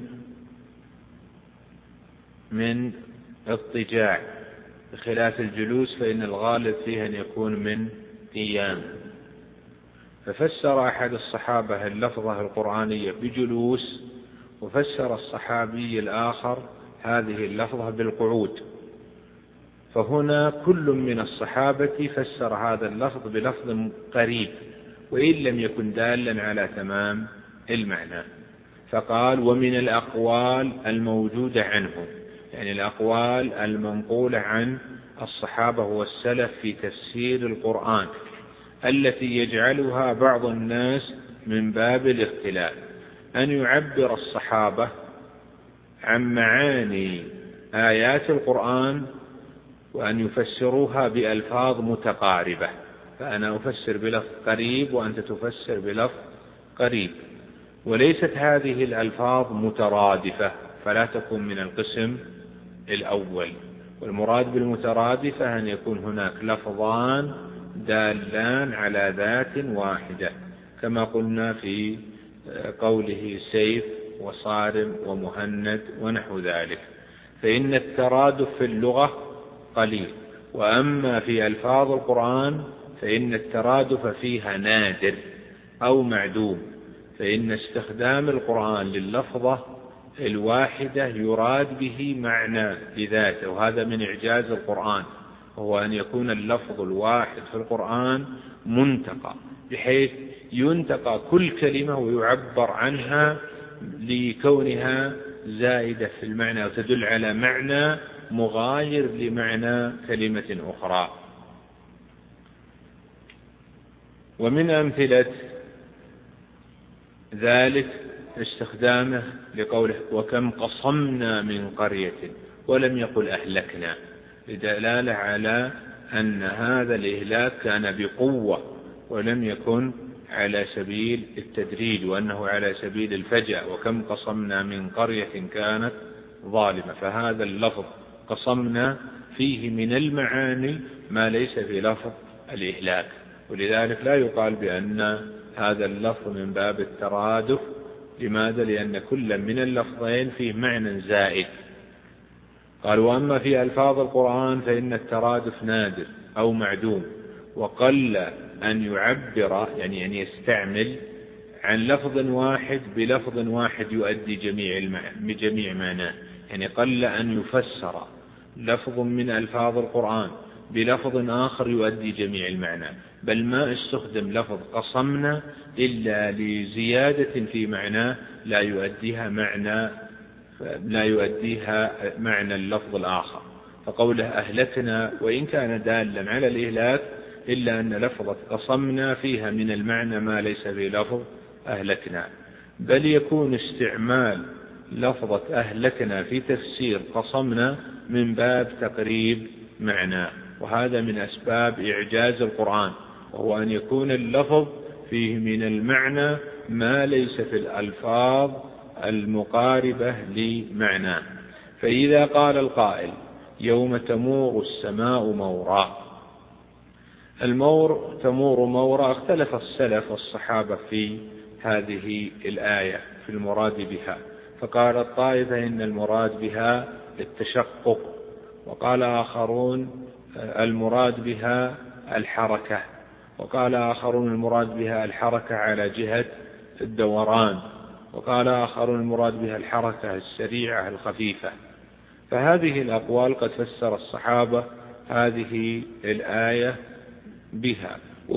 من اضطجاع، بخلاف الجلوس فإن الغالب فيه أن يكون من قيام. ففسر أحد الصحابة اللفظة القرآنية بجلوس، وفسر الصحابي الآخر هذه اللفظة بالقعود، فهنا كل من الصحابة فسر هذا اللفظ بلفظ قريب وإن لم يكن دالا على تمام المعنى. فقال: ومن الأقوال الموجودة عنهم، يعني الأقوال المنقولة عن الصحابة والسلف في تفسير القرآن التي يجعلها بعض الناس من باب الاختلاف، أن يعبر الصحابة عن معاني آيات القرآن وأن يفسروها بألفاظ متقاربة، فأنا أفسر بلفظ قريب وأنت تفسر بلفظ قريب، وليست هذه الألفاظ مترادفة فلا تكون من القسم الأول. والمراد بالمترادفة أن يكون هناك لفظان دالان على ذات واحدة، كما قلنا في قوله سيف وصارم ومهند ونحو ذلك، فإن الترادف في اللغة قليل، وأما في ألفاظ القرآن فإن الترادف فيها نادر أو معدوم، فإن استخدام القرآن لللفظة الواحدة يراد به معنى بذاته، وهذا من إعجاز القرآن، وهو أن يكون اللفظ الواحد في القرآن منتقى، بحيث ينتقى كل كلمة ويعبر عنها لكونها زائدة في المعنى وتدل على معنى مغاير لمعنى كلمة أخرى. ومن أمثلة ذلك استخدامه لقوله وكم قصمنا من قرية، ولم يقل أهلكنا، لدلالة على أن هذا الإهلاك كان بقوة ولم يكن على سبيل التدريج، وأنه على سبيل الفجأة. وكم قصمنا من قرية كانت ظالمة، فهذا اللفظ قصمنا فيه من المعاني ما ليس في لفظ الإهلاك، ولذلك لا يقال بأن هذا اللفظ من باب الترادف. لماذا؟ لأن كل من اللفظين فيه معنى زائد. قال: وأما في ألفاظ القرآن فإن الترادف نادر أو معدوم، وقل أن يعبر يعني أن يستعمل عن لفظ واحد بلفظ واحد يؤدي جميع معناه، يعني قل أن يفسر لفظ من ألفاظ القرآن بلفظ آخر يؤدي جميع المعنى، بل ما استخدم لفظ قصمنا إلا لزيادة في معناه لا يؤديها معنى اللفظ الآخر. فقوله أهلكنا وإن كان دالا على الإهلاك إلا أن لفظة قصمنا فيها من المعنى ما ليس في لفظ أهلكنا، بل يكون استعمال لفظة أهلكنا في تفسير قصمنا من باب تقريب معناه، وهذا من أسباب إعجاز القرآن، وهو أن يكون اللفظ فيه من المعنى ما ليس في الألفاظ المقاربة لمعناه. فإذا قال القائل يوم تمور السماء مورا، المور تمور مورا، اختلف السلف والصحابة في هذه الآية في المراد بها، فقال الطائفة إن المراد بها التشقق، وقال آخرون المراد بها الحركة، وقال آخرون المراد بها الحركة على جهة الدوران، وقال آخرون المراد بها الحركة السريعة الخفيفة. فهذه الأقوال قد فسر الصحابة هذه الآية بها،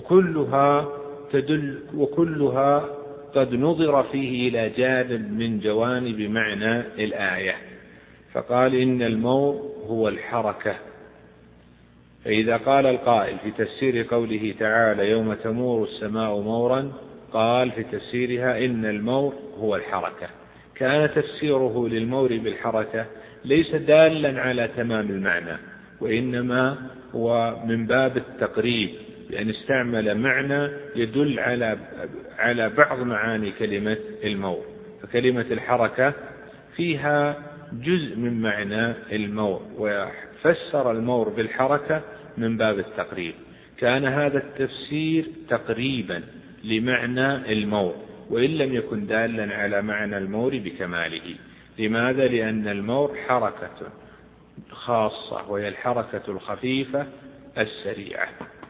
وكلها قد نظر فيه إلى جانب من جوانب معنى الآية، فقال إن المور هو الحركة. فإذا قال القائل في تفسير قوله تعالى يوم تمور السماء مورا، قال في تفسيرها إن المور هو الحركة، كان تفسيره للمور بالحركة ليس دالا على تمام المعنى، وإنما هو من باب التقريب، لأن استعمل معنى يدل على بعض معاني كلمة المور. فكلمة الحركة فيها جزء من معنى المور، وفسر المور بالحركة من باب التقريب. كان هذا التفسير تقريبا لمعنى المور، وإن لم يكن دالا على معنى المور بكماله. لماذا؟ لأن المور حركة خاصة، وهي الحركة الخفيفة السريعة.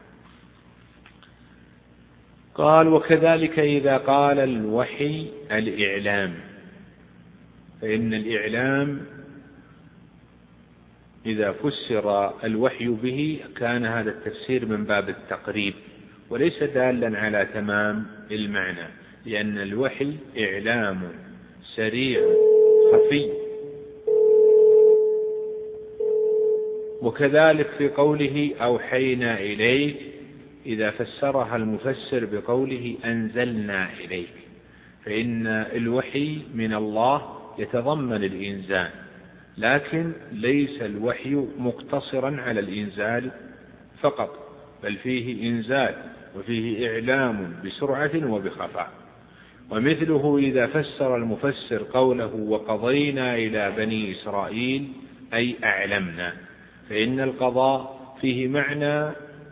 قال وكذلك إذا قال الوحي الإعلام، فإن الإعلام إذا فسر الوحي به كان هذا التفسير من باب التقريب وليس دالا على تمام المعنى، لأن الوحي إعلام سريع خفي. وكذلك في قوله أوحينا إليك إذا فسرها المفسر بقوله أنزلنا إليك، فإن الوحي من الله يتضمن الإنزال، لكن ليس الوحي مقتصرا على الإنزال فقط، بل فيه إنزال وفيه إعلام بسرعة وبخفاء. ومثله إذا فسر المفسر قوله وقضينا إلى بني إسرائيل أي أعلمنا، فإن القضاء فيه معنى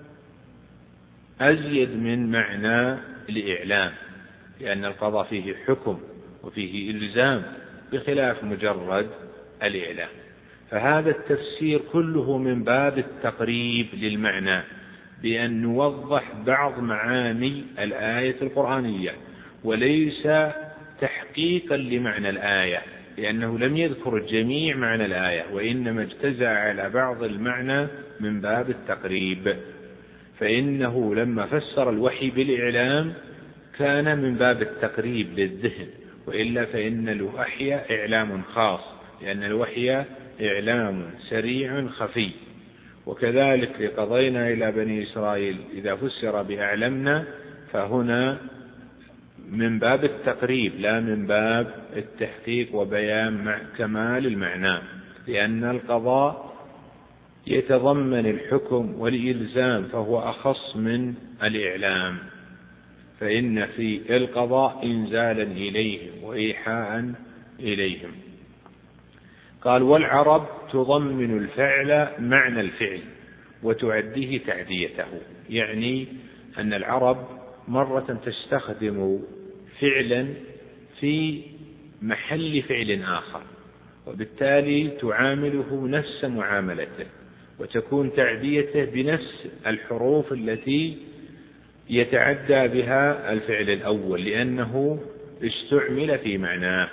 أزيد من معنى الإعلام، لأن القضاء فيه حكم وفيه إلزام بخلاف مجرد الإعلام. فهذا التفسير كله من باب التقريب للمعنى، بأن نوضح بعض معاني الآية القرآنية، وليس تحقيقا لمعنى الآية، لأنه لم يذكر جميع معنى الآية، وإنما اجتزأ على بعض المعنى من باب التقريب. فإنه لما فسر الوحي بالإعلام كان من باب التقريب للذهن، وإلا فإن الوحي إعلام خاص، لأن الوحي إعلام سريع خفي. وكذلك قضينا إلى بني إسرائيل إذا فسر بأعلمنا فهنا من باب التقريب لا من باب التحقيق وبيان كمال المعنى، لأن القضاء يتضمن الحكم والإلزام فهو أخص من الإعلام، فإن في القضاء إنزالا إليهم وإيحاء إليهم. قال والعرب تضمن الفعل معنى الفعل وتعديه تعديته، يعني أن العرب مرة تستخدم فعلا في محل فعل آخر، وبالتالي تعامله نفس معاملته، وتكون تعديته بنفس الحروف التي يتعدى بها الفعل الأول، لأنه استعمل في معناه.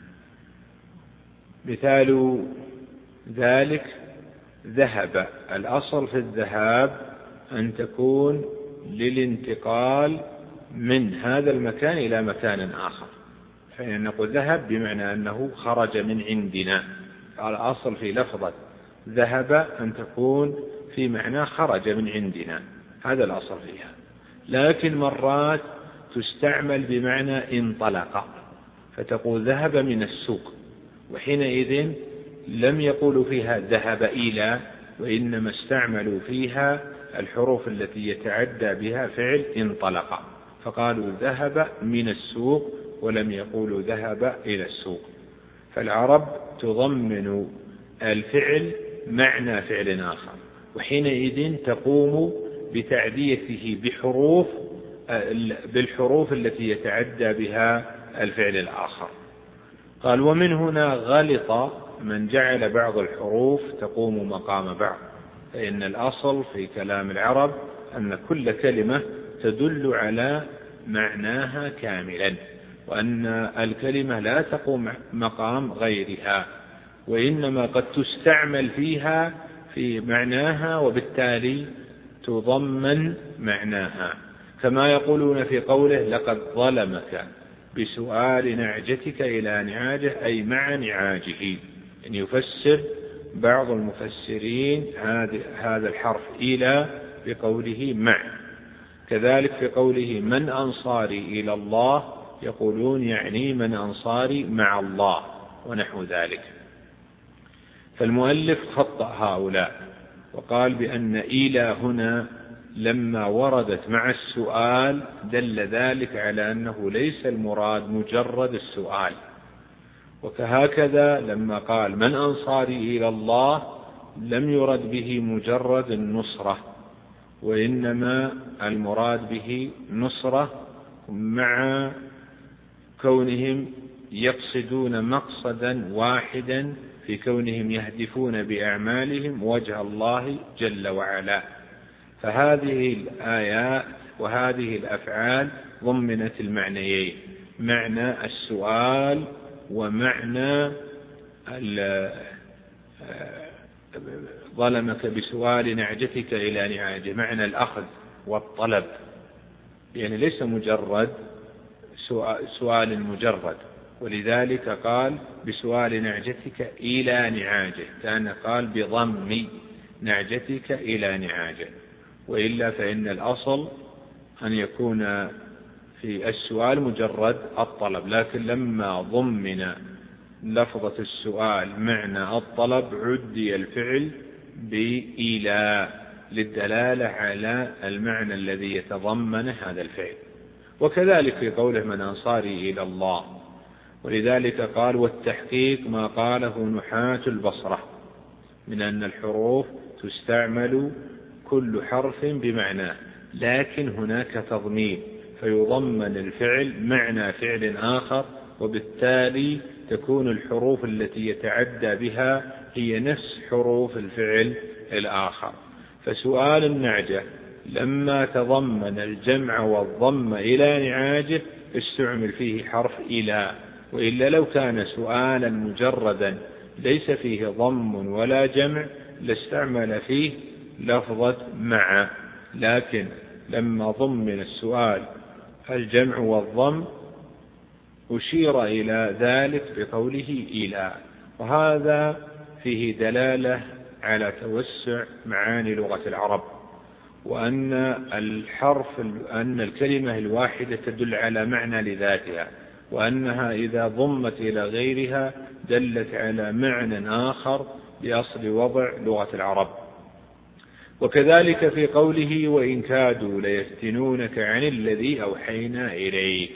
مثال ذلك ذهب، الأصل في الذهاب أن تكون للانتقال من هذا المكان إلى مكان آخر، فإن نقول ذهب بمعنى أنه خرج من عندنا. الأصل في لفظة ذهب أن تكون في معنى خرج من عندنا، هذا الأصل فيها. لكن مرات تستعمل بمعنى انطلق، فتقول ذهب من السوق، وحينئذ لم يقول فيها ذهب إلى، وإنما استعملوا فيها الحروف التي يتعدى بها فعل انطلق، فقالوا ذهب من السوق ولم يقولوا ذهب إلى السوق. فالعرب تضمن الفعل معنى فعل آخر، وحينئذ تقوم بتعديته بالحروف التي يتعدى بها الفعل الآخر. قال ومن هنا غلط من جعل بعض الحروف تقوم مقام بعض، فإن الأصل في كلام العرب أن كل كلمة تدل على معناها كاملا، وأن الكلمة لا تقوم مقام غيرها، وإنما قد تستعمل فيها في معناها وبالتالي تضمن معناها، كما يقولون في قوله لقد ظلمك بسؤال نعجتك إلى نعاجه، أي مع نعاجه. أن يفسر بعض المفسرين هذا الحرف إلى بقوله مع. كذلك في قوله من أنصاري إلى الله يقولون يعني من أنصاري مع الله ونحو ذلك. فالمؤلف خطأ هؤلاء وقال بأن إلى هنا لما وردت مع السؤال دل ذلك على أنه ليس المراد مجرد السؤال، وكهكذا لما قال من أنصاري إلى الله لم يرد به مجرد النصرة، وإنما المراد به نصرة مع كونهم يقصدون مقصدا واحدا في كونهم يهدفون بأعمالهم وجه الله جل وعلا. فهذه الآيات وهذه الأفعال ضمنت المعنيين، معنى السؤال ومعنى ظلمك بسؤال نعجتك إلى نعاجه، معنى الأخذ والطلب، يعني ليس مجرد سؤال مجرد. ولذلك قال بسؤال نعجتك إلى نعاجه، كان قال بضم نعجتك إلى نعاجه، وإلا فإن الأصل أن يكون في السؤال مجرد الطلب، لكن لما ضمن لفظة السؤال معنى الطلب عدي الفعل بإلى للدلالة على المعنى الذي يتضمن هذا الفعل. وكذلك في قوله من أنصاري إلى الله، ولذلك قال والتحقيق ما قاله نحاة البصرة من أن الحروف تستعمل كل حرف بمعناه، لكن هناك تضمين فيضمن الفعل معنى فعل آخر، وبالتالي تكون الحروف التي يتعدى بها هي نفس حروف الفعل الآخر. فسؤال النعجة لما تضمن الجمع والضم إلى نعاجه استعمل فيه حرف إلى، وإلا لو كان سؤالا مجردا ليس فيه ضم ولا جمع لاستعمل فيه لفظة مع، لكن لما ضمن السؤال الجمع والضم أشير إلى ذلك بقوله إلى. وهذا فيه دلالة على توسع معاني لغة العرب، وأن أن الكلمة الواحدة تدل على معنى لذاتها، وأنها إذا ضمت إلى غيرها دلت على معنى آخر بأصل وضع لغة العرب. وكذلك في قوله وإن كادوا ليفتنونك عن الذي أوحينا إليك،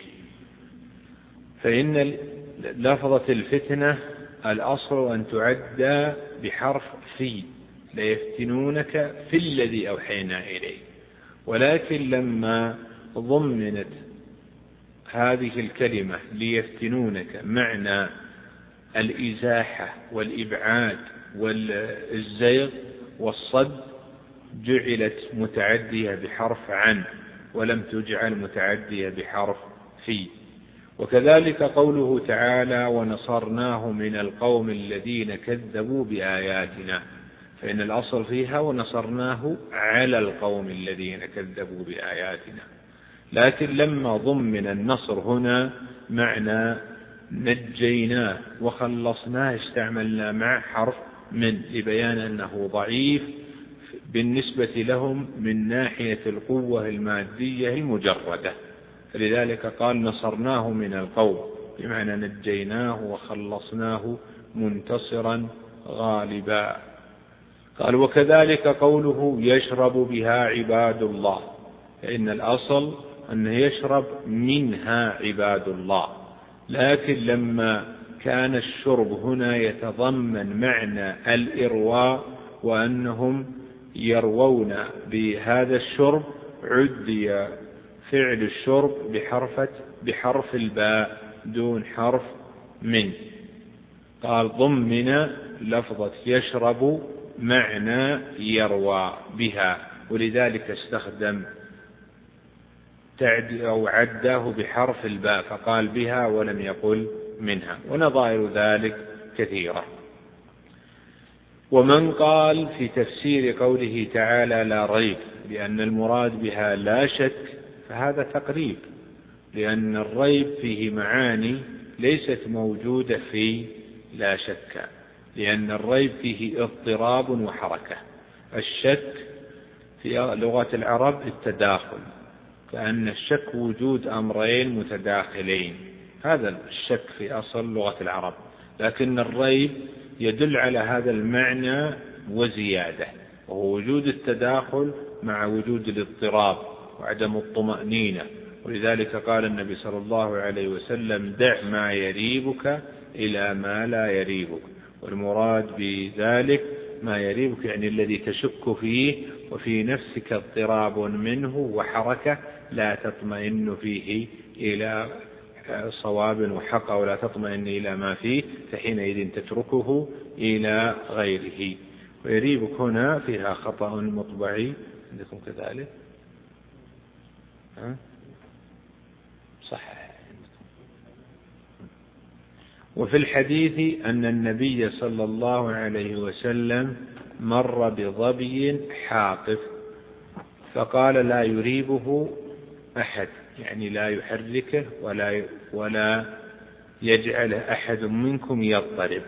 فإن لفظة الفتنة الأصل أن تعدى بحرف في، ليفتنونك في الذي أوحينا إليك، ولكن لما ضمنت هذه الكلمة ليفتنونك معنى الإزاحة والإبعاد والزيغ والصد جعلت متعدية بحرف عن ولم تجعل متعدية بحرف في. وكذلك قوله تعالى ونصرناه من القوم الذين كذبوا بآياتنا، فإن الأصل فيها ونصرناه على القوم الذين كذبوا بآياتنا، لكن لما ضمن النصر هنا معنى نجيناه وخلصناه استعملنا مع حرف من لبيان أنه ضعيف بالنسبة لهم من ناحية القوة المادية المجردة، فلذلك قال نصرناه من القوم بمعنى نجيناه وخلصناه منتصرا غالبا. قال وكذلك قوله يشرب بها عباد الله، فإن الأصل أنه يشرب منها عباد الله، لكن لما كان الشرب هنا يتضمن معنى الإرواء وأنهم يروون بهذا الشرب، عدي فعل الشرب بحرف الباء دون حرف من. قال ضمن لفظة يشرب معنى يروى بها، ولذلك استخدم أو عداه بحرف الباء فقال بها ولم يقل منها، ونظائر ذلك كثيرة. ومن قال في تفسير قوله تعالى لا ريب لأن المراد بها لا شك، فهذا تقريب، لأن الريب فيه معاني ليست موجودة في لا شك، لأن الريب فيه اضطراب وحركة. الشك في لغة العرب التداخل، كأن الشك وجود أمرين متداخلين، هذا الشك في أصل لغة العرب، لكن الريب يدل على هذا المعنى وزيادة، وهو وجود التداخل مع وجود الاضطراب وعدم الطمأنينة. ولذلك قال النبي صلى الله عليه وسلم دع ما يريبك إلى ما لا يريبك، والمراد بذلك ما يريبك يعني الذي تشك فيه وفي نفسك اضطراب منه وحركة لا تطمئن فيه إلى صواب وحق، ولا تطمئن إلى ما فيه، فحينئذ تتركه إلى غيره. ويريبك هنا فيها خطأ مطبعي عندكم كذلك؟ صح. وفي الحديث أن النبي صلى الله عليه وسلم مر بظبي حاقف فقال لا يريبه أحد، يعني لا يحركه ولا يجعل أحد منكم يضطرب.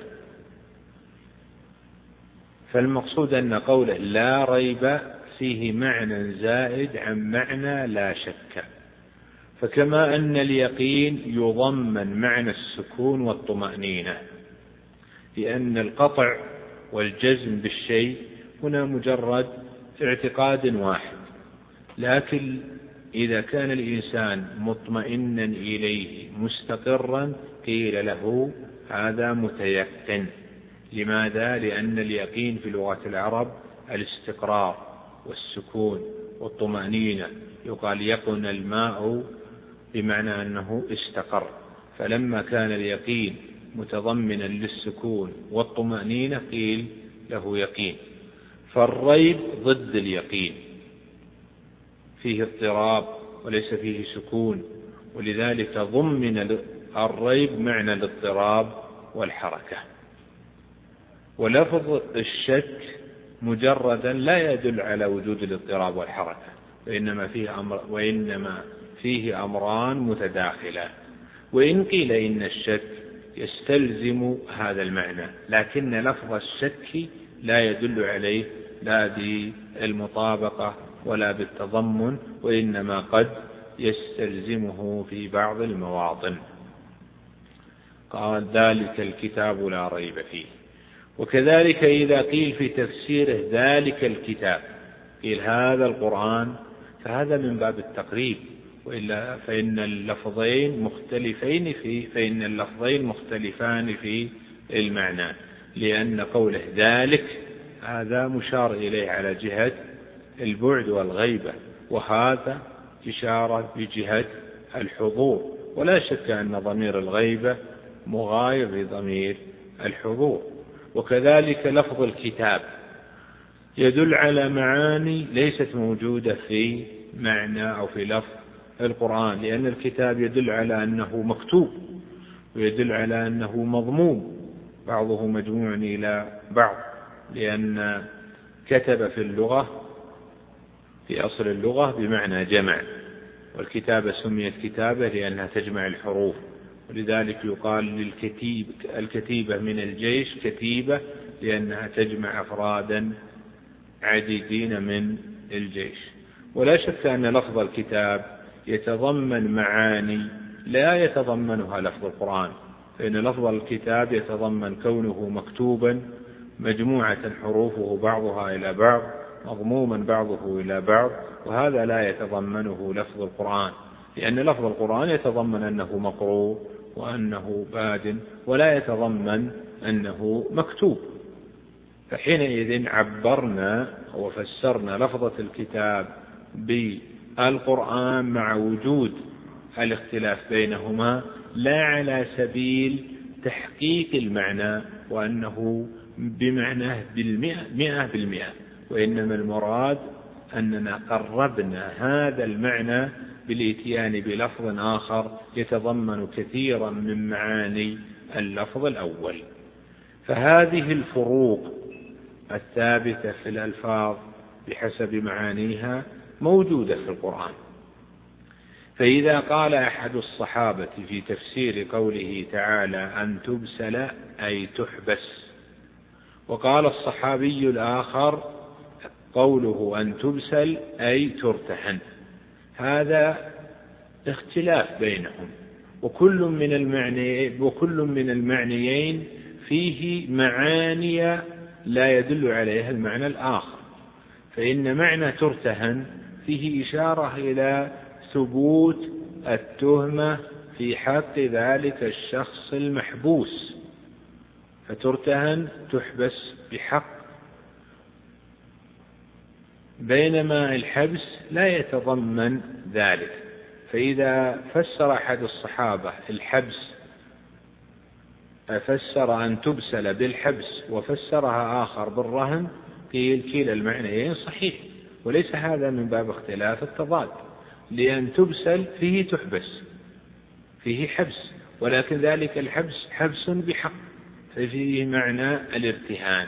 فالمقصود أن قوله لا ريب فيه معنى زائد عن معنى لا شك، فكما أن اليقين يضمن معنى السكون والطمأنينة، لأن القطع والجزم بالشيء هنا مجرد اعتقاد واحد، لكن إذا كان الإنسان مطمئنا إليه مستقرا قيل له هذا متيقن. لماذا؟ لأن اليقين في لغة العرب الاستقرار والسكون والطمأنينة، يقال يقن الماء بمعنى أنه استقر، فلما كان اليقين متضمنا للسكون والطمأنينة قيل له يقين. فالريب ضد اليقين، فيه اضطراب وليس فيه سكون، ولذلك ضمن الريب معنى الاضطراب والحركة. ولفظ الشك مجردا لا يدل على وجود الاضطراب والحركة، وإنما فيه أمران متداخلان. وإن قيل إن الشك يستلزم هذا المعنى، لكن لفظ الشك لا يدل عليه لا بالمطابقة ولا بالتضمن، وإنما قد يستلزمه في بعض المواطن. قال ذلك الكتاب لا ريب فيه. وكذلك إذا قيل في تفسيره ذلك الكتاب قيل هذا القرآن، فهذا من باب التقريب، وإلا فإن اللفظين مختلفان في المعنى، لأن قوله ذلك هذا مشار إليه على جهة البعد والغيبة، وهذا إشارة بجهة الحضور، ولا شك أن ضمير الغيبة مغاير لضمير الحضور. وكذلك لفظ الكتاب يدل على معاني ليست موجودة في معنى أو في لفظ القرآن، لأن الكتاب يدل على أنه مكتوب، ويدل على أنه مضموم، بعضه مجموع إلى بعض، لأن كتب في اللغة في أصل اللغة بمعنى جمع، والكتابة سميت كتابة لأنها تجمع الحروف، ولذلك يقال الكتيبة من الجيش كتيبة لأنها تجمع أفرادا عديدين من الجيش. ولا شك أن لفظ الكتاب يتضمن معاني لا يتضمنها لفظ القرآن، فإن لفظ الكتاب يتضمن كونه مكتوبا مجموعة حروفه بعضها إلى بعض مضموما بعضه إلى بعض، وهذا لا يتضمنه لفظ القرآن، لأن لفظ القرآن يتضمن أنه مقروء وأنه باد، ولا يتضمن أنه مكتوب. فحينئذ عبرنا وفسرنا لفظة الكتاب بالقرآن مع وجود الاختلاف بينهما، لا على سبيل تحقيق المعنى وأنه بمعناه 100%، وإنما المراد أننا قربنا هذا المعنى بالإتيان بلفظ آخر يتضمن كثيرا من معاني اللفظ الأول. فهذه الفروق الثابتة في الألفاظ بحسب معانيها موجودة في القرآن. فإذا قال أحد الصحابة في تفسير قوله تعالى أن تبسل أي تحبس، وقال الصحابي الآخر قوله أن تبسل أي ترتهن، هذا اختلاف بينهم، وكل من المعنيين فيه معاني لا يدل عليها المعنى الآخر. فإن معنى ترتهن فيه إشارة إلى ثبوت التهمة في حق ذلك الشخص المحبوس، فترتهن تحبس بحق، بينما الحبس لا يتضمن ذلك. فإذا فسر أحد الصحابة الحبس، فسر أن تبسل بالحبس وفسرها آخر بالرهن، قيل كلا المعنيين صحيح، وليس هذا من باب اختلاف التضاد، لأن تبسل فيه تحبس، فيه حبس، ولكن ذلك الحبس حبس بحق، ففيه معنى الارتهان.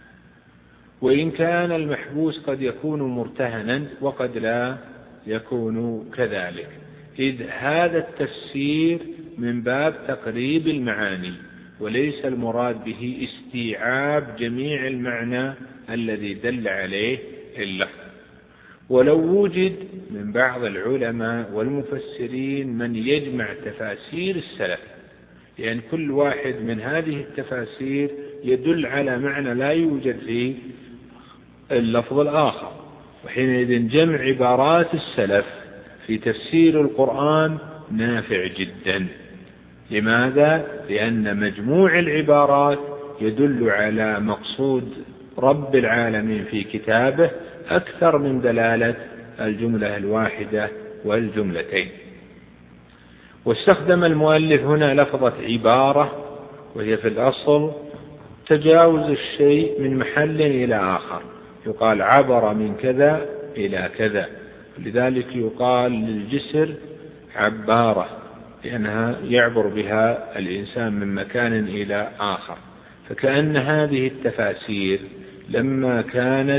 وإن كان المحبوس قد يكون مرتهنا وقد لا يكون كذلك، إذ هذا التفسير من باب تقريب المعاني، وليس المراد به استيعاب جميع المعنى الذي دل عليه اللفظ. ولو وجد من بعض العلماء والمفسرين من يجمع تفاسير السلف، لأن كل واحد من هذه التفاسير يدل على معنى لا يوجد في اللفظ الآخر، وحينئذ جمع عبارات السلف في تفسير القرآن نافع جدا. لماذا؟ لأن مجموع العبارات يدل على مقصود رب العالمين في كتابه أكثر من دلالة الجملة الواحدة والجملتين. واستخدم المؤلف هنا لفظة عبارة، وهي في الأصل تجاوز الشيء من محل إلى آخر، يقال عبر من كذا إلى كذا، لذلك يقال للجسر عبارة، لأنها يعبر بها الإنسان من مكان إلى آخر. فكأن هذه التفاسير لما كانت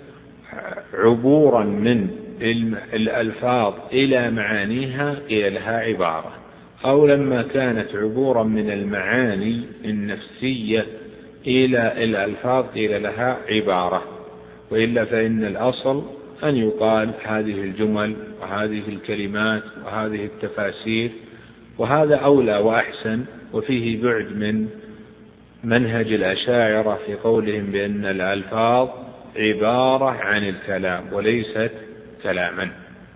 عبورا من الألفاظ إلى معانيها قيل لها عبارة، أو لما كانت عبورا من المعاني النفسية إلى الألفاظ قيل لها عبارة. وإلا فإن الأصل أن يقال هذه الجمل وهذه الكلمات وهذه التفاسير، وهذا أولى وأحسن، وفيه بعد من منهج الأشاعرة في قولهم بأن الألفاظ عبارة عن الكلام وليست كلاما.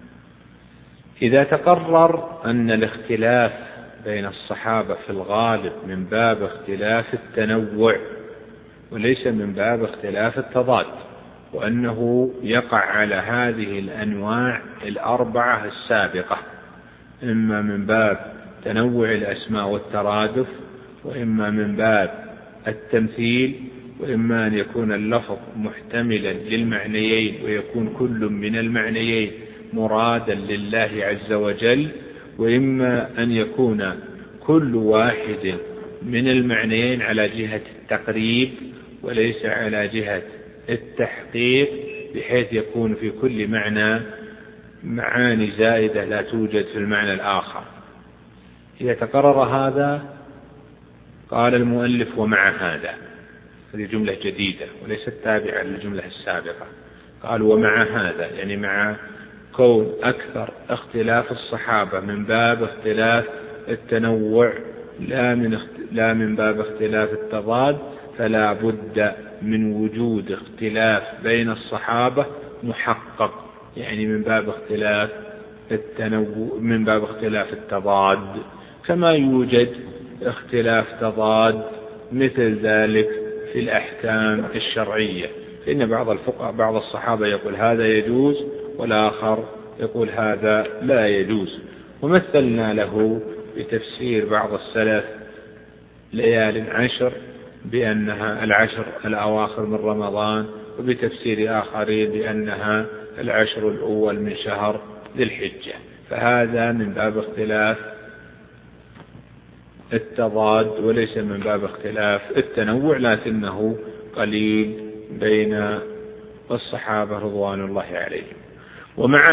إذا تقرر أن الاختلاف بين الصحابة في الغالب من باب اختلاف التنوع وليس من باب اختلاف التضاد، وأنه يقع على هذه الأنواع الأربعة السابقة، إما من باب تنوع الأسماء والترادف، وإما من باب التمثيل، وإما أن يكون اللفظ محتملا للمعنيين ويكون كل من المعنيين مرادا لله عز وجل، وإما أن يكون كل واحد من المعنيين على جهة التقريب وليس على جهة التحقيق، بحيث يكون في كل معنى معاني زائدة لا توجد في المعنى الآخر. إذا تقرر هذا قال المؤلف ومع هذا، هذه جملة جديدة وليست تابعة للجملة السابقة، قال ومع هذا يعني مع كون أكثر اختلاف الصحابة من باب اختلاف التنوع لا من باب اختلاف التضاد، فلا بد من وجود اختلاف بين الصحابة محقق، يعني من باب اختلاف التنوع، من باب اختلاف التضاد، كما يوجد اختلاف تضاد مثل ذلك في الأحكام الشرعية، فإن بعض الصحابة يقول هذا يجوز والآخر يقول هذا لا يجوز. ومثلنا له بتفسير بعض السلف ليال 10 بأنها 10 الأواخر من رمضان، وبتفسير آخرين بأنها 10 الأول من شهر ذي الحجة، فهذا من باب اختلاف التضاد وليس من باب اختلاف التنوع، لكنه قليل بين الصحابة رضوان الله عليهم. ومع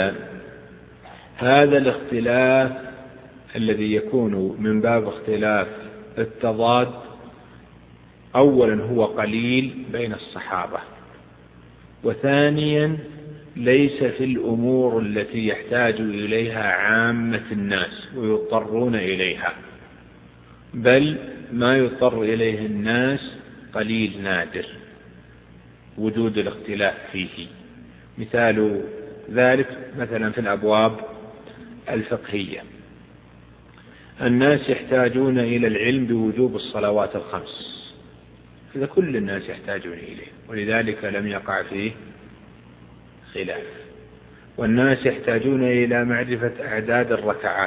هذا الاختلاف الذي يكون من باب اختلاف التضاد أولا هو قليل بين الصحابة، وثانيا ليس في الأمور التي يحتاج إليها عامة الناس ويضطرون إليها، بل ما يضطر إليه الناس قليل نادر وجود الاختلاف فيه. مثال ذلك مثلا في الأبواب الفقهية، الناس يحتاجون إلى العلم بوجوب الصلوات الخمس، هذا كل الناس يحتاجون إليه، ولذلك لم يقع فيه خلاف. والناس يحتاجون إلى معرفة أعداد الركعات،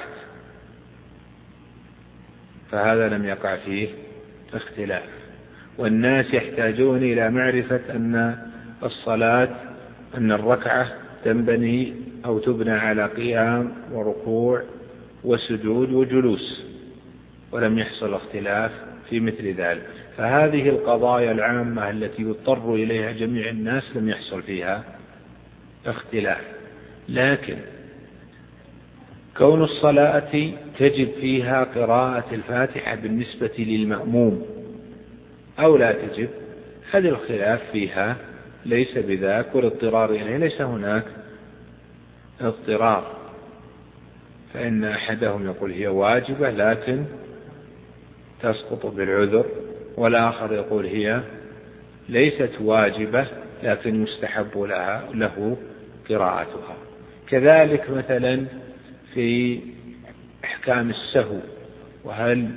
فهذا لم يقع فيه اختلاف. والناس يحتاجون إلى معرفة أن الصلاة أن الركعة تنبني أو تبنى على قيام وركوع وسجود وجلوس، ولم يحصل اختلاف في مثل ذلك. فهذه القضايا العامة التي يضطر إليها جميع الناس لم يحصل فيها اختلاف. لكن كون الصلاة تجب فيها قراءة الفاتحة بالنسبة للمأموم أو لا تجب، هذا الخلاف فيها ليس بذاك، والاضطرار إليه ليس هناك اضطرار، فإن أحدهم يقول هي واجبة لكن تسقط بالعذر، والآخر يقول هي ليست واجبة لكن يستحب له قراءتها. كذلك مثلا في أحكام السهو، وهل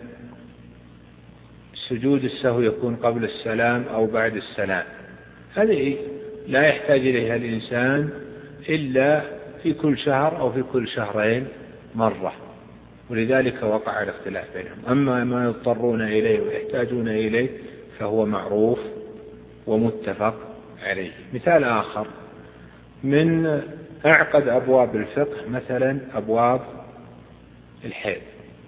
سجود السهو يكون قبل السلام أو بعد السلام، هذه لا يحتاج إليها الإنسان إلا في كل شهر أو في كل شهرين مرة، ولذلك وقع الاختلاف بينهم. أما ما يضطرون إليه ويحتاجون إليه فهو معروف ومتفق عليه. مثال آخر من أعقد أبواب الفقه مثلا أبواب الحيض،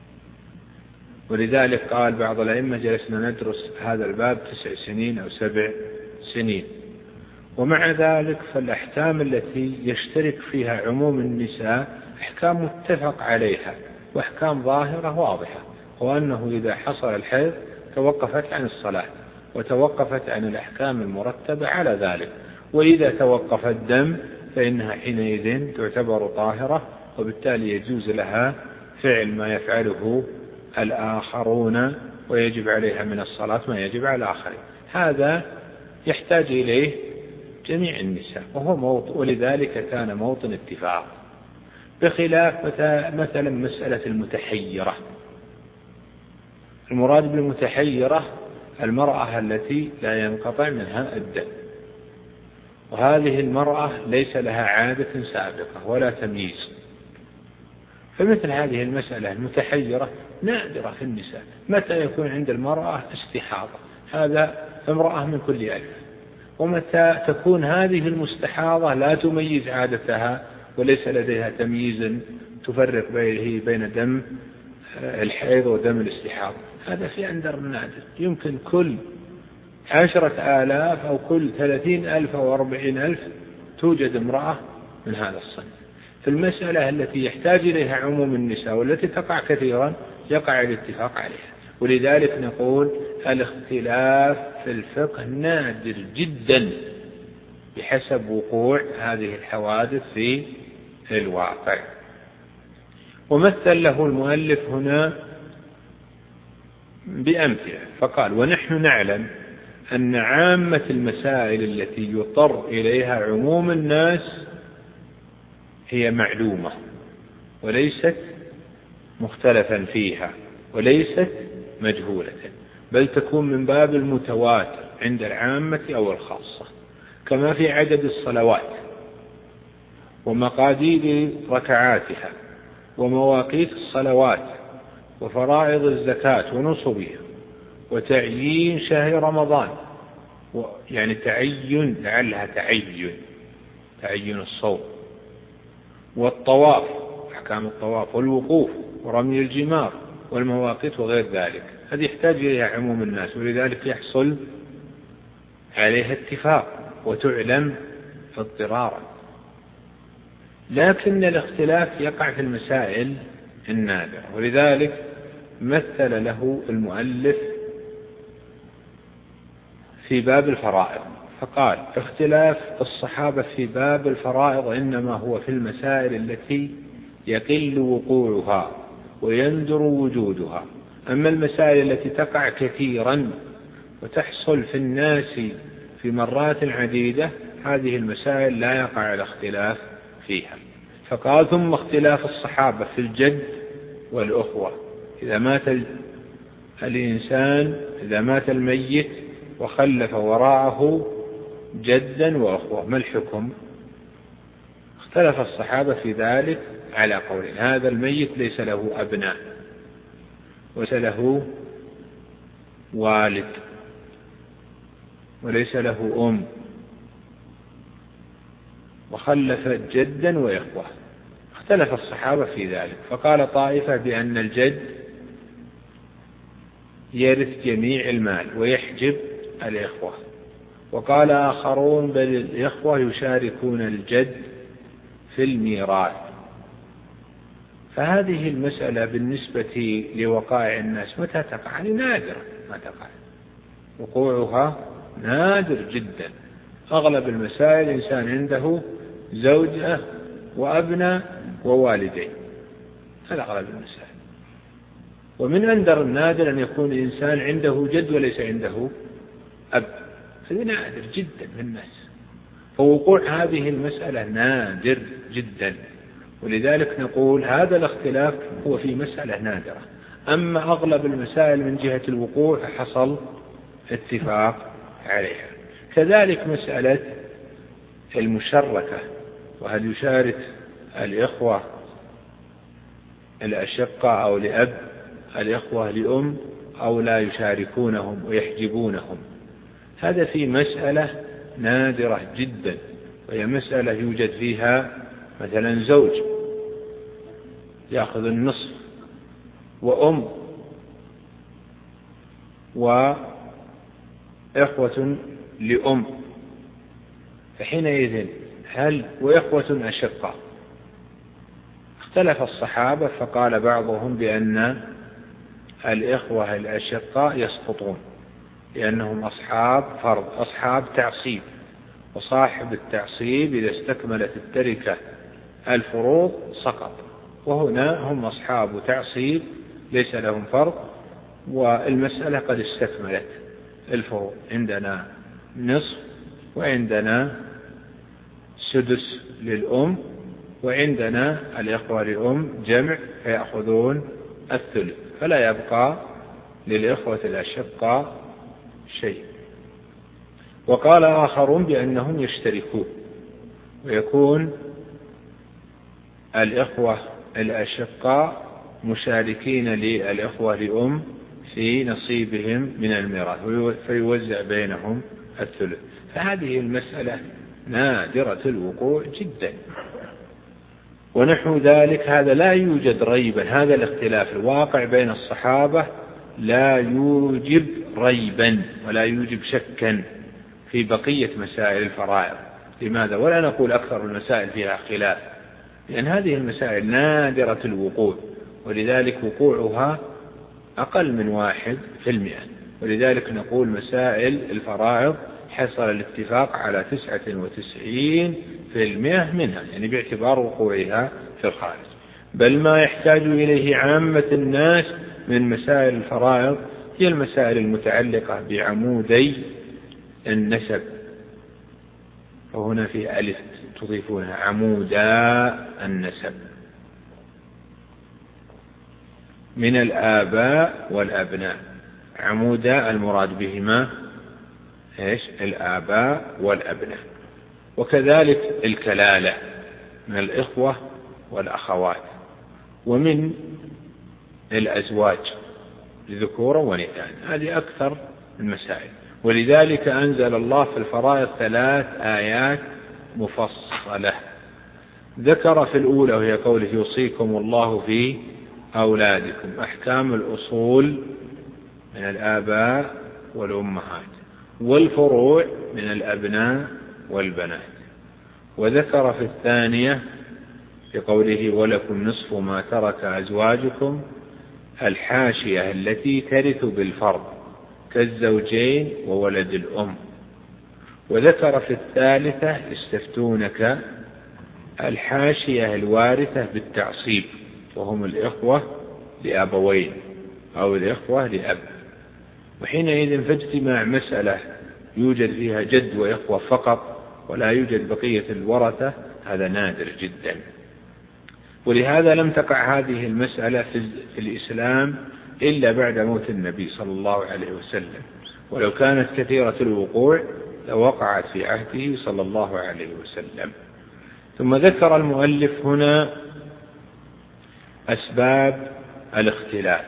ولذلك قال بعض الأئمة جلسنا ندرس هذا الباب 9 سنين أو 7 سنين. ومع ذلك فالأحكام التي يشترك فيها عموم النساء أحكام متفق عليها وأحكام ظاهرة واضحة، وأنه إذا حصل الحيض توقفت عن الصلاة وتوقفت عن الأحكام المرتبة على ذلك، وإذا توقف الدم فإنها حينئذ تعتبر طاهرة، وبالتالي يجوز لها فعل ما يفعله الآخرون ويجب عليها من الصلاة ما يجب على الآخرين. هذا يحتاج إليه جميع النساء، ولذلك كان موطن اتفاق، بخلاف مثلا مسألة المتحيرة. المراد بالمتحيرة المرأة التي لا ينقطع منها الدم، وهذه المرأة ليس لها عادة سابقة ولا تمييز، فمثل هذه المسألة المتحيرة نادرة في النساء. متى يكون عند المرأة استحاضة؟ هذا امرأة من كل 1000. ومتى تكون هذه المستحاضة لا تميز عادتها وليس لديها تمييز تفرق بين دم الحيض ودم الاستحاضة، هذا في أندر نادر. يمكن كل 10,000 أو كل 30,000 أو 40,000 توجد امرأة من هذا الصنف. في المسألة التي يحتاج إليها عموم النساء والتي تقع كثيرا يقع الاتفاق عليها، ولذلك نقول الاختلاف في الفقه نادر جدا بحسب وقوع هذه الحوادث في الواقع. ومثل له المؤلف هنا بأمثلة فقال: ونحن نعلم أن عامة المسائل التي يضطر إليها عموم الناس هي معلومة وليست مختلفا فيها وليست مجهولة، بل تكون من باب المتواتر عند العامة أو الخاصة، كما في عدد الصلوات ومقادير ركعاتها ومواقيت الصلوات وفرائض الزكاة ونصبها وتعيين شهر رمضان، يعني تعين لعلها تعين الصوم، والطواف أحكام الطواف والوقوف ورمي الجمار والمواقيت وغير ذلك. هذه يحتاج إليها عموم الناس، ولذلك يحصل عليها اتفاق وتعلم اضطرارا. لكن الاختلاف يقع في المسائل النادرة، ولذلك مثل له المؤلف في باب الفرائض فقال: اختلاف الصحابة في باب الفرائض إنما هو في المسائل التي يقل وقوعها ويندر وجودها، أما المسائل التي تقع كثيرا وتحصل في الناس في مرات عديدة هذه المسائل لا يقع الاختلاف فيها. فقال: ثم اختلاف الصحابة في الجد والأخوة. إذا مات الإنسان، إذا مات الميت وخلف وراءه جدا وأخوة، ما الحكم؟ اختلف الصحابة في ذلك على قولين: هذا الميت ليس له أبناء وليس له والد وليس له أم وخلف جدا وإخوة. اختلف الصحابة في ذلك، فقال طائفة بأن الجد يرث جميع المال ويحجب الإخوة، وقال آخرون بل الإخوة يشاركون الجد في الميراث. فهذه المسألة بالنسبة لوقائع الناس متى تقع؟ نادرة، ما تقع، وقوعها نادر جدا. أغلب المسائل إنسان عنده زوجة وأبناء ووالدين، هذا أغلب المسائل. ومن أندر النادر أن يكون إنسان عنده جد وليس عنده أب، هذا نادر جدا في الناس. فوقوع هذه المسألة نادر جدا، ولذلك نقول هذا الاختلاف هو في مسألة نادرة. أما أغلب المسائل من جهة الوقوع حصل اتفاق عليها. كذلك مسألة المشركة، وهل يشارك الإخوة الأشقة أو لأب الإخوة لأم أو لا يشاركونهم ويحجبونهم، هذا في مسألة نادرة جدا، وهي مسألة يوجد فيها مثلا زوج يأخذ النصف وأم وإخوة لأم، فحينئذ هل وإخوة أشقة؟ اختلف الصحابة، فقال بعضهم بأن الإخوة الأشقاء يسقطون لأنهم أصحاب فرض، أصحاب تعصيب، وصاحب التعصيب إذا استكملت التركة الفروض سقط، وهنا هم أصحاب تعصيب ليس لهم فرض، والمسألة قد استكملت الفروض، عندنا نصف وعندنا سدس للأم وعندنا الإخوة للأم جمع فيأخذون الثلث، فلا يبقى للإخوة الأشقاء شيء. وقال آخرون بأنهم يشتركون، ويكون الإخوة الأشقاء مشاركين للإخوة لأم في نصيبهم من الميراث فيوزع بينهم الثلث. فهذه المسألة نادرة الوقوع جدا. ونحو ذلك هذا لا يوجد ريبا، هذا الاختلاف الواقع بين الصحابة لا يوجب ريبا ولا يوجب شكا في بقية مسائل الفرائض. لماذا؟ ولا نقول أكثر المسائل فيها خلاف، لأن هذه المسائل نادرة الوقوع، ولذلك وقوعها أقل من 1%، ولذلك نقول مسائل الفرائض حصل الاتفاق على 99% منها، يعني باعتبار وقوعها في الخارج. بل ما يحتاج إليه عامة الناس من مسائل الفرائض هي المسائل المتعلقة بعمودي النسب، فهنا في ألف تضيفونها عمودا النسب من الآباء والأبناء. عمودا المراد بهما إيش؟ الآباء والأبناء. وكذلك الكلالة من الإخوة والأخوات، ومن الأزواج ذكورا ونساء. هذه أكثر المسائل، ولذلك أنزل الله في الفرائض 3 آيات مفصلة. ذكر في الأولى وهي قوله يوصيكم الله في أولادكم أحكام الأصول من الآباء والأمهات، والفروع من الأبناء والبنات. وذكر في الثانية في قوله ولكم نصف ما ترك أزواجكم الحاشية التي ترث بالفرض كالزوجين وولد الأم. وذكر في الثالثة يستفتونك الحاشية الوارثة بالتعصيب، وهم الإخوة لأبوين أو الإخوة لأب. وحينئذ فاجتماع مسألة يوجد فيها جد وإخوة فقط ولا يوجد بقية الورثة هذا نادر جدا. ولهذا لم تقع هذه المسألة في الإسلام إلا بعد موت النبي صلى الله عليه وسلم، ولو كانت كثيرة الوقوع لوقعت في عهده صلى الله عليه وسلم. ثم ذكر المؤلف هنا أسباب الاختلاف،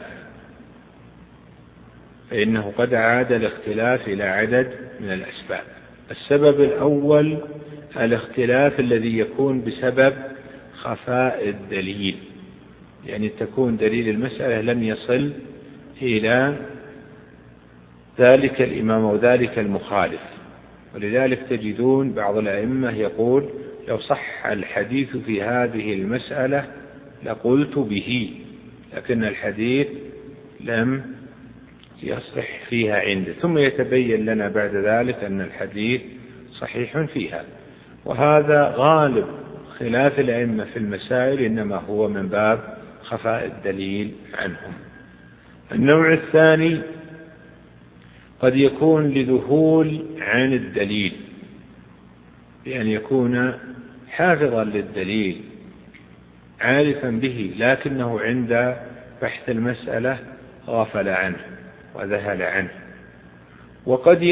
فإنه قد عاد الاختلاف إلى عدد من الأسباب. السبب الأول الاختلاف الذي يكون بسبب خفاء الدليل، يعني تكون دليل المسألة لم يصل إلى ذلك الإمام وذلك المخالف. ولذلك تجدون بعض الأئمة يقول لو صح الحديث في هذه المسألة لقلت به، لكن الحديث لم يصح فيها عنده، ثم يتبين لنا بعد ذلك أن الحديث صحيح فيها. وهذا غالب خلاف الأئمة في المسائل، إنما هو من باب خفاء الدليل عنهم. النوع الثاني قد يكون لذهول عن الدليل، بأن يكون حافظا للدليل عارفا به، لكنه عند بحث المسألة غفل عنه وذهل عنه. وقد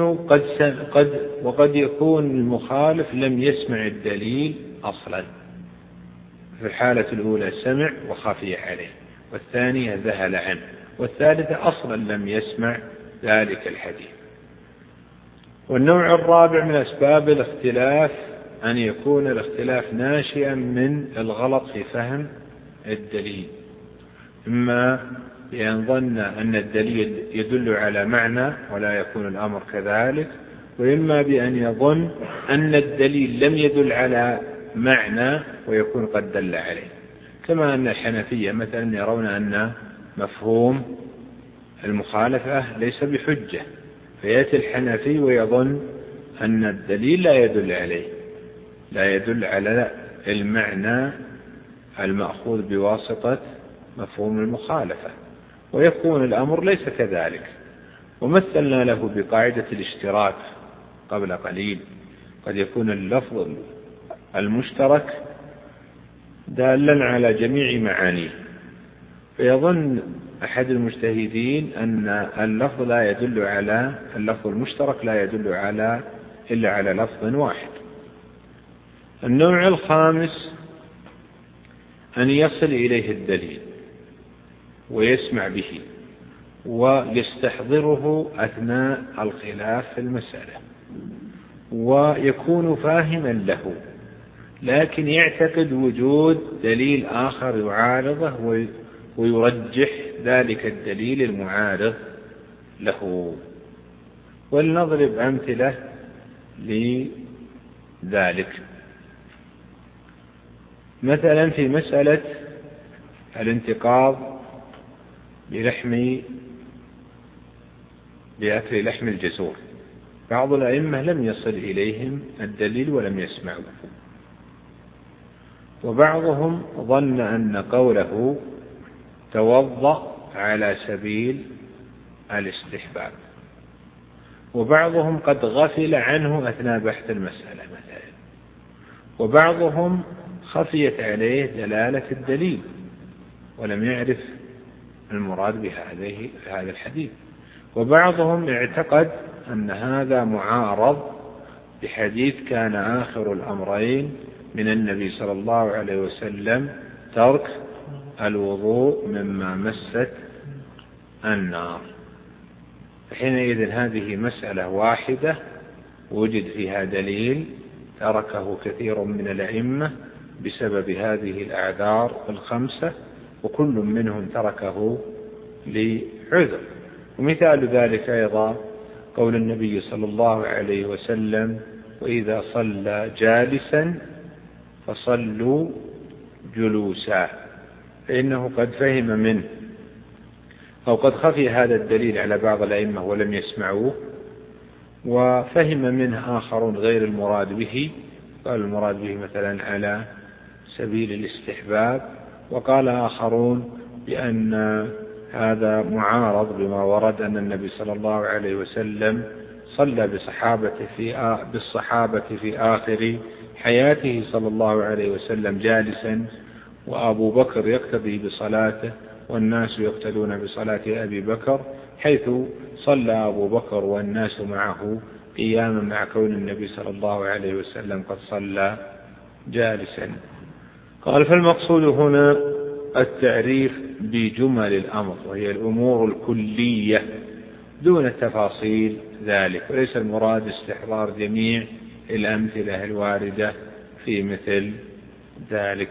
يكون المخالف لم يسمع الدليل أصلا، في الحالة الأولى سمع وخفي عليه، والثانية ذهل عنه، والثالثة أصلا لم يسمع ذلك الحديث. والنوع الرابع من أسباب الاختلاف أن يكون الاختلاف ناشئا من الغلط في فهم الدليل، إما بأن ظن أن الدليل يدل على معنى ولا يكون الأمر كذلك، وإما بأن يظن أن الدليل لم يدل على معنى ويكون قد دل عليه، كما أن الحنفية مثلا يرون أن مفهوم المخالفة ليس بحجة، فيأتي الحنفي ويظن أن الدليل لا يدل عليه، لا يدل على المعنى المأخوذ بواسطة مفهوم المخالفة، ويكون الأمر ليس كذلك. ومثلنا له بقاعدة الاشتراك قبل قليل، قد يكون اللفظ المشترك دالا على جميع معانيه، فيظن أحد المجتهدين أن اللفظ المشترك لا يدل إلا على لفظ واحد. النوع الخامس أن يصل إليه الدليل ويسمع به ويستحضره أثناء الخلاف في المسألة، ويكون فاهما له، لكن يعتقد وجود دليل آخر يعارضه ويرجح ذلك الدليل المعارض له. ولنضرب أمثلة لذلك. مثلا في مسألة الانتقاض بأكل لحم الجزور، بعض الأئمة لم يصل إليهم الدليل ولم يسمعوا، وبعضهم ظن أن قوله توضأ على سبيل الاستحباب، وبعضهم قد غفل عنه أثناء بحث المسألة مثلا، وبعضهم خفيت عليه دلالة الدليل ولم يعرف المراد بهذا الحديث، وبعضهم اعتقد أن هذا معارض بحديث كان آخر الأمرين من النبي صلى الله عليه وسلم ترك الوضوء مما مست النار. حينئذ هذه مسألة واحدة وجد فيها دليل تركه كثير من الأئمة بسبب هذه الأعذار الخمسة، وكل منهم تركه لعذر. ومثال ذلك أيضا قول النبي صلى الله عليه وسلم: وإذا صلى جالسا فصلوا جلوسا، فإنه قد فهم منه أو قد خفي هذا الدليل على بعض الأئمة ولم يسمعوه، وفهم منه آخرون غير المراد به، قال المراد به مثلا على سبيل الاستحباب، وقال آخرون بأن هذا معارض بما ورد أن النبي صلى الله عليه وسلم صلى بالصحابة في آخر حياته صلى الله عليه وسلم جالسا، وأبو بكر يقتدي بصلاته والناس يقتدون بصلاة أبي بكر، حيث صلى أبو بكر والناس معه قياما مع كون النبي صلى الله عليه وسلم قد صلى جالسا. قال: فالمقصود هنا التعريف بجمل الأمر، وهي الأمور الكلية دون تفاصيل ذلك، وليس المراد استحضار جميع الأمثلة الواردة في مثل ذلك.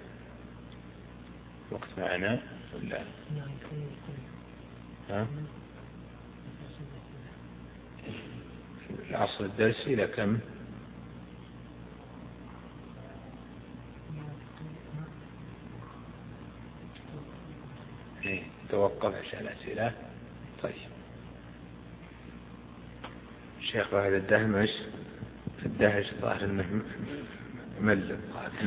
وقت معنا ولا العصر الدرسي إلى كم؟ توقف عشان الأسئلة. طيب، الشيخ واحد الدهش ظاهر انه ملل.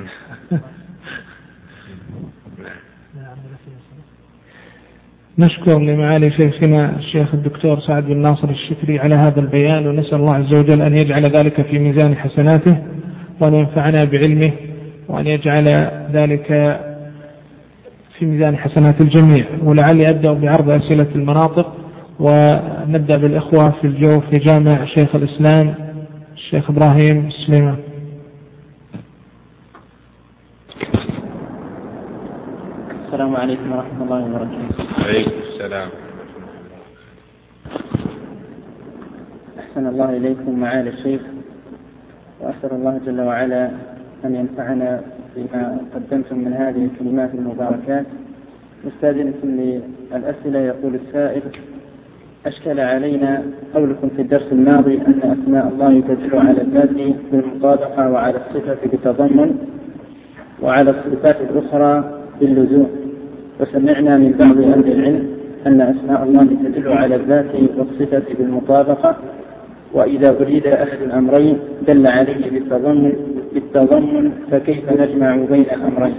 نشكر لمعالي شيخنا الشيخ الدكتور سعد بن ناصر الشكري على هذا البيان، ونسأل الله عز وجل أن يجعل ذلك في ميزان حسناته، وأن ينفعنا بعلمه، وأن يجعل ذلك في ميزان حسنات الجميع. ولعلي أبدأ بعرض أسئلة المناطق، ونبدأ بالإخوة في الجوف في جامع شيخ الإسلام الشيخ إبراهيم السليمان. السلام عليكم ورحمة الله وبركاته. عليكم السلام. أحسن الله إليكم معالي الشيخ، وأسأل الله جل وعلا أن ينفعنا بما قدمتم من هذه الكلمات المباركات. مستأذنكم للأسئلة. يقول السائل: أشكل علينا قولكم في الدرس الماضي أن أسماء الله تدل على الذات بالمطابقة وعلى الصفة بالتضمن وعلى الصفات الأخرى باللزوم، وسمعنا من بعض أهل العلم أن أسماء الله تدل على الذات والصفة بالمطابقة، وإذا أريد أحد الأمرين دل عليه بالتضمن، فكيف نجمع بين الأمرين؟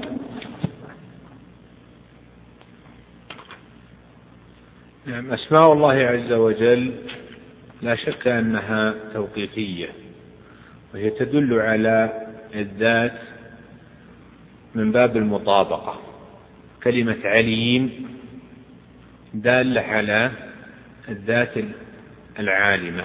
نعم، أسماء الله عز وجل لا شك أنها توقيفية، وهي تدل على الذات من باب المطابقة. كلمة عليم دالة على الذات العالمة،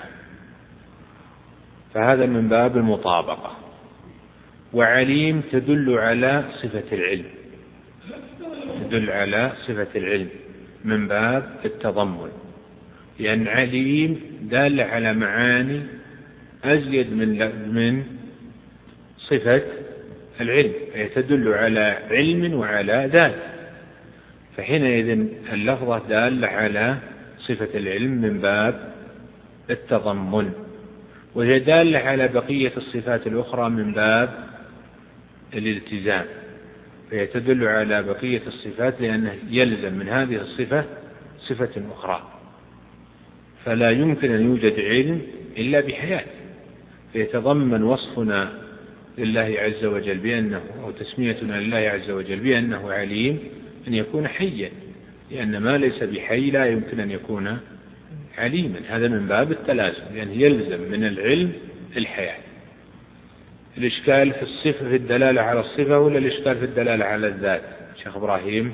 فهذا من باب المطابقة. وعليم تدل على صفة العلم، تدل على صفة العلم من باب التضمن، لأن عليم دال على معاني أزيد من صفة العلم، هي تدل على علم وعلى ذات، فحينئذ اللفظة دال على صفة العلم من باب التضمن، وهي دال على بقية الصفات الأخرى من باب الالتزام، فهي تدل على بقية الصفات لأنه يلزم من هذه الصفة صفة أخرى، فلا يمكن أن يوجد علم إلا بحياة، فيتضمن وصفنا لله عز وجل بأنه، أو تسميتنا لله عز وجل بأنه عليم، أن يكون حيا، لأن ما ليس بحي لا يمكن أن يكون عليما، هذا من باب التلازم، لأن يلزم من العلم الحياة. الإشكال في الصفة، في الدلالة على الصفة، ولا الإشكال في الدلالة على الذات؟ شيخ إبراهيم.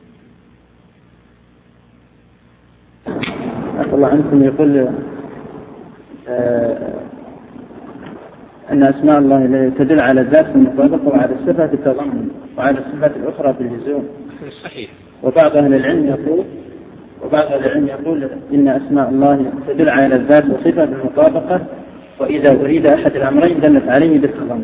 الله عنكم يقول أن أسماء الله تدل على الذات بالمطابقة وعلى الصفة بالتضمن وعلى الصفات الأخرى باللزوم. صحيح. وبعض أهل العلم يقول إن أسماء الله تدل على الذات وصفة بالمطابقة، وإذا أريد أحد الأمرين دلت عليه بالتضمن.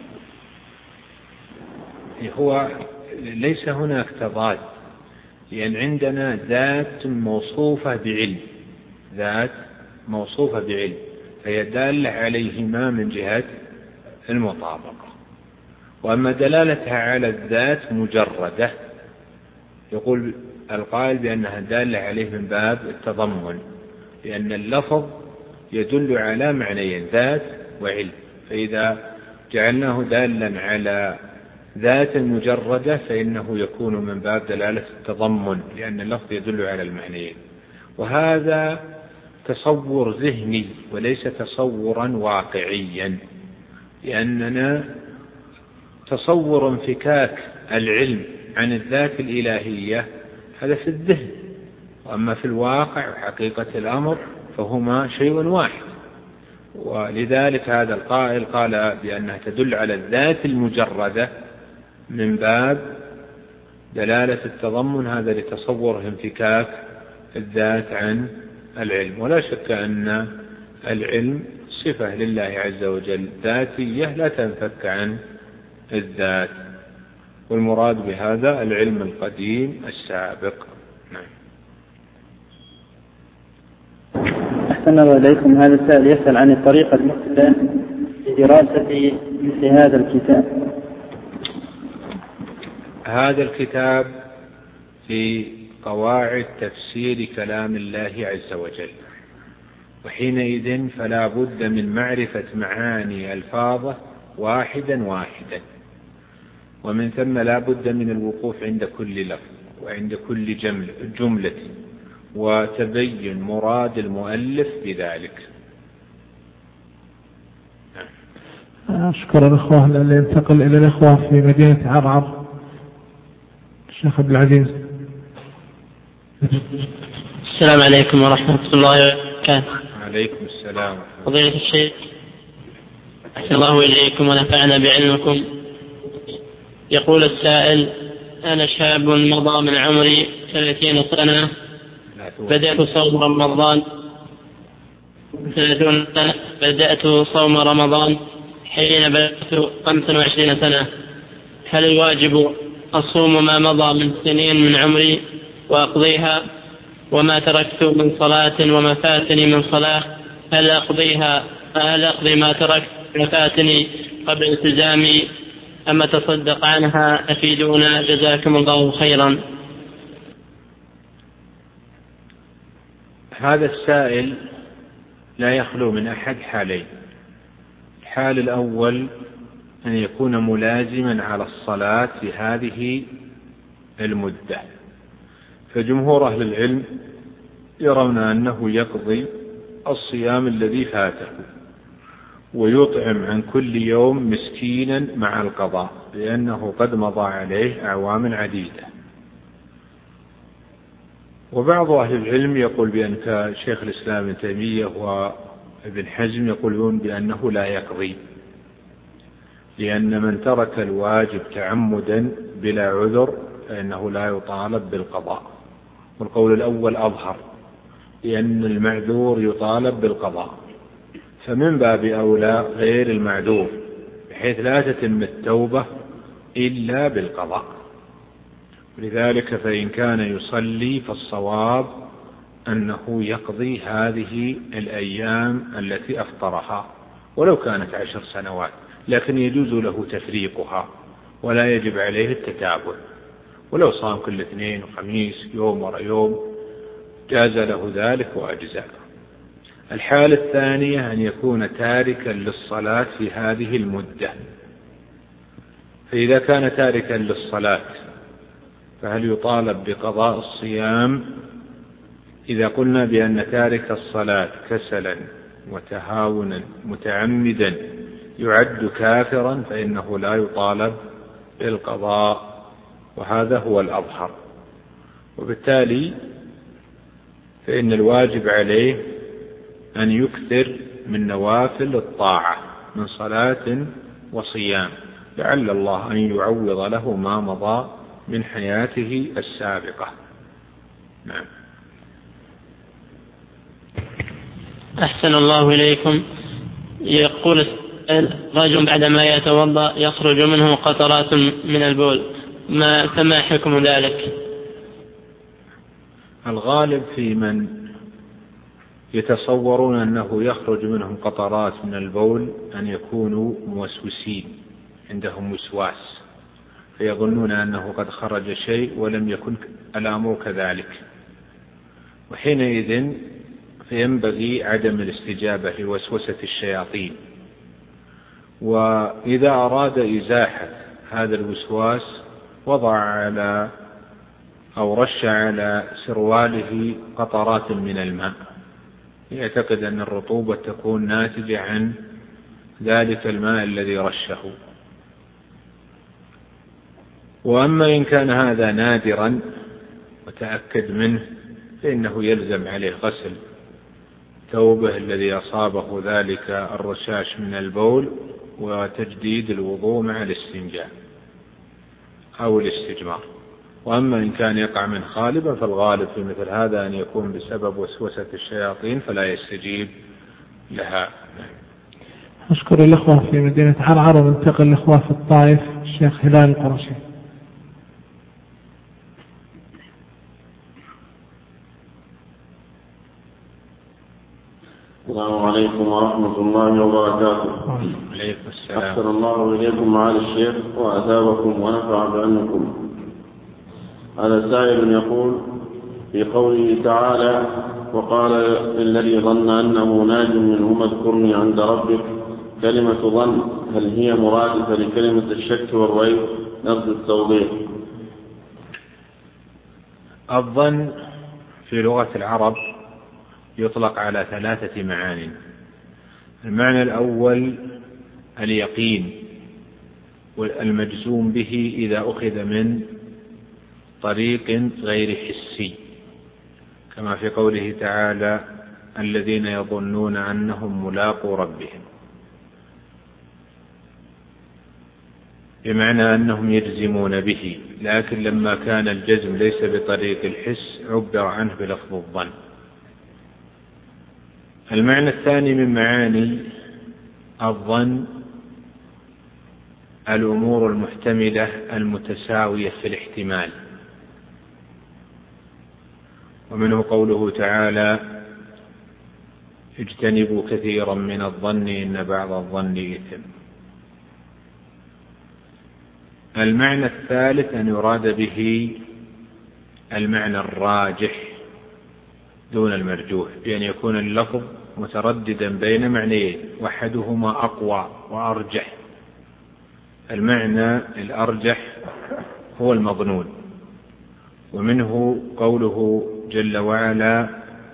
هو ليس هناك تضاد، لأن عندنا ذات موصوفة بعلم، ذات موصوفة بعلم، فهي دالة عليهما من جهة المطابقة. وأما دلالتها على الذات مجردة، يقول القائل بأنها دالة عليه من باب التضمن، لأن اللفظ يدل على معنيين، ذات وعلم، فإذا جعلناه دالا على ذات مجردة فإنه يكون من باب دلالة التضمن، لأن اللفظ يدل على المعنيين. وهذا تصور ذهني وليس تصورا واقعيا، لأننا تصور انفكاك العلم عن الذات الإلهية هذا في الذهن، وأما في الواقع وحقيقة الأمر فهما شيء واحد. ولذلك هذا القائل قال بأنها تدل على الذات المجردة من باب دلالة التضمن، هذا لتصوره انفكاك الذات عن العلم. ولا شك أن العلم صفة لله عز وجل ذاتية لا تنفك عن الذات، والمراد بهذا العلم القديم السابق. نعم. أحسن الله إليكم. هذا السائل يسأل عن الطريقة المثلى لدراسة مثل هذا الكتاب. هذا الكتاب في قواعد تفسير كلام الله عز وجل، وحينئذ فلا بد من معرفة معاني ألفاظه واحدا واحدا، ومن ثم لا بد من الوقوف عند كل لفظ وعند كل جملة وتبين مراد المؤلف بذلك. أشكر الأخوة. اللي ينتقل إلى الأخوة في مدينة عرعر، الشيخ عبد العزيز. السلام عليكم ورحمة الله وبركاته. عليكم السلام. فضيلة الشيخ، أحسن الله إليكم ونفعنا بعلمكم. يقول السائل: أنا شاب مضى من عمري 30 سنة، بدأت صوم رمضان 30 سنة، بدأت صوم رمضان حين بلغت 25 سنة. هل الواجب أصوم ما مضى من سنين من عمري وأقضيها، وما تركت من صلاة وما فاتني من صلاة هل أقضي ما تركت وفاتني قبل التزامي أم تصدق عنها؟ أفيدونا جزاكم الله خيرا. هذا السائل لا يخلو من أحد حالين. الحال الأول أن يكون ملازما على الصلاة في هذه المدة، فجمهور أهل العلم يرون أنه يقضي الصيام الذي فاته ويطعم عن كل يوم مسكينا مع القضاء، لأنه قد مضى عليه أعوام عديدة. وبعض أهل العلم يقول بأن شيخ الإسلام ابن تيمية وابن حزم يقولون بأنه لا يقضي، لأن من ترك الواجب تعمدا بلا عذر فإنه لا يطالب بالقضاء. والقول الأول أظهر، لأن المعذور يطالب بالقضاء، فمن باب أولى غير المعذور، بحيث لا تتم التوبة إلا بالقضاء. لذلك فإن كان يصلي فالصواب أنه يقضي هذه الأيام التي أفطرها ولو كانت 10 سنوات، لكن يجوز له تفريقها ولا يجب عليه التتابع، ولو صام كل اثنين وخميس يوم ورا يوم جاز له ذلك وأجزاء. الحالة الثانية أن يكون تاركا للصلاة في هذه المدة، فإذا كان تاركا للصلاة فهل يطالب بقضاء الصيام إذا قلنا بأن تارك الصلاة كسلا وتهاونا متعمدا يعد كافرا فإنه لا يطالب بالقضاء، وهذا هو الأظهر. وبالتالي فإن الواجب عليه أن يكثر من نوافل الطاعة من صلاة وصيام، لعل الله أن يعوض له ما مضى من حياته السابقة. نعم. أحسن الله إليكم. يقول رجل بعدما يتوضأ يخرج منه قطرات من البول، فما حكم ذلك؟ الغالب في من يتصورون أنه يخرج منهم قطرات من البول أن يكونوا موسوسين، عندهم وسواس، فيظنون أنه قد خرج شيء ولم يكن الأمر كذلك، وحينئذ فينبغي عدم الاستجابة لوسوسة الشياطين. وإذا أراد إزاحة هذا الوسواس وضع على أو رش على سرواله قطرات من الماء، يعتقد أن الرطوبة تكون ناتجة عن ذلك الماء الذي رشه. وأما إن كان هذا نادرا وتأكد منه فإنه يلزم عليه غسل ثوبه الذي أصابه ذلك الرشاش من البول وتجديد الوضوء مع الاستنجاء أو الاستجمار. وأما إن كان يقع من غالبا فالغالب في مثل هذا أن يكون بسبب وسوسة الشياطين فلا يستجيب لها. أشكر الإخوة في مدينة عرعر، وننتقل الإخوة في الطائف الشيخ هلال القرشي. السلام عليكم ورحمة الله وبركاته. وعليكم السلام. أحسن الله إليكم معالي الشيخ وأثابكم ونفع بعلمكم. هذا سائل يقول في قوله تعالى: وقال الذي ظن أنه ناج منهما اذكرني عند ربك، كلمة ظن هل هي مرادفة لكلمة الشك والريب؟ نرجو التوضيح. الظن في لغة العرب يطلق على 3 معان. المعنى الأول اليقين والمجزوم به إذا أخذ من طريق غير حسي، كما في قوله تعالى: الذين يظنون أنهم ملاقو ربهم، بمعنى أنهم يجزمون به، لكن لما كان الجزم ليس بطريق الحس عبر عنه بلفظ الظن. المعنى الثاني من معاني الظن الأمور المحتملة المتساوية في الاحتمال، ومنه قوله تعالى: اجتنبوا كثيرا من الظن إن بعض الظن إثم. المعنى الثالث أن يراد به المعنى الراجح دون المرجوح، بأن يكون اللفظ مترددا بين معنيين وأحدهما أقوى وأرجح. المعنى الأرجح هو المظنون، ومنه قوله جل وعلا: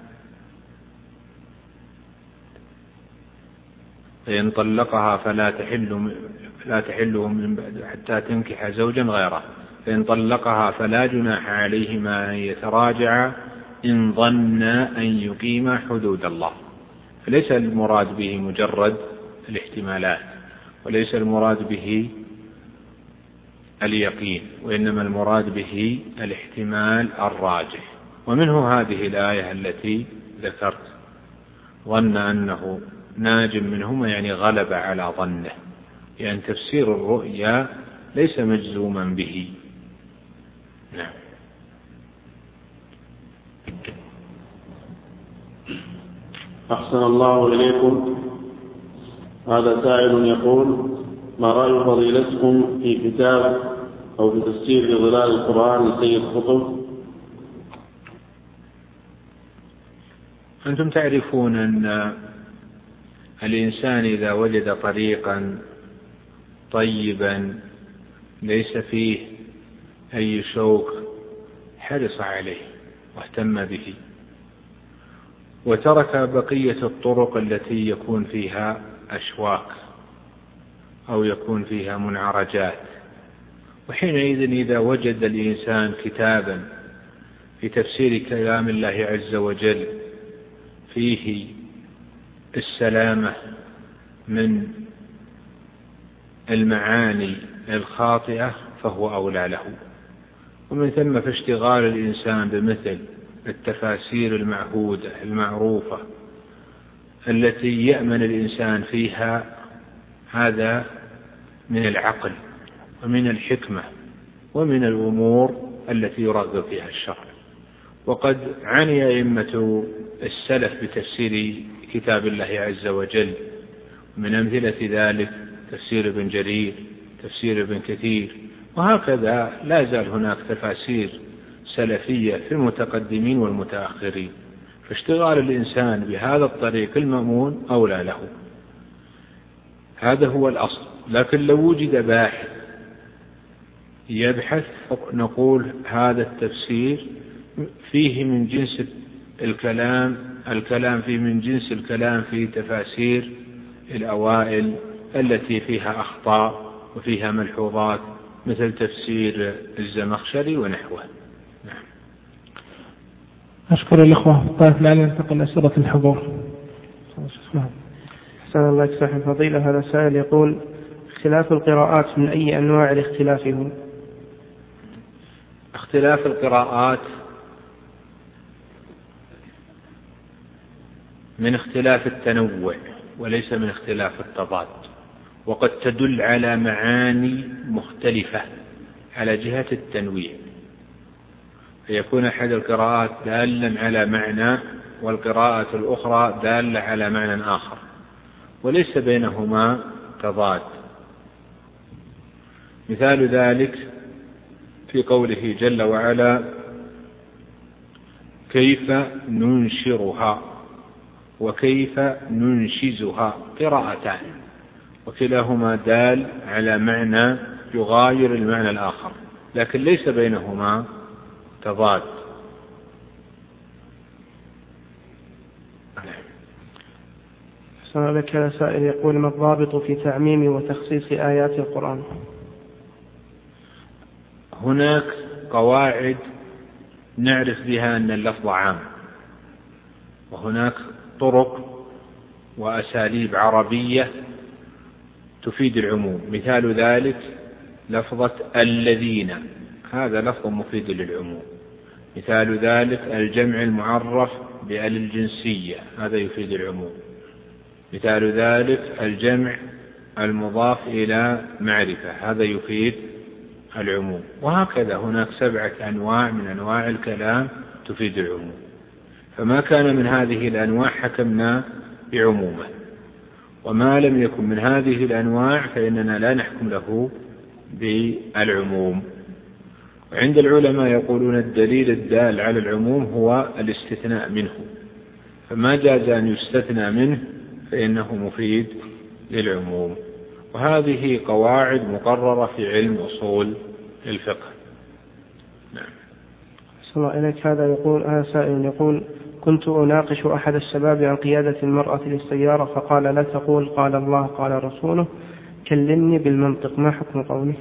فإن طلقها فلا تحله من بعد حتى تنكح زوجا غيره، فإن طلقها فلا جناح عليهما أن يتراجعا إن ظنا أن يقيما حدود الله. فليس المراد به مجرد الاحتمالات، وليس المراد به اليقين، وإنما المراد به الاحتمال الراجح. ومنه هذه الآية التي ذكرت: ظن أنه ناج منهما، يعني غلب على ظنه، لأن تفسير الرؤيا ليس مجزوما به. نعم. أحسن الله إليكم. هذا سائل يقول: ما رأي فضيلتكم في كتاب أو في تفسير ظلال القرآن لسيد قطب؟ أنتم تعرفون أن الإنسان إذا وجد طريقا طيبا ليس فيه أي شوك حرص عليه واهتم به، وترك بقية الطرق التي يكون فيها أشواك أو يكون فيها منعرجات. وحينئذ إذا وجد الإنسان كتابا في تفسير كلام الله عز وجل فيه السلامة من المعاني الخاطئة فهو أولى له. ومن ثم فاشتغال الإنسان بمثل التفاسير المعهودة المعروفة التي يأمن الإنسان فيها، هذا من العقل ومن الحكمة ومن الأمور التي يرغب فيها الشرع. وقد عني أئمة السلف بتفسير كتاب الله عز وجل، من أمثلة ذلك تفسير ابن جرير، تفسير ابن كثير، وهكذا لا زال هناك تفاسير سلفية في المتقدمين والمتأخرين. فاشتغال الإنسان بهذا الطريق المأمون أولى له، هذا هو الأصل. لكن لو وجد باحث يبحث نقول هذا التفسير فيه من جنس الكلام فيه من جنس الكلام في تفاسير الأوائل التي فيها أخطاء وفيها ملحوظات، مثل تفسير الزمخشري ونحوه. نعم. أشكر الإخوة. طيب لا ننتقل أسئلة الحضور. أحسن الله إليك صاحب الفضيلة. هذا سائل يقول: اختلاف القراءات من أي أنواع الاختلاف هو؟ اختلاف القراءات من اختلاف التنوع وليس من اختلاف التضاد، وقد تدل على معاني مختلفة على جهة التنويع، فيكون أحد القراءات دالا على معنى والقراءة الأخرى دالة على معنى آخر، وليس بينهما تضاد. مثال ذلك في قوله جل وعلا: كيف ننشرها وكيف ننشزها، قراءتان وكلاهما دال على معنى يغاير المعنى الآخر، لكن ليس بينهما تضاد. أحسن لك. هذا سائل يقول: ما الضابط في تعميم وتخصيص آيات القرآن؟ هناك قواعد نعرف بها أن اللفظ عام، وهناك طرق وأساليب عربية تفيد العموم. مثال ذلك لفظة الذين، هذا لفظ مفيد للعموم. مثال ذلك الجمع المعرف بأل الجنسية، هذا يفيد العموم. مثال ذلك الجمع المضاف إلى معرفة، هذا يفيد العموم. وهكذا هناك 7 أنواع من أنواع الكلام تفيد العموم، فما كان من هذه الأنواع حكمنا بعمومه، وما لم يكن من هذه الأنواع فإننا لا نحكم له بالعموم. وعند العلماء يقولون الدليل الدال على العموم هو الاستثناء منه، فما جاز أن يستثنى منه فإنه مفيد للعموم. وهذه قواعد مقررة في علم أصول الفقه. نعم. صلى الله إليك. هذا سائل يقول: كنت أناقش أحد الشباب عن قيادة المرأة للسيارة، فقال: لا تقول قال الله قال رسوله، كلمني بالمنطق، ما حكم قوله؟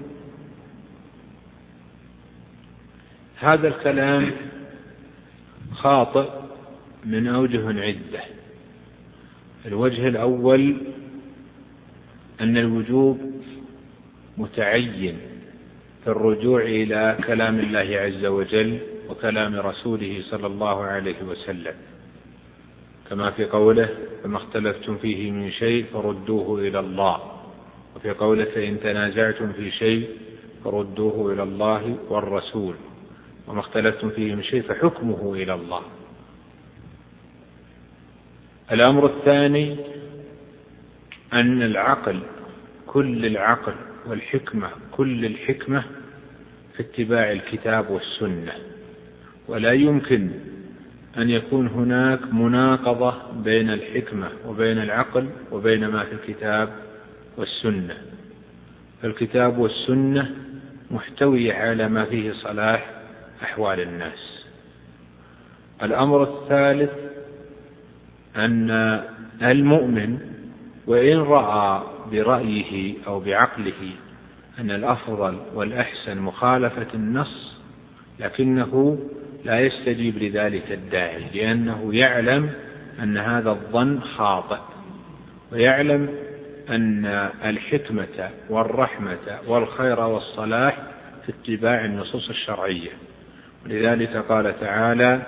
هذا الكلام خاطئ من أوجه عدة. الوجه الأول أن الوجوب متعين في الرجوع إلى كلام الله عز وجل وكلام رسوله صلى الله عليه وسلم، كما في قوله: فما اختلفتم فيه من شيء فردوه إلى الله، وفي قوله: فإن تنازعتم في شيء فردوه إلى الله والرسول، وما اختلفتم فيه من شيء فحكمه إلى الله. الأمر الثاني أن العقل، كل العقل والحكمة كل الحكمة في اتباع الكتاب والسنة، ولا يمكن أن يكون هناك مناقضة بين الحكمة وبين العقل وبين ما في الكتاب والسنة. فالكتاب والسنة محتوية على ما فيه صلاح أحوال الناس. الأمر الثالث أن المؤمن وإن رأى برأيه أو بعقله أن الأفضل والأحسن مخالفة النص، لكنه لا يستجيب لذلك الداعي، لأنه يعلم أن هذا الظن خاطئ، ويعلم أن الحكمة والرحمة والخير والصلاح في اتباع النصوص الشرعية. ولذلك قال تعالى: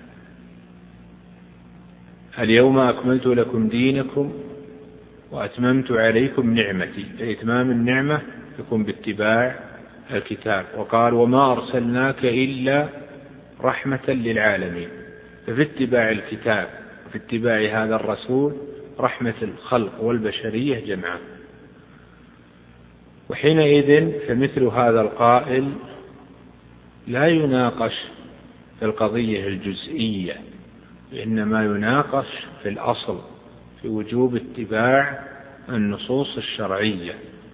اليوم أكملت لكم دينكم وأتممت عليكم نعمتي. فإتمام النعمة يكون باتباع الكتاب. وقال: وما أرسلناك إلا رحمة للعالمين. ففي اتباع الكتاب وفي اتباع هذا الرسول رحمة الخلق والبشرية جمعاء. وحينئذ فمثل هذا القائل لا يناقش في القضية الجزئية، إنما يناقش في الأصل، في وجوب اتباع النصوص الشرعية،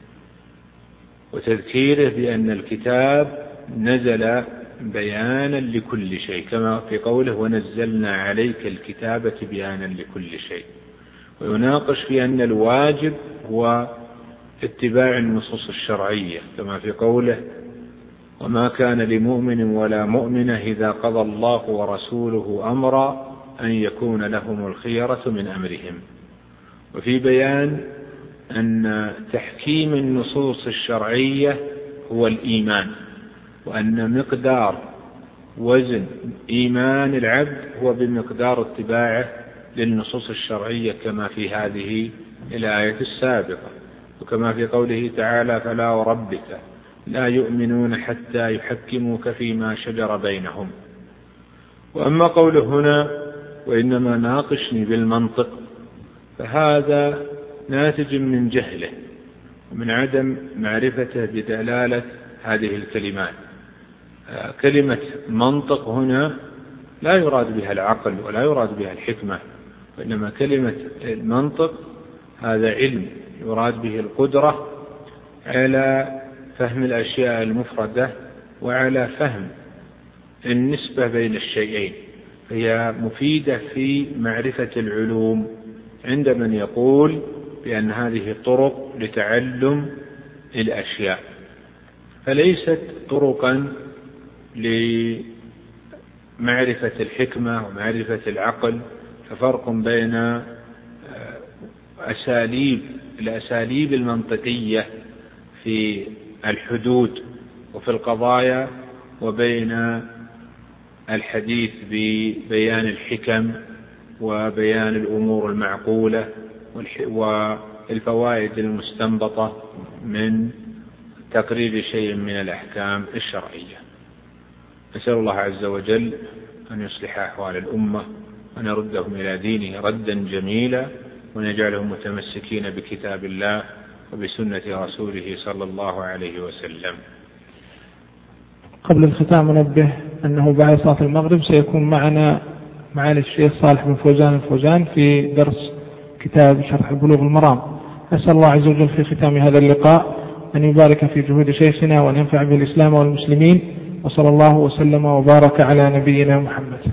وتذكيره بأن الكتاب نزل بيانا لكل شيء، كما في قوله: ونزلنا عليك الكتاب بيانا لكل شيء. ويناقش في أن الواجب هو اتباع النصوص الشرعية، كما في قوله: وما كان لمؤمن ولا مؤمنة إذا قضى الله ورسوله أمرا أن يكون لهم الخيرة من أمرهم. وفي بيان أن تحكيم النصوص الشرعية هو الإيمان، وأن مقدار وزن إيمان العبد هو بمقدار اتباعه للنصوص الشرعية، كما في هذه الآية السابقة، وكما في قوله تعالى: فلا وربك لا يؤمنون حتى يحكموك فيما شجر بينهم. وأما قوله هنا: وإنما ناقشني بالمنطق، فهذا ناتج من جهله ومن عدم معرفته بدلالة هذه الكلمات. كلمة منطق هنا لا يراد بها العقل ولا يراد بها الحكمة، وإنما كلمة المنطق هذا علم يراد به القدرة على فهم الأشياء المفردة وعلى فهم النسبة بين الشيئين، هي مفيدة في معرفة العلوم عند من يقول بأن هذه طرق لتعلم الأشياء، فليست طرقا لمعرفة الحكمة ومعرفة العقل. ففرق بين الأساليب المنطقية في الحدود وفي القضايا، وبين الحديث ببيان الحكم وبيان الأمور المعقولة والفوائد المستنبطة من تقرير شيء من الأحكام الشرعية. نسأل الله عز وجل أن يصلح أحوال الأمة وأن يردهم إلى دينه ردا جميلا، وأن يجعلهم متمسكين بكتاب الله وبسنة رسوله صلى الله عليه وسلم. قبل الختام ننبه أنه بعد صلاة المغرب سيكون معنا معالي الشيخ صالح بن فوزان الفوزان في درس كتاب شرح بلوغ المرام. أسأل الله عز وجل في ختام هذا اللقاء أن يبارك في جهود شيخنا وأن ينفع به الإسلام والمسلمين، وصلى الله وسلم وبارك على نبينا محمد.